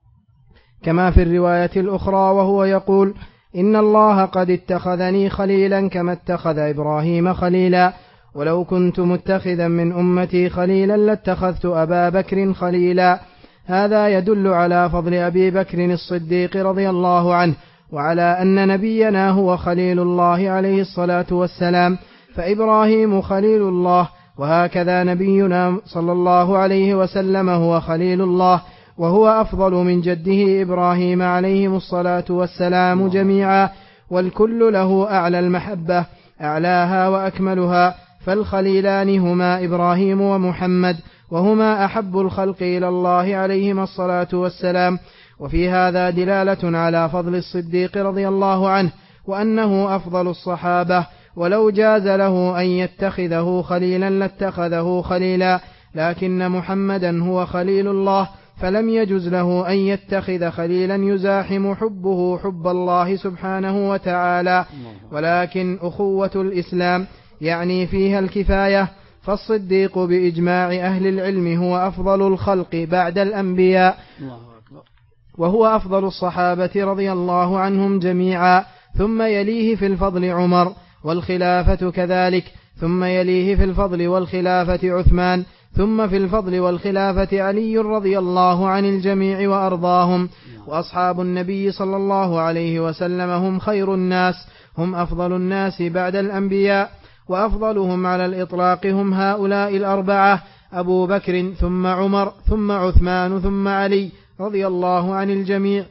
كما في الرواية الأخرى وهو يقول: إن الله قد اتخذني خليلا كما اتخذ إبراهيم خليلا، ولو كنت متخذا من أمتي خليلا لاتخذت أبا بكر خليلا. هذا يدل على فضل أبي بكر الصديق رضي الله عنه، وعلى أن نبينا هو خليل الله عليه الصلاة والسلام، فإبراهيم خليل الله، وهكذا نبينا صلى الله عليه وسلم هو خليل الله، وهو أفضل من جده إبراهيم عليهم الصلاة والسلام جميعا، والكل له أعلى المحبة أعلاها وأكملها، فالخليلان هما إبراهيم ومحمد، وهما أحب الخلق إلى الله عليهما الصلاة والسلام. وفي هذا دلالة على فضل الصديق رضي الله عنه، وأنه أفضل الصحابة، ولو جاز له أن يتخذه خليلا لاتخذه خليلا، لكن محمدا هو خليل الله، فلم يجز له أن يتخذ خليلا يزاحم حبه حب الله سبحانه وتعالى. ولكن أخوة الإسلام يعني فيها الكفاية، فالصديق بإجماع أهل العلم هو أفضل الخلق بعد الأنبياء، وهو أفضل الصحابة رضي الله عنهم جميعا، ثم يليه في الفضل عمر، والخلافة كذلك، ثم يليه في الفضل والخلافة عثمان، ثم في الفضل والخلافة علي رضي الله عن الجميع وأرضاهم. وأصحاب النبي صلى الله عليه وسلم هم خير الناس، هم أفضل الناس بعد الأنبياء، وأفضلهم على الإطلاق هم هؤلاء الأربعة: أبو بكر ثم عمر ثم عثمان ثم علي رضي الله عن الجميع.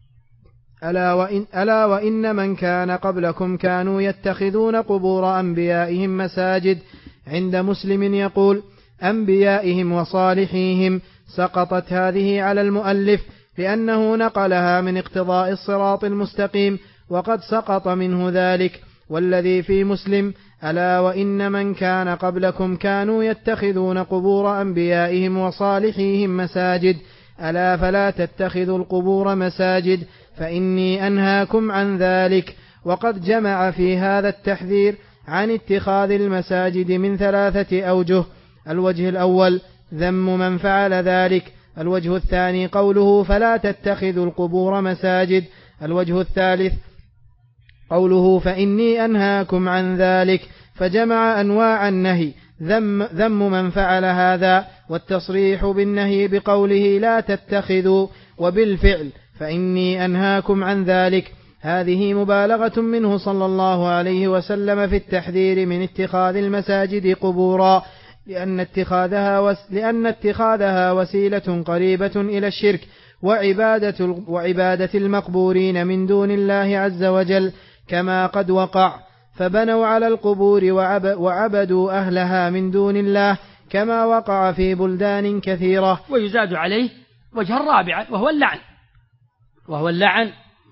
ألا وإن, ألا وإن من كان قبلكم كانوا يتخذون قبور أنبيائهم مساجد. عند مسلم يقول: أنبيائهم وصالحيهم. سقطت هذه على المؤلف لأنه نقلها من اقتضاء الصراط المستقيم، وقد سقط منه ذلك. والذي في مسلم: ألا وإن من كان قبلكم كانوا يتخذون قبور أنبيائهم وصالحيهم مساجد، ألا فلا تتخذوا القبور مساجد فإني أنهاكم عن ذلك. وقد جمع في هذا التحذير عن اتخاذ المساجد من ثلاثة أوجه: الوجه الأول ذم من فعل ذلك، الوجه الثاني قوله فلا تتخذوا القبور مساجد، الوجه الثالث قوله فإني أنهاكم عن ذلك. فجمع أنواع النهي: ذم, ذم من فعل هذا، والتصريح بالنهي بقوله لا تتخذوا، وبالفعل فإني أنهاكم عن ذلك. هذه مبالغة منه صلى الله عليه وسلم في التحذير من اتخاذ المساجد قبورا، لأن اتخاذها, وس لأن اتخاذها وسيلة قريبة إلى الشرك وعبادة, وعبادة المقبورين من دون الله عز وجل، كما قد وقع، فبنوا على القبور وعب وعبدوا أهلها من دون الله، كما وقع في بلدان كثيرة. ويزاد عليه وجه الرابع وهو اللعن، وهو اللعن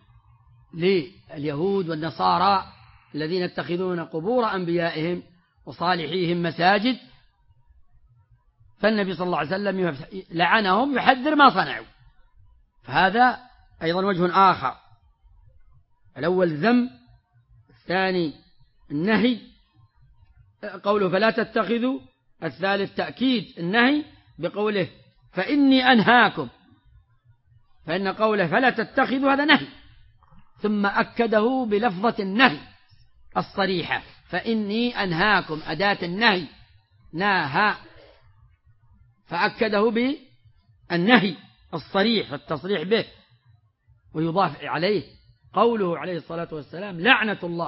لليهود والنصارى الذين يتخذون قبور أنبيائهم وصالحيهم مساجد، فالنبي صلى الله عليه وسلم لعنهم يحذر ما صنعوا. فهذا أيضا وجه آخر: الأول ذم، الثاني النهي قوله فلا تتخذوا، الثالث تأكيد النهي بقوله فإني أنهاكم، فإن قوله فلا تتخذوا هذا نهي، ثم أكده بلفظة النهي الصريحة: فإني أنهاكم، أداة النهي ناهى، فأكده بالنهي الصريح والتصريح به. ويضاف عليه قوله عليه الصلاة والسلام: لعنة الله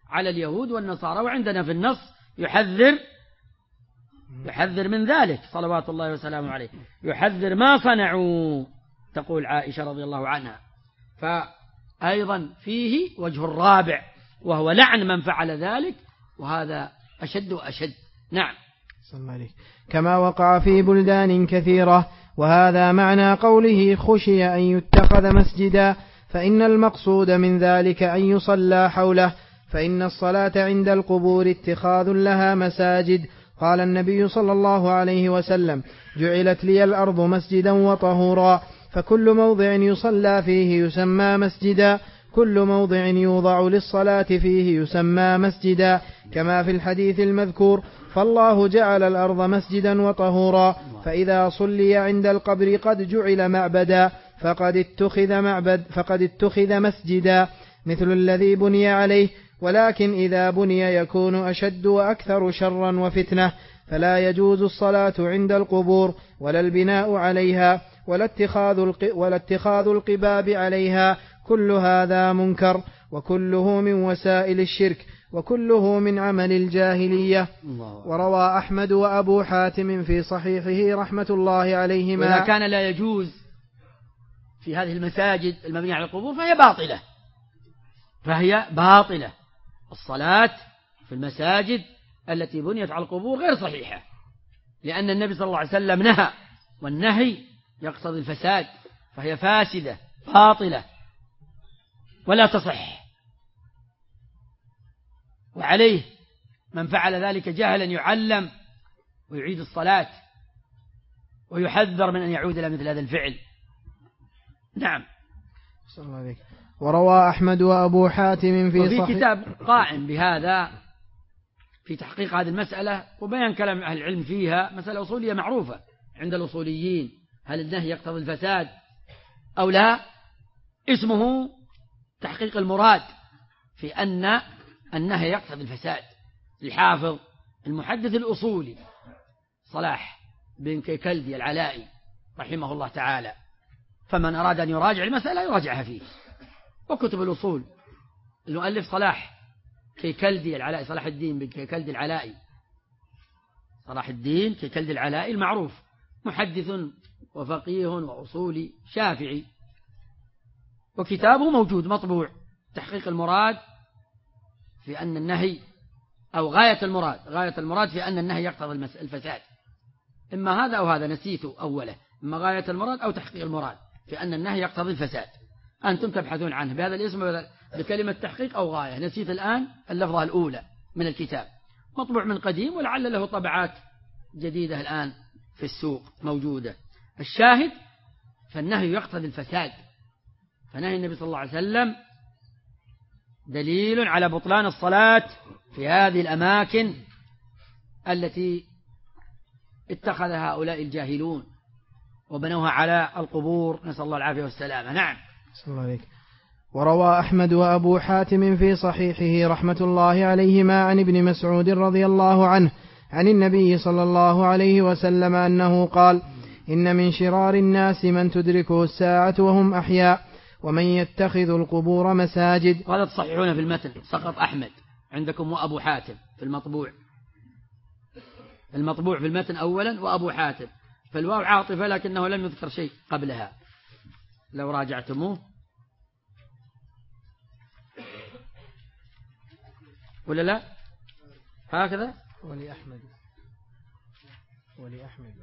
على اليهود والنصارى، وعندنا في النص يحذر يحذر من ذلك صلوات الله وسلامه عليه، يحذر ما صنعوا، تقول عائشة رضي الله عنها. فأيضا فيه وجه الرابع وهو لعن من فعل ذلك، وهذا أشد وأشد. نعم. كما وقع في بلدان كثيرة. وهذا معنى قوله خشي أن يتخذ مسجدا، فإن المقصود من ذلك أن يصلى حوله، فإن الصلاة عند القبور اتخاذ لها مساجد. قال النبي صلى الله عليه وسلم: جعلت لي الأرض مسجدا وطهورا، فكل موضع يصلى فيه يسمى مسجدا، كل موضع يوضع للصلاة فيه يسمى مسجدا، كما في الحديث المذكور: فالله جعل الأرض مسجدا وطهورا، فإذا صلي عند القبر قد جعل معبدا فقد اتخذ معبد فقد اتخذ مسجدا، مثل الذي بني عليه، ولكن إذا بني يكون أشد وأكثر شرا وفتنة، فلا يجوز الصلاة عند القبور ولا البناء عليها ولا اتخاذ ولا اتخاذ القباب عليها، كل هذا منكر، وكله من وسائل الشرك، وكله من عمل الجاهلية. وروى أحمد وأبو حاتم في صحيحه رحمة الله عليهما: وإذا كان لا يجوز في هذه المساجد المبنية على القبور فهي باطلة، فهي باطلة. الصلاة في المساجد التي بنيت على القبور غير صحيحة، لأن النبي صلى الله عليه وسلم نهى، والنهي يقتضي الفساد، فهي فاسدة باطلة ولا تصح. وعليه من فعل ذلك جهلا يعلم ويعيد الصلاة، ويحذر من أن يعود إلى مثل هذا الفعل. نعم. صلى الله عليه. وروى أحمد وأبو حاتم في وفي صحيح كتاب قائم بهذا في تحقيق هذه المسألة وبيان كلام أهل العلم فيها، مسألة أصولية معروفة عند الأصوليين: هل النهي يقتضي الفساد أو لا؟ اسمه تحقيق المراد في أن النهي يقتضي الفساد، الحافظ المحدث الأصولي صلاح بن كيكلدي العلائي رحمه الله تعالى. فمن أراد أن يراجع المسألة يراجعها فيه، وكتب الأصول المؤلف صلاح كيكلدي العلائي، صلاح الدين بن كيكلدي العلائي، صلاح الدين كيكلدي العلائي المعروف، محدث وفقيه وأصولي شافعي، وكتابه موجود مطبوع: تحقيق المراد في أن النهي، أو غاية المراد غاية المراد في أن النهي يقتضي الفساد. إما هذا أو هذا، نسيته أوله، إما غاية المراد أو تحقيق المراد في أن النهي يقتضي الفساد. أنتم تبحثون عنه بهذا الاسم بكلمة تحقيق أو غاية، نسيت الآن اللفظة الأولى من الكتاب، مطبوع من قديم ولعل له طبعات جديدة الآن في السوق موجودة. الشاهد فالنهي يقتضي الفساد، فنهي النبي صلى الله عليه وسلم دليل على بطلان الصلاة في هذه الأماكن التي اتخذها هؤلاء الجاهلون وبنوها على القبور، نسأل الله العافية والسلامة. نعم. صلى الله عليك. وروى أحمد وأبو حاتم في صحيحه رحمة الله عليهما عن ابن مسعود رضي الله عنه عن النبي صلى الله عليه وسلم أنه قال: إن من شرار الناس من تدركه الساعة وهم أحياء، ومن يتخذ القبور مساجد. هذا تصححون في المتن، سقط أحمد عندكم وأبو حاتم في المطبوع، المطبوع في المتن أولا وأبو حاتم، فالواو عاطفة لكنه لم يذكر شيء قبلها لو راجعتموه، ولا لا؟ هكذا ولي أحمد ولي أحمد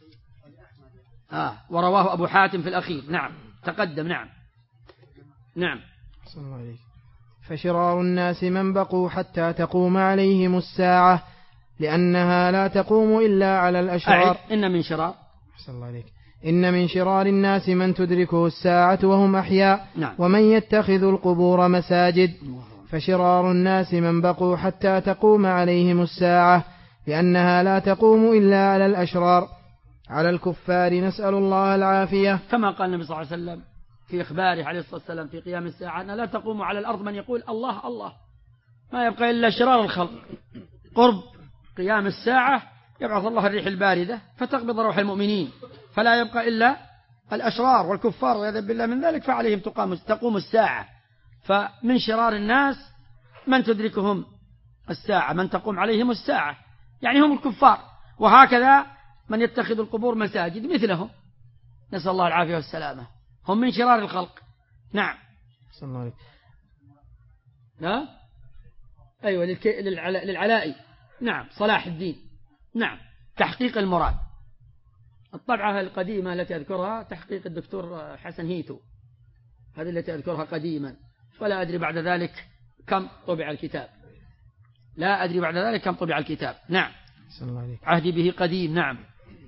آه ورواه أبو حاتم في الأخير. نعم تقدم. نعم نعم. صلى الله عليه. فشرار الناس من بقوا حتى تقوم عليهم الساعة، لأنها لا تقوم إلا على الأشرار. إن من شرار صلى الله عليك. إن من شرار الناس من تدركه الساعة وهم أحياء. نعم. ومن يتخذ القبور مساجد. فشرار الناس من بقوا حتى تقوم عليهم الساعة، لأنها لا تقوم إلا على الأشرار، على الكفار، نسأل الله العافية. كما قال النبي صلى الله عليه وسلم في إخباره عليه الصلاة والسلام في قيام الساعة أن لا تقوم على الأرض من يقول الله الله، ما يبقى إلا شرار الخلق. قرب قيام الساعة يبعث الله الريح الباردة فتقبض روح المؤمنين، فلا يبقى إلا الأشرار والكفار، ويذب بالله من ذلك، فعليهم تقام تقوم الساعة. فمن شرار الناس من تدركهم الساعة، من تقوم عليهم الساعة، يعني هم الكفار. وهكذا من يتخذ القبور مساجد مثلهم، نسأل الله العافية والسلامة، هم من شرار الخلق. نعم. صلى الله عليه. ها؟ أيوة للعلائي. نعم. صلاح الدين. نعم. تحقيق المراد. الطبعة القديمة التي أذكرها تحقيق الدكتور حسن هيتو، هذه التي أذكرها قديما، ولا أدري بعد ذلك كم طبع الكتاب، لا أدري بعد ذلك كم طبع الكتاب. نعم. عهدي به قديم. نعم.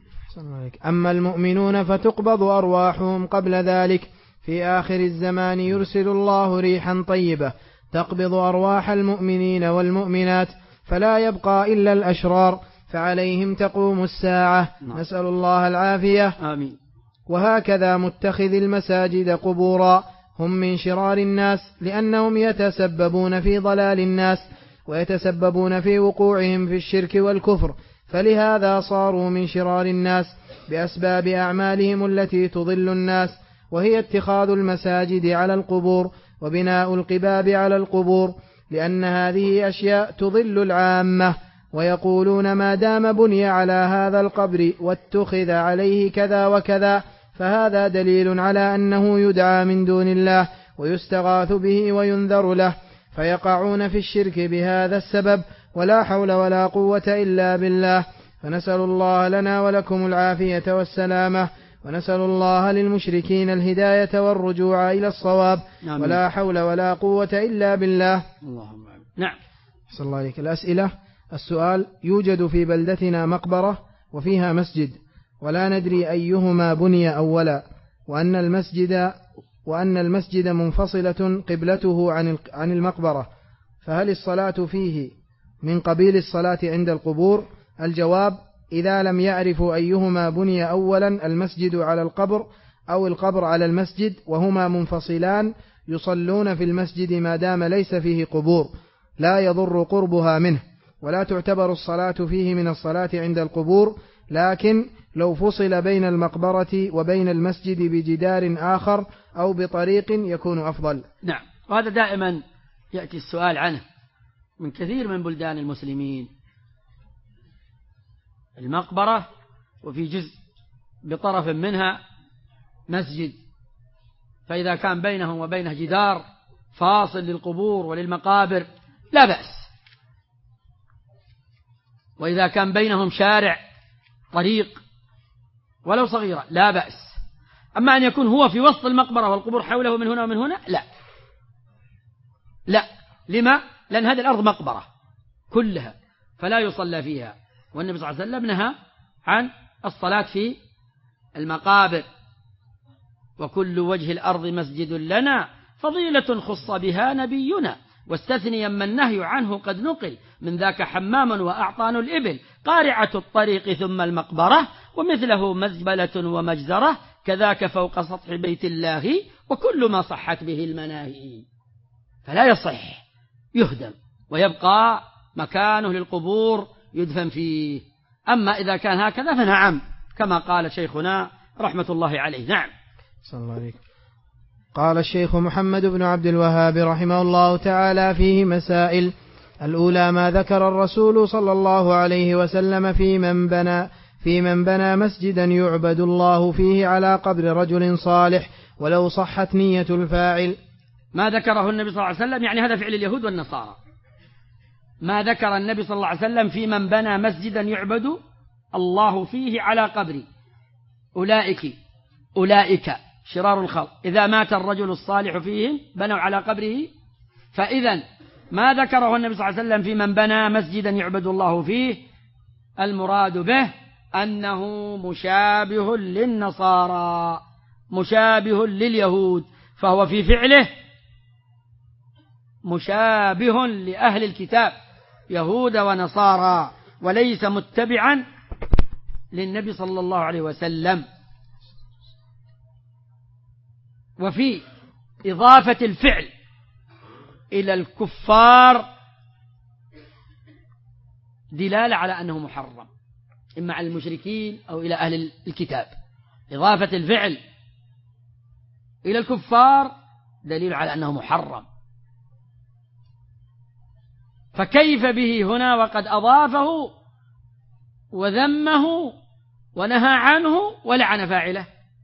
أما المؤمنون فتقبض أرواحهم قبل ذلك، في آخر الزمان يرسل الله ريحا طيبة تقبض أرواح المؤمنين والمؤمنات، فلا يبقى إلا الأشرار، فعليهم تقوم الساعة. نعم. نسأل الله العافية. آمين. وهكذا متخذ المساجد قبورا هم من شرار الناس، لأنهم يتسببون في ضلال الناس ويتسببون في وقوعهم في الشرك والكفر، فلهذا صاروا من شرار الناس بأسباب أعمالهم التي تضل الناس، وهي اتخاذ المساجد على القبور وبناء القباب على القبور، لأن هذه أشياء تضل العامة، ويقولون ما دام بني على هذا القبر واتخذ عليه كذا وكذا فهذا دليل على أنه يدعى من دون الله ويستغاث به وينذر له، فيقعون في الشرك بهذا السبب، ولا حول ولا قوة إلا بالله. فنسأل الله لنا ولكم العافية والسلامة، ونسأل الله للمشركين الهداية والرجوع إلى الصواب. آمين. ولا حول ولا قوة إلا بالله. اللهم آمين. نعم. صلى الله عليك. الأسئلة. السؤال: يوجد في بلدتنا مقبرة وفيها مسجد، ولا ندري أيهما بني أولا، وأن المسجد وأن المسجد منفصلة قبلته عن عن المقبرة، فهل الصلاة فيه من قبيل الصلاة عند القبور؟ الجواب: إذا لم يعرفوا أيهما بني أولا، المسجد على القبر أو القبر على المسجد وهما منفصلان، يصلون في المسجد ما دام ليس فيه قبور، لا يضر قربها منه، ولا تعتبر الصلاة فيه من الصلاة عند القبور، لكن لو فصل بين المقبرة وبين المسجد بجدار آخر أو بطريق يكون أفضل. نعم. وهذا دائما يأتي السؤال عنه من كثير من بلدان المسلمين، المقبرة وفي جزء بطرف منها مسجد، فإذا كان بينهم وبينه جدار فاصل للقبور وللمقابر لا بأس، وإذا كان بينهم شارع طريق ولو صغيرة لا بأس. أما أن يكون هو في وسط المقبرة والقبور حوله من هنا ومن هنا لا لا. لما؟ لأن هذه الأرض مقبرة كلها فلا يصلى فيها، والنبي صلى الله عليه وسلم نهى عن الصلاة في المقابر. وكل وجه الأرض مسجد لنا فضيلة خص بها نبينا، واستثنيا من النهي عنه قد نقل، من ذاك حمام وأعطان الإبل، قارعة الطريق ثم المقبرة، ومثله مزبلة ومجزرة، كذاك فوق سطح بيت الله، وكل ما صحت به المناهي. فلا يصح، يهدم ويبقى مكانه للقبور يدفن فيه. أما إذا كان هكذا فنعم، كما قال شيخنا رحمة الله عليه. نعم. صلى الله عليه. قال الشيخ محمد بن عبد الوهاب رحمه الله تعالى فيه مسائل: الأولى ما ذكر الرسول صلى الله عليه وسلم في من بنى في من بنى مسجدا يعبد الله فيه على قبر رجل صالح ولو صحت نية الفاعل. ما ذكره النبي صلى الله عليه وسلم يعني هذا فعل اليهود والنصارى. ما ذكر النبي صلى الله عليه وسلم في من بنى مسجدا يعبد الله فيه على قبر، أولئك أولئك شرار الخلق، إذا مات الرجل الصالح فيهم بنوا على قبره. فإذا ما ذكره النبي صلى الله عليه وسلم في من بنى مسجدا يعبد الله فيه المراد به أنه مشابه للنصارى مشابه لليهود، فهو في فعله مشابه لأهل الكتاب يهود ونصارى، وليس متبعا للنبي صلى الله عليه وسلم. وفي إضافة الفعل إلى الكفار دلالة على أنه محرم، إما على المشركين أو إلى أهل الكتاب. إضافة الفعل إلى الكفار دليل على أنه محرم. فكيف به هنا وقد أضافه وذمه ونهى عنه ولعن فاعله؟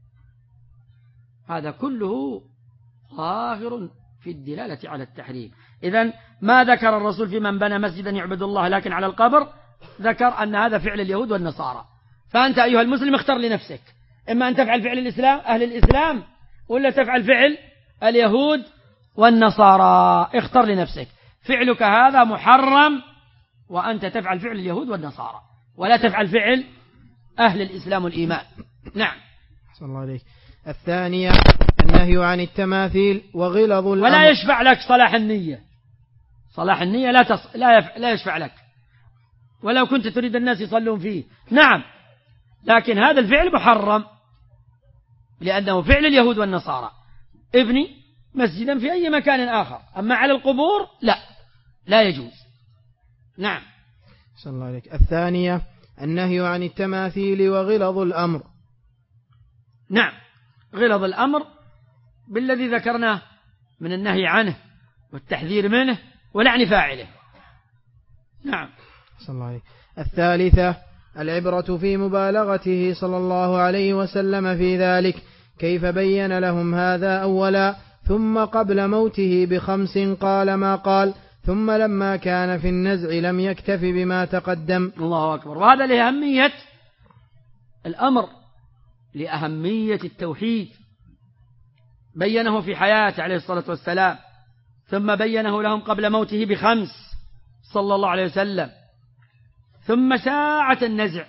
هذا كله ظاهر في الدلالة على التحريم. إذن ما ذكر الرسول في من بنى مسجدا يعبد الله لكن على القبر، ذكر أن هذا فعل اليهود والنصارى. فأنت أيها المسلم اختر لنفسك، إما أن تفعل فعل الإسلام أهل الإسلام ولا تفعل فعل اليهود والنصارى. اختر لنفسك، فعلك هذا محرم وأنت تفعل فعل اليهود والنصارى، ولا تفعل فعل أهل الإسلام والإيمان. نعم. أحسن الله عليك. الثانية النهي عن التماثيل وغلظ الأمر. ولا يشفع لك صلاح النية، صلاح النية لا تص... لا, يف... لا يشفع لك ولو كنت تريد الناس يصلون فيه. نعم، لكن هذا الفعل محرم لأنه فعل اليهود والنصارى. ابني مسجدا في أي مكان آخر، أما على القبور لا لا يجوز. نعم. أحسن الله عليك. الثانية النهي عن التماثيل وغلظ الأمر. نعم، غلظ الأمر بالذي ذكرناه من النهي عنه والتحذير منه ولعن فاعله. نعم. أحسن الله عليك. الثالثة العبرة في مبالغته صلى الله عليه وسلم في ذلك، كيف بين لهم هذا أولا، ثم قبل موته بخمس قال ما قال، ثم لما كان في النزع لم يكتف بما تقدم. الله أكبر. وهذا لأهمية الأمر، لأهمية التوحيد، بينه في حياته عليه الصلاة والسلام، ثم بينه لهم قبل موته بخمس صلى الله عليه وسلم، ثم ساعة النزع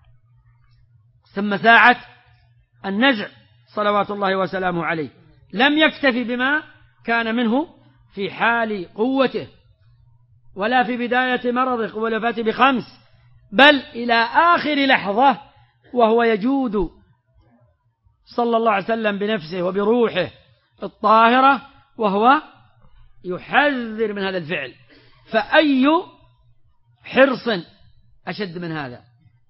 ثم ساعة النزع صلوات الله وسلامه عليه لم يكتفي بما كان منه في حال قوته ولا في بداية مرضه والوفاة بخمس، بل إلى آخر لحظة وهو يجود صلى الله عليه وسلم بنفسه وبروحه الطاهرة وهو يحذر من هذا الفعل. فأي حرص أشد من هذا؟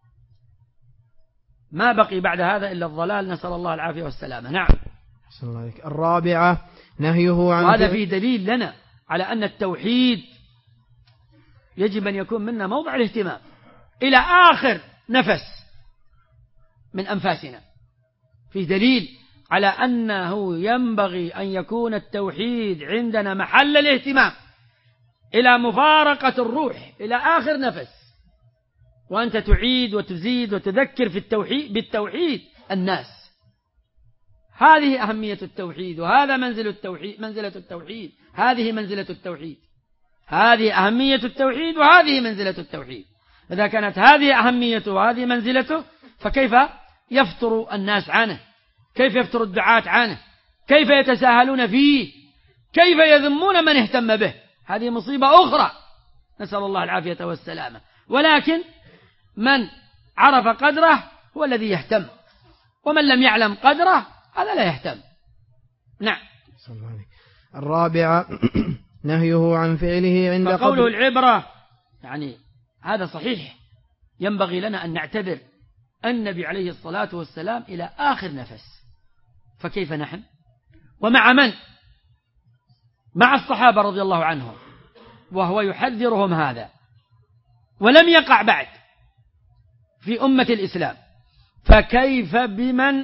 ما بقي بعد هذا إلا الضلال، نسأل الله العافية والسلامة. نعم. الرابعة نهيه عن، وهذا فيه دليل لنا على أن التوحيد يجب أن يكون منا موضع الاهتمام إلى آخر نفس من أنفاسنا. فيه دليل على أنه ينبغي أن يكون التوحيد عندنا محل الاهتمام إلى مفارقة الروح إلى آخر نفس، وأنت تعيد وتزيد وتذكر في التوحيد بالتوحيد الناس. هذه أهمية التوحيد، وهذا منزل التوحيد منزلة التوحيد هذه منزلة التوحيد هذه أهمية التوحيد وهذه منزلة التوحيد. إذا كانت هذه أهميته وهذه منزلته، فكيف يفتر الناس عنه؟ كيف يفتر الدعاة عنه؟ كيف يتساهلون فيه؟ كيف يذمون من اهتم به؟ هذه مصيبة أخرى، نسأل الله العافية والسلامة. ولكن من عرف قدره هو الذي يهتم، ومن لم يعلم قدره هذا لا يهتم. نعم. الرابعة نهيه عن فعله عند فقوله قبل العبرة، يعني هذا صحيح، ينبغي لنا أن نعتبر النبي عليه الصلاة والسلام إلى آخر نفس، فكيف نحن؟ ومع من؟ مع الصحابة رضي الله عنهم، وهو يحذرهم هذا، ولم يقع بعد في أمة الإسلام، فكيف بمن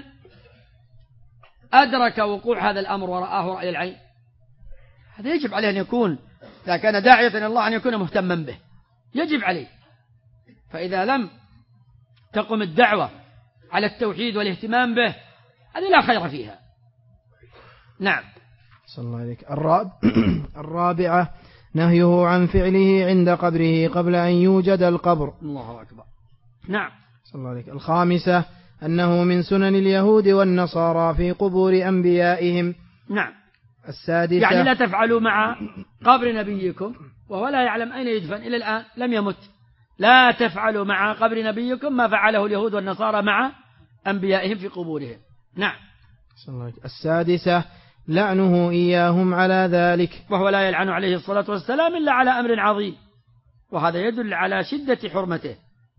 أدرك وقوع هذا الأمر ورآه رأي العين؟ هذا يجب عليه أن يكون، إذا كان داعية إلى الله، أن يكون مهتما به، يجب عليه. فإذا لم تقم الدعوة على التوحيد والاهتمام به، هذه لا خير فيها. نعم. صلى الله عليك. الراب... الرابعة نهيه عن فعله عند قبره قبل أن يوجد القبر. الله أكبر. نعم. صلى الله عليك. الخامسة أنه من سنن اليهود والنصارى في قبور أنبيائهم. نعم. السادسة يعني لا تفعلوا مع قبر نبيكم وهو لا يعلم أين يدفن إلى الآن، لم يمت. لا تفعلوا مع قبر نبيكم ما فعله اليهود والنصارى مع أنبيائهم في قبورهم. نعم. السادسة لعنه إياهم على ذلك، وهو لا يلعن عليه الصلاة والسلام إلا على أمر عظيم، وهذا يدل على شدة حرمته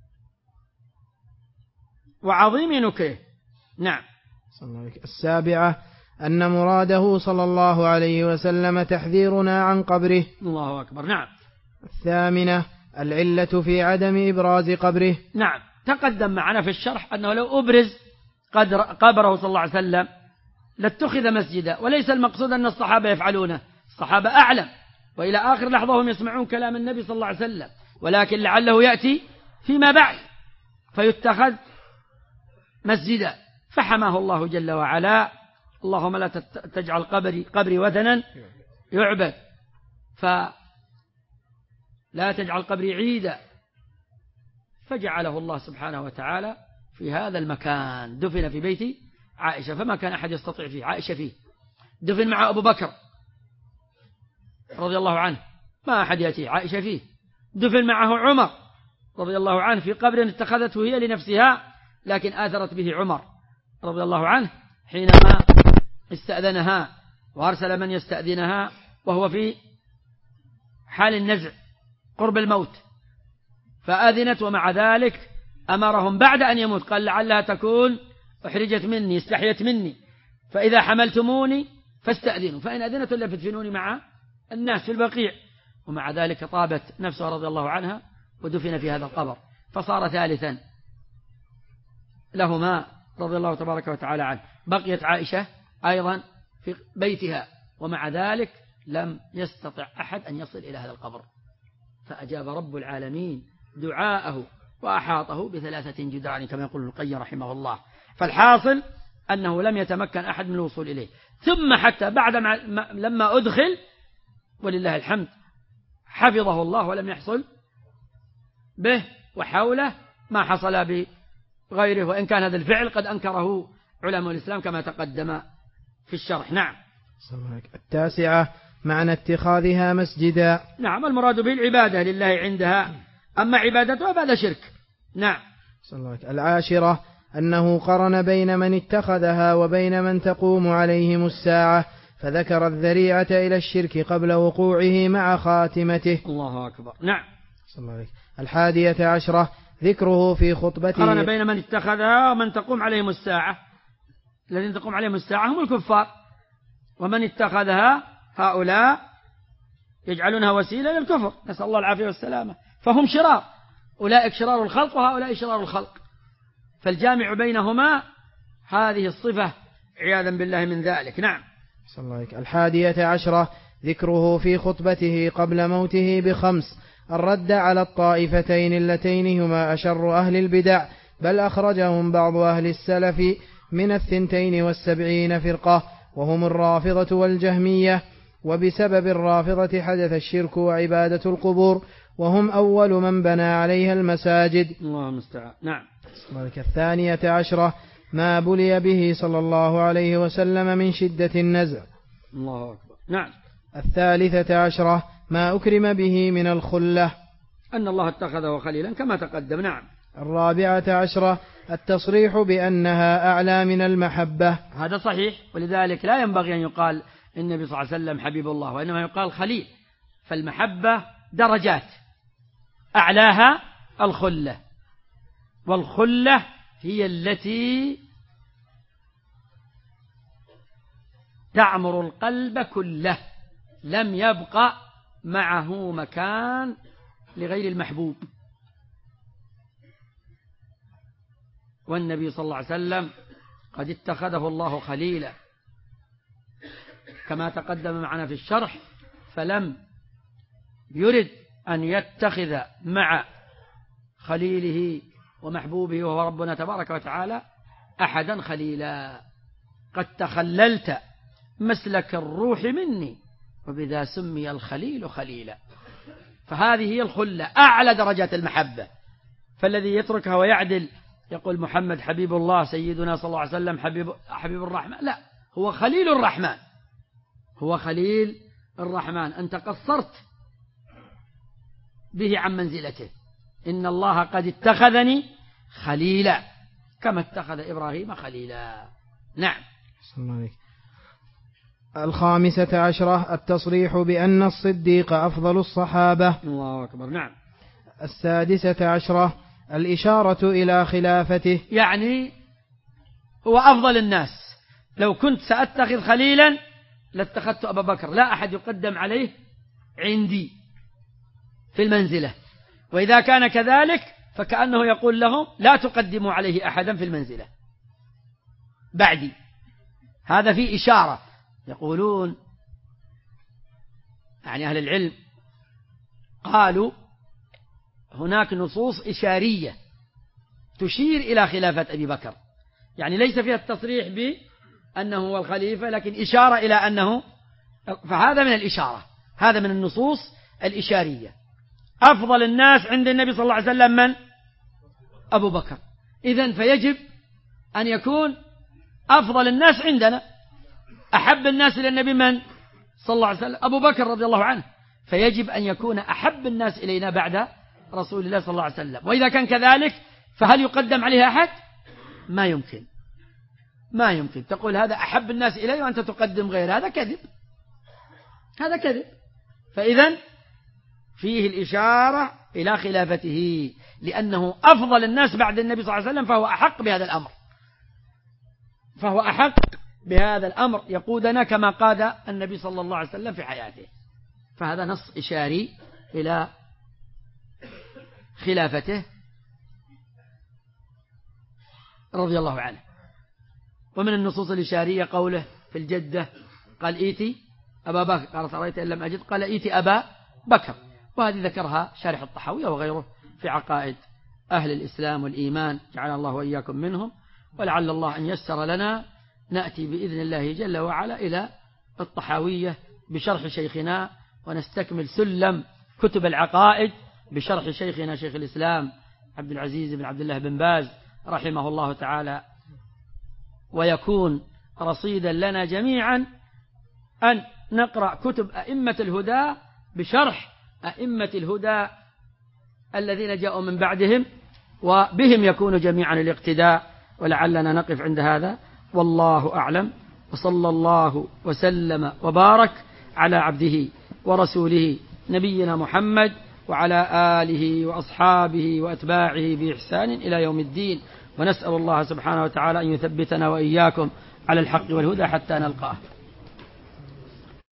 وعظيم نكره. نعم. السابعة أن مراده صلى الله عليه وسلم تحذيرنا عن قبره. الله أكبر. نعم. الثامنة العلة في عدم إبراز قبره. نعم، تقدم معنا في الشرح أنه لو أبرز قدر قبره صلى الله عليه وسلم لاتخذ مسجدا، وليس المقصود أن الصحابة يفعلونه، الصحابة أعلم، وإلى آخر لحظة هم يسمعون كلام النبي صلى الله عليه وسلم، ولكن لعله يأتي فيما بعد فيتخذ مسجدا، فحماه الله جل وعلا: اللهم لا تجعل قبري, قبري وثنا يعبد، فلا تجعل قبري عيدا، فجعله الله سبحانه وتعالى في هذا المكان، دفن في بيت عائشة، فما كان أحد يستطيع فيه، عائشة فيه، دفن مع أبو بكر رضي الله عنه، ما أحد يأتيه، عائشة فيه، دفن معه عمر رضي الله عنه في قبر اتخذته هي لنفسها، لكن آثرت به عمر رضي الله عنه حينما استأذنها وأرسل من يستأذنها وهو في حال النزع قرب الموت، فآذنت، ومع ذلك أمرهم بعد أن يموت قال: لعلها تكون أحرجت مني، استحيت مني، فإذا حملتموني فاستأذنوا، فإن أذنت إلا فتفنوني مع الناس في البقيع، ومع ذلك طابت نفسه رضي الله عنها ودفن في هذا القبر، فصار ثالثا لهما رضي الله تبارك وتعالى عنه. بقيت عائشة أيضا في بيتها، ومع ذلك لم يستطع أحد أن يصل إلى هذا القبر، فأجاب رب العالمين دعاءه وأحاطه بثلاثة جدران كما يقول القيم رحمه الله. فالحاصل أنه لم يتمكن أحد من الوصول إليه، ثم حتى بعد ما لما أدخل ولله الحمد حفظه الله ولم يحصل به وحوله ما حصل بغيره، وإن كان هذا الفعل قد أنكره علماء الإسلام كما تقدم في الشرح. نعم. التاسعة معنى اتخاذها مسجدا. نعم، المراد به العبادة لله عندها، أما عبادتها فهذا شرك. نعم. العاشرة أنه قرن بين من اتخذها وبين من تقوم عليهم الساعة، فذكر الذريعة إلى الشرك قبل وقوعه مع خاتمته. الله أكبر. نعم. الحادية عشرة ذكره في خطبته. قرن بين من اتخذها ومن تقوم عليهم الساعة، الذين تقوم عليهم الساعة هم الكفار، ومن اتخذها هؤلاء يجعلونها وسيلة للكفر، نسأل الله العافية والسلامة، فهم شرار، أولئك شرار الخلق وهؤلاء شرار الخلق، فالجامع بينهما هذه الصفة عياذا بالله من ذلك. نعم. الحادية عشرة ذكره في خطبته قبل موته بخمس الرد على الطائفتين اللتين هما أشر أهل البدع، بل أخرجهم بعض أهل السلف من الثنتين والسبعين فرقة، وهم الرافضة والجهمية، وبسبب الرافضة حدث الشرك وعبادة القبور، وهم أول من بنى عليها المساجد. الله المستعان. نعم. الثانية عشرة ما بلي به صلى الله عليه وسلم من شدة النزع. الله أكبر. نعم. الثالثة عشرة ما أكرم به من الخلة، أن الله اتخذه خليلا كما تقدم. نعم. الرابعة عشرة التصريح بأنها أعلى من المحبة. هذا صحيح، ولذلك لا ينبغي أن يقال النبي صلى الله عليه وسلم حبيب الله، وإنما يقال خليل، فالمحبة درجات، أعلاها الخلة، والخلة هي التي تعمر القلب كله، لم يبقى معه مكان لغير المحبوب. والنبي صلى الله عليه وسلم قد اتخذه الله خليلا كما تقدم معنا في الشرح، فلم يرد أن يتخذ مع خليله ومحبوبه وهو ربنا تبارك وتعالى أحدا خليلا. قد تخللت مسلك الروح مني وبذا سمي الخليل خليلا. فهذه هي الخلة، أعلى درجات المحبة، فالذي يتركها ويعدل يقول محمد حبيب الله سيدنا صلى الله عليه وسلم حبيب, حبيب الرحمن، لا، هو خليل الرحمن، هو خليل الرحمن. أنت قصرت به عن منزلته. إن الله قد اتخذني خليلا كما اتخذ إبراهيم خليلا. نعم. الخامسة عشرة التصريح بأن الصديق أفضل الصحابة. الله أكبر. نعم. السادسة عشرة الإشارة إلى خلافته، يعني هو أفضل الناس، لو كنت سأتخذ خليلا لاتخذت أبا بكر، لا أحد يقدم عليه عندي، في المنزلة. وإذا كان كذلك فكأنه يقول لهم لا تقدموا عليه أحدا في المنزلة بعدي. هذا فيه إشارة. يقولون يعني أهل العلم قالوا هناك نصوص إشارية تشير إلى خلافة أبي بكر، يعني ليس فيها التصريح بأنه هو الخليفة لكن إشارة إلى أنه، فهذا من الإشارة، هذا من النصوص الإشارية. أفضل الناس عند النبي صلى الله عليه وسلم من؟ أبو بكر. إذن فيجب أن يكون أفضل الناس عندنا، أحب الناس إلى النبي من؟ صلى الله عليه وسلم أبو بكر رضي الله عنه، فيجب أن يكون أحب الناس إلينا بعد رسول الله صلى الله عليه وسلم. وإذا كان كذلك فهل يقدم عليه أحد؟ ما يمكن، ما يمكن تقول هذا أحب الناس إلي وأنت تقدم غير، هذا كذب، هذا كذب. فإذن فيه الإشارة إلى خلافته لأنه أفضل الناس بعد النبي صلى الله عليه وسلم، فهو أحق بهذا الأمر، فهو أحق بهذا الأمر يقودنا كما قاد النبي صلى الله عليه وسلم في حياته. فهذا نص إشاري إلى خلافته رضي الله عنه. ومن النصوص الإشارية قوله في الجدة قال إيتي أبا بكر، قال رأيت إن لم أجد قال إيتي أبا بكر، وهذه ذكرها شارح الطحاوية وغيره في عقائد أهل الإسلام والإيمان، جعل الله وإياكم منهم. ولعل الله أن يسر لنا نأتي بإذن الله جل وعلا إلى الطحاوية بشرح شيخنا، ونستكمل سلم كتب العقائد بشرح شيخنا شيخ الإسلام عبد العزيز بن عبد الله بن باز رحمه الله تعالى، ويكون رصيدا لنا جميعا أن نقرأ كتب أئمة الهدى بشرح أئمة الهدى الذين جاءوا من بعدهم، وبهم يكون جميعا الاقتداء. ولعلنا نقف عند هذا، والله أعلم، وصلى الله وسلم وبارك على عبده ورسوله نبينا محمد وعلى آله وأصحابه وأتباعه بإحسان إلى يوم الدين. ونسأل الله سبحانه وتعالى أن يثبتنا وإياكم على الحق والهدى حتى نلقاه.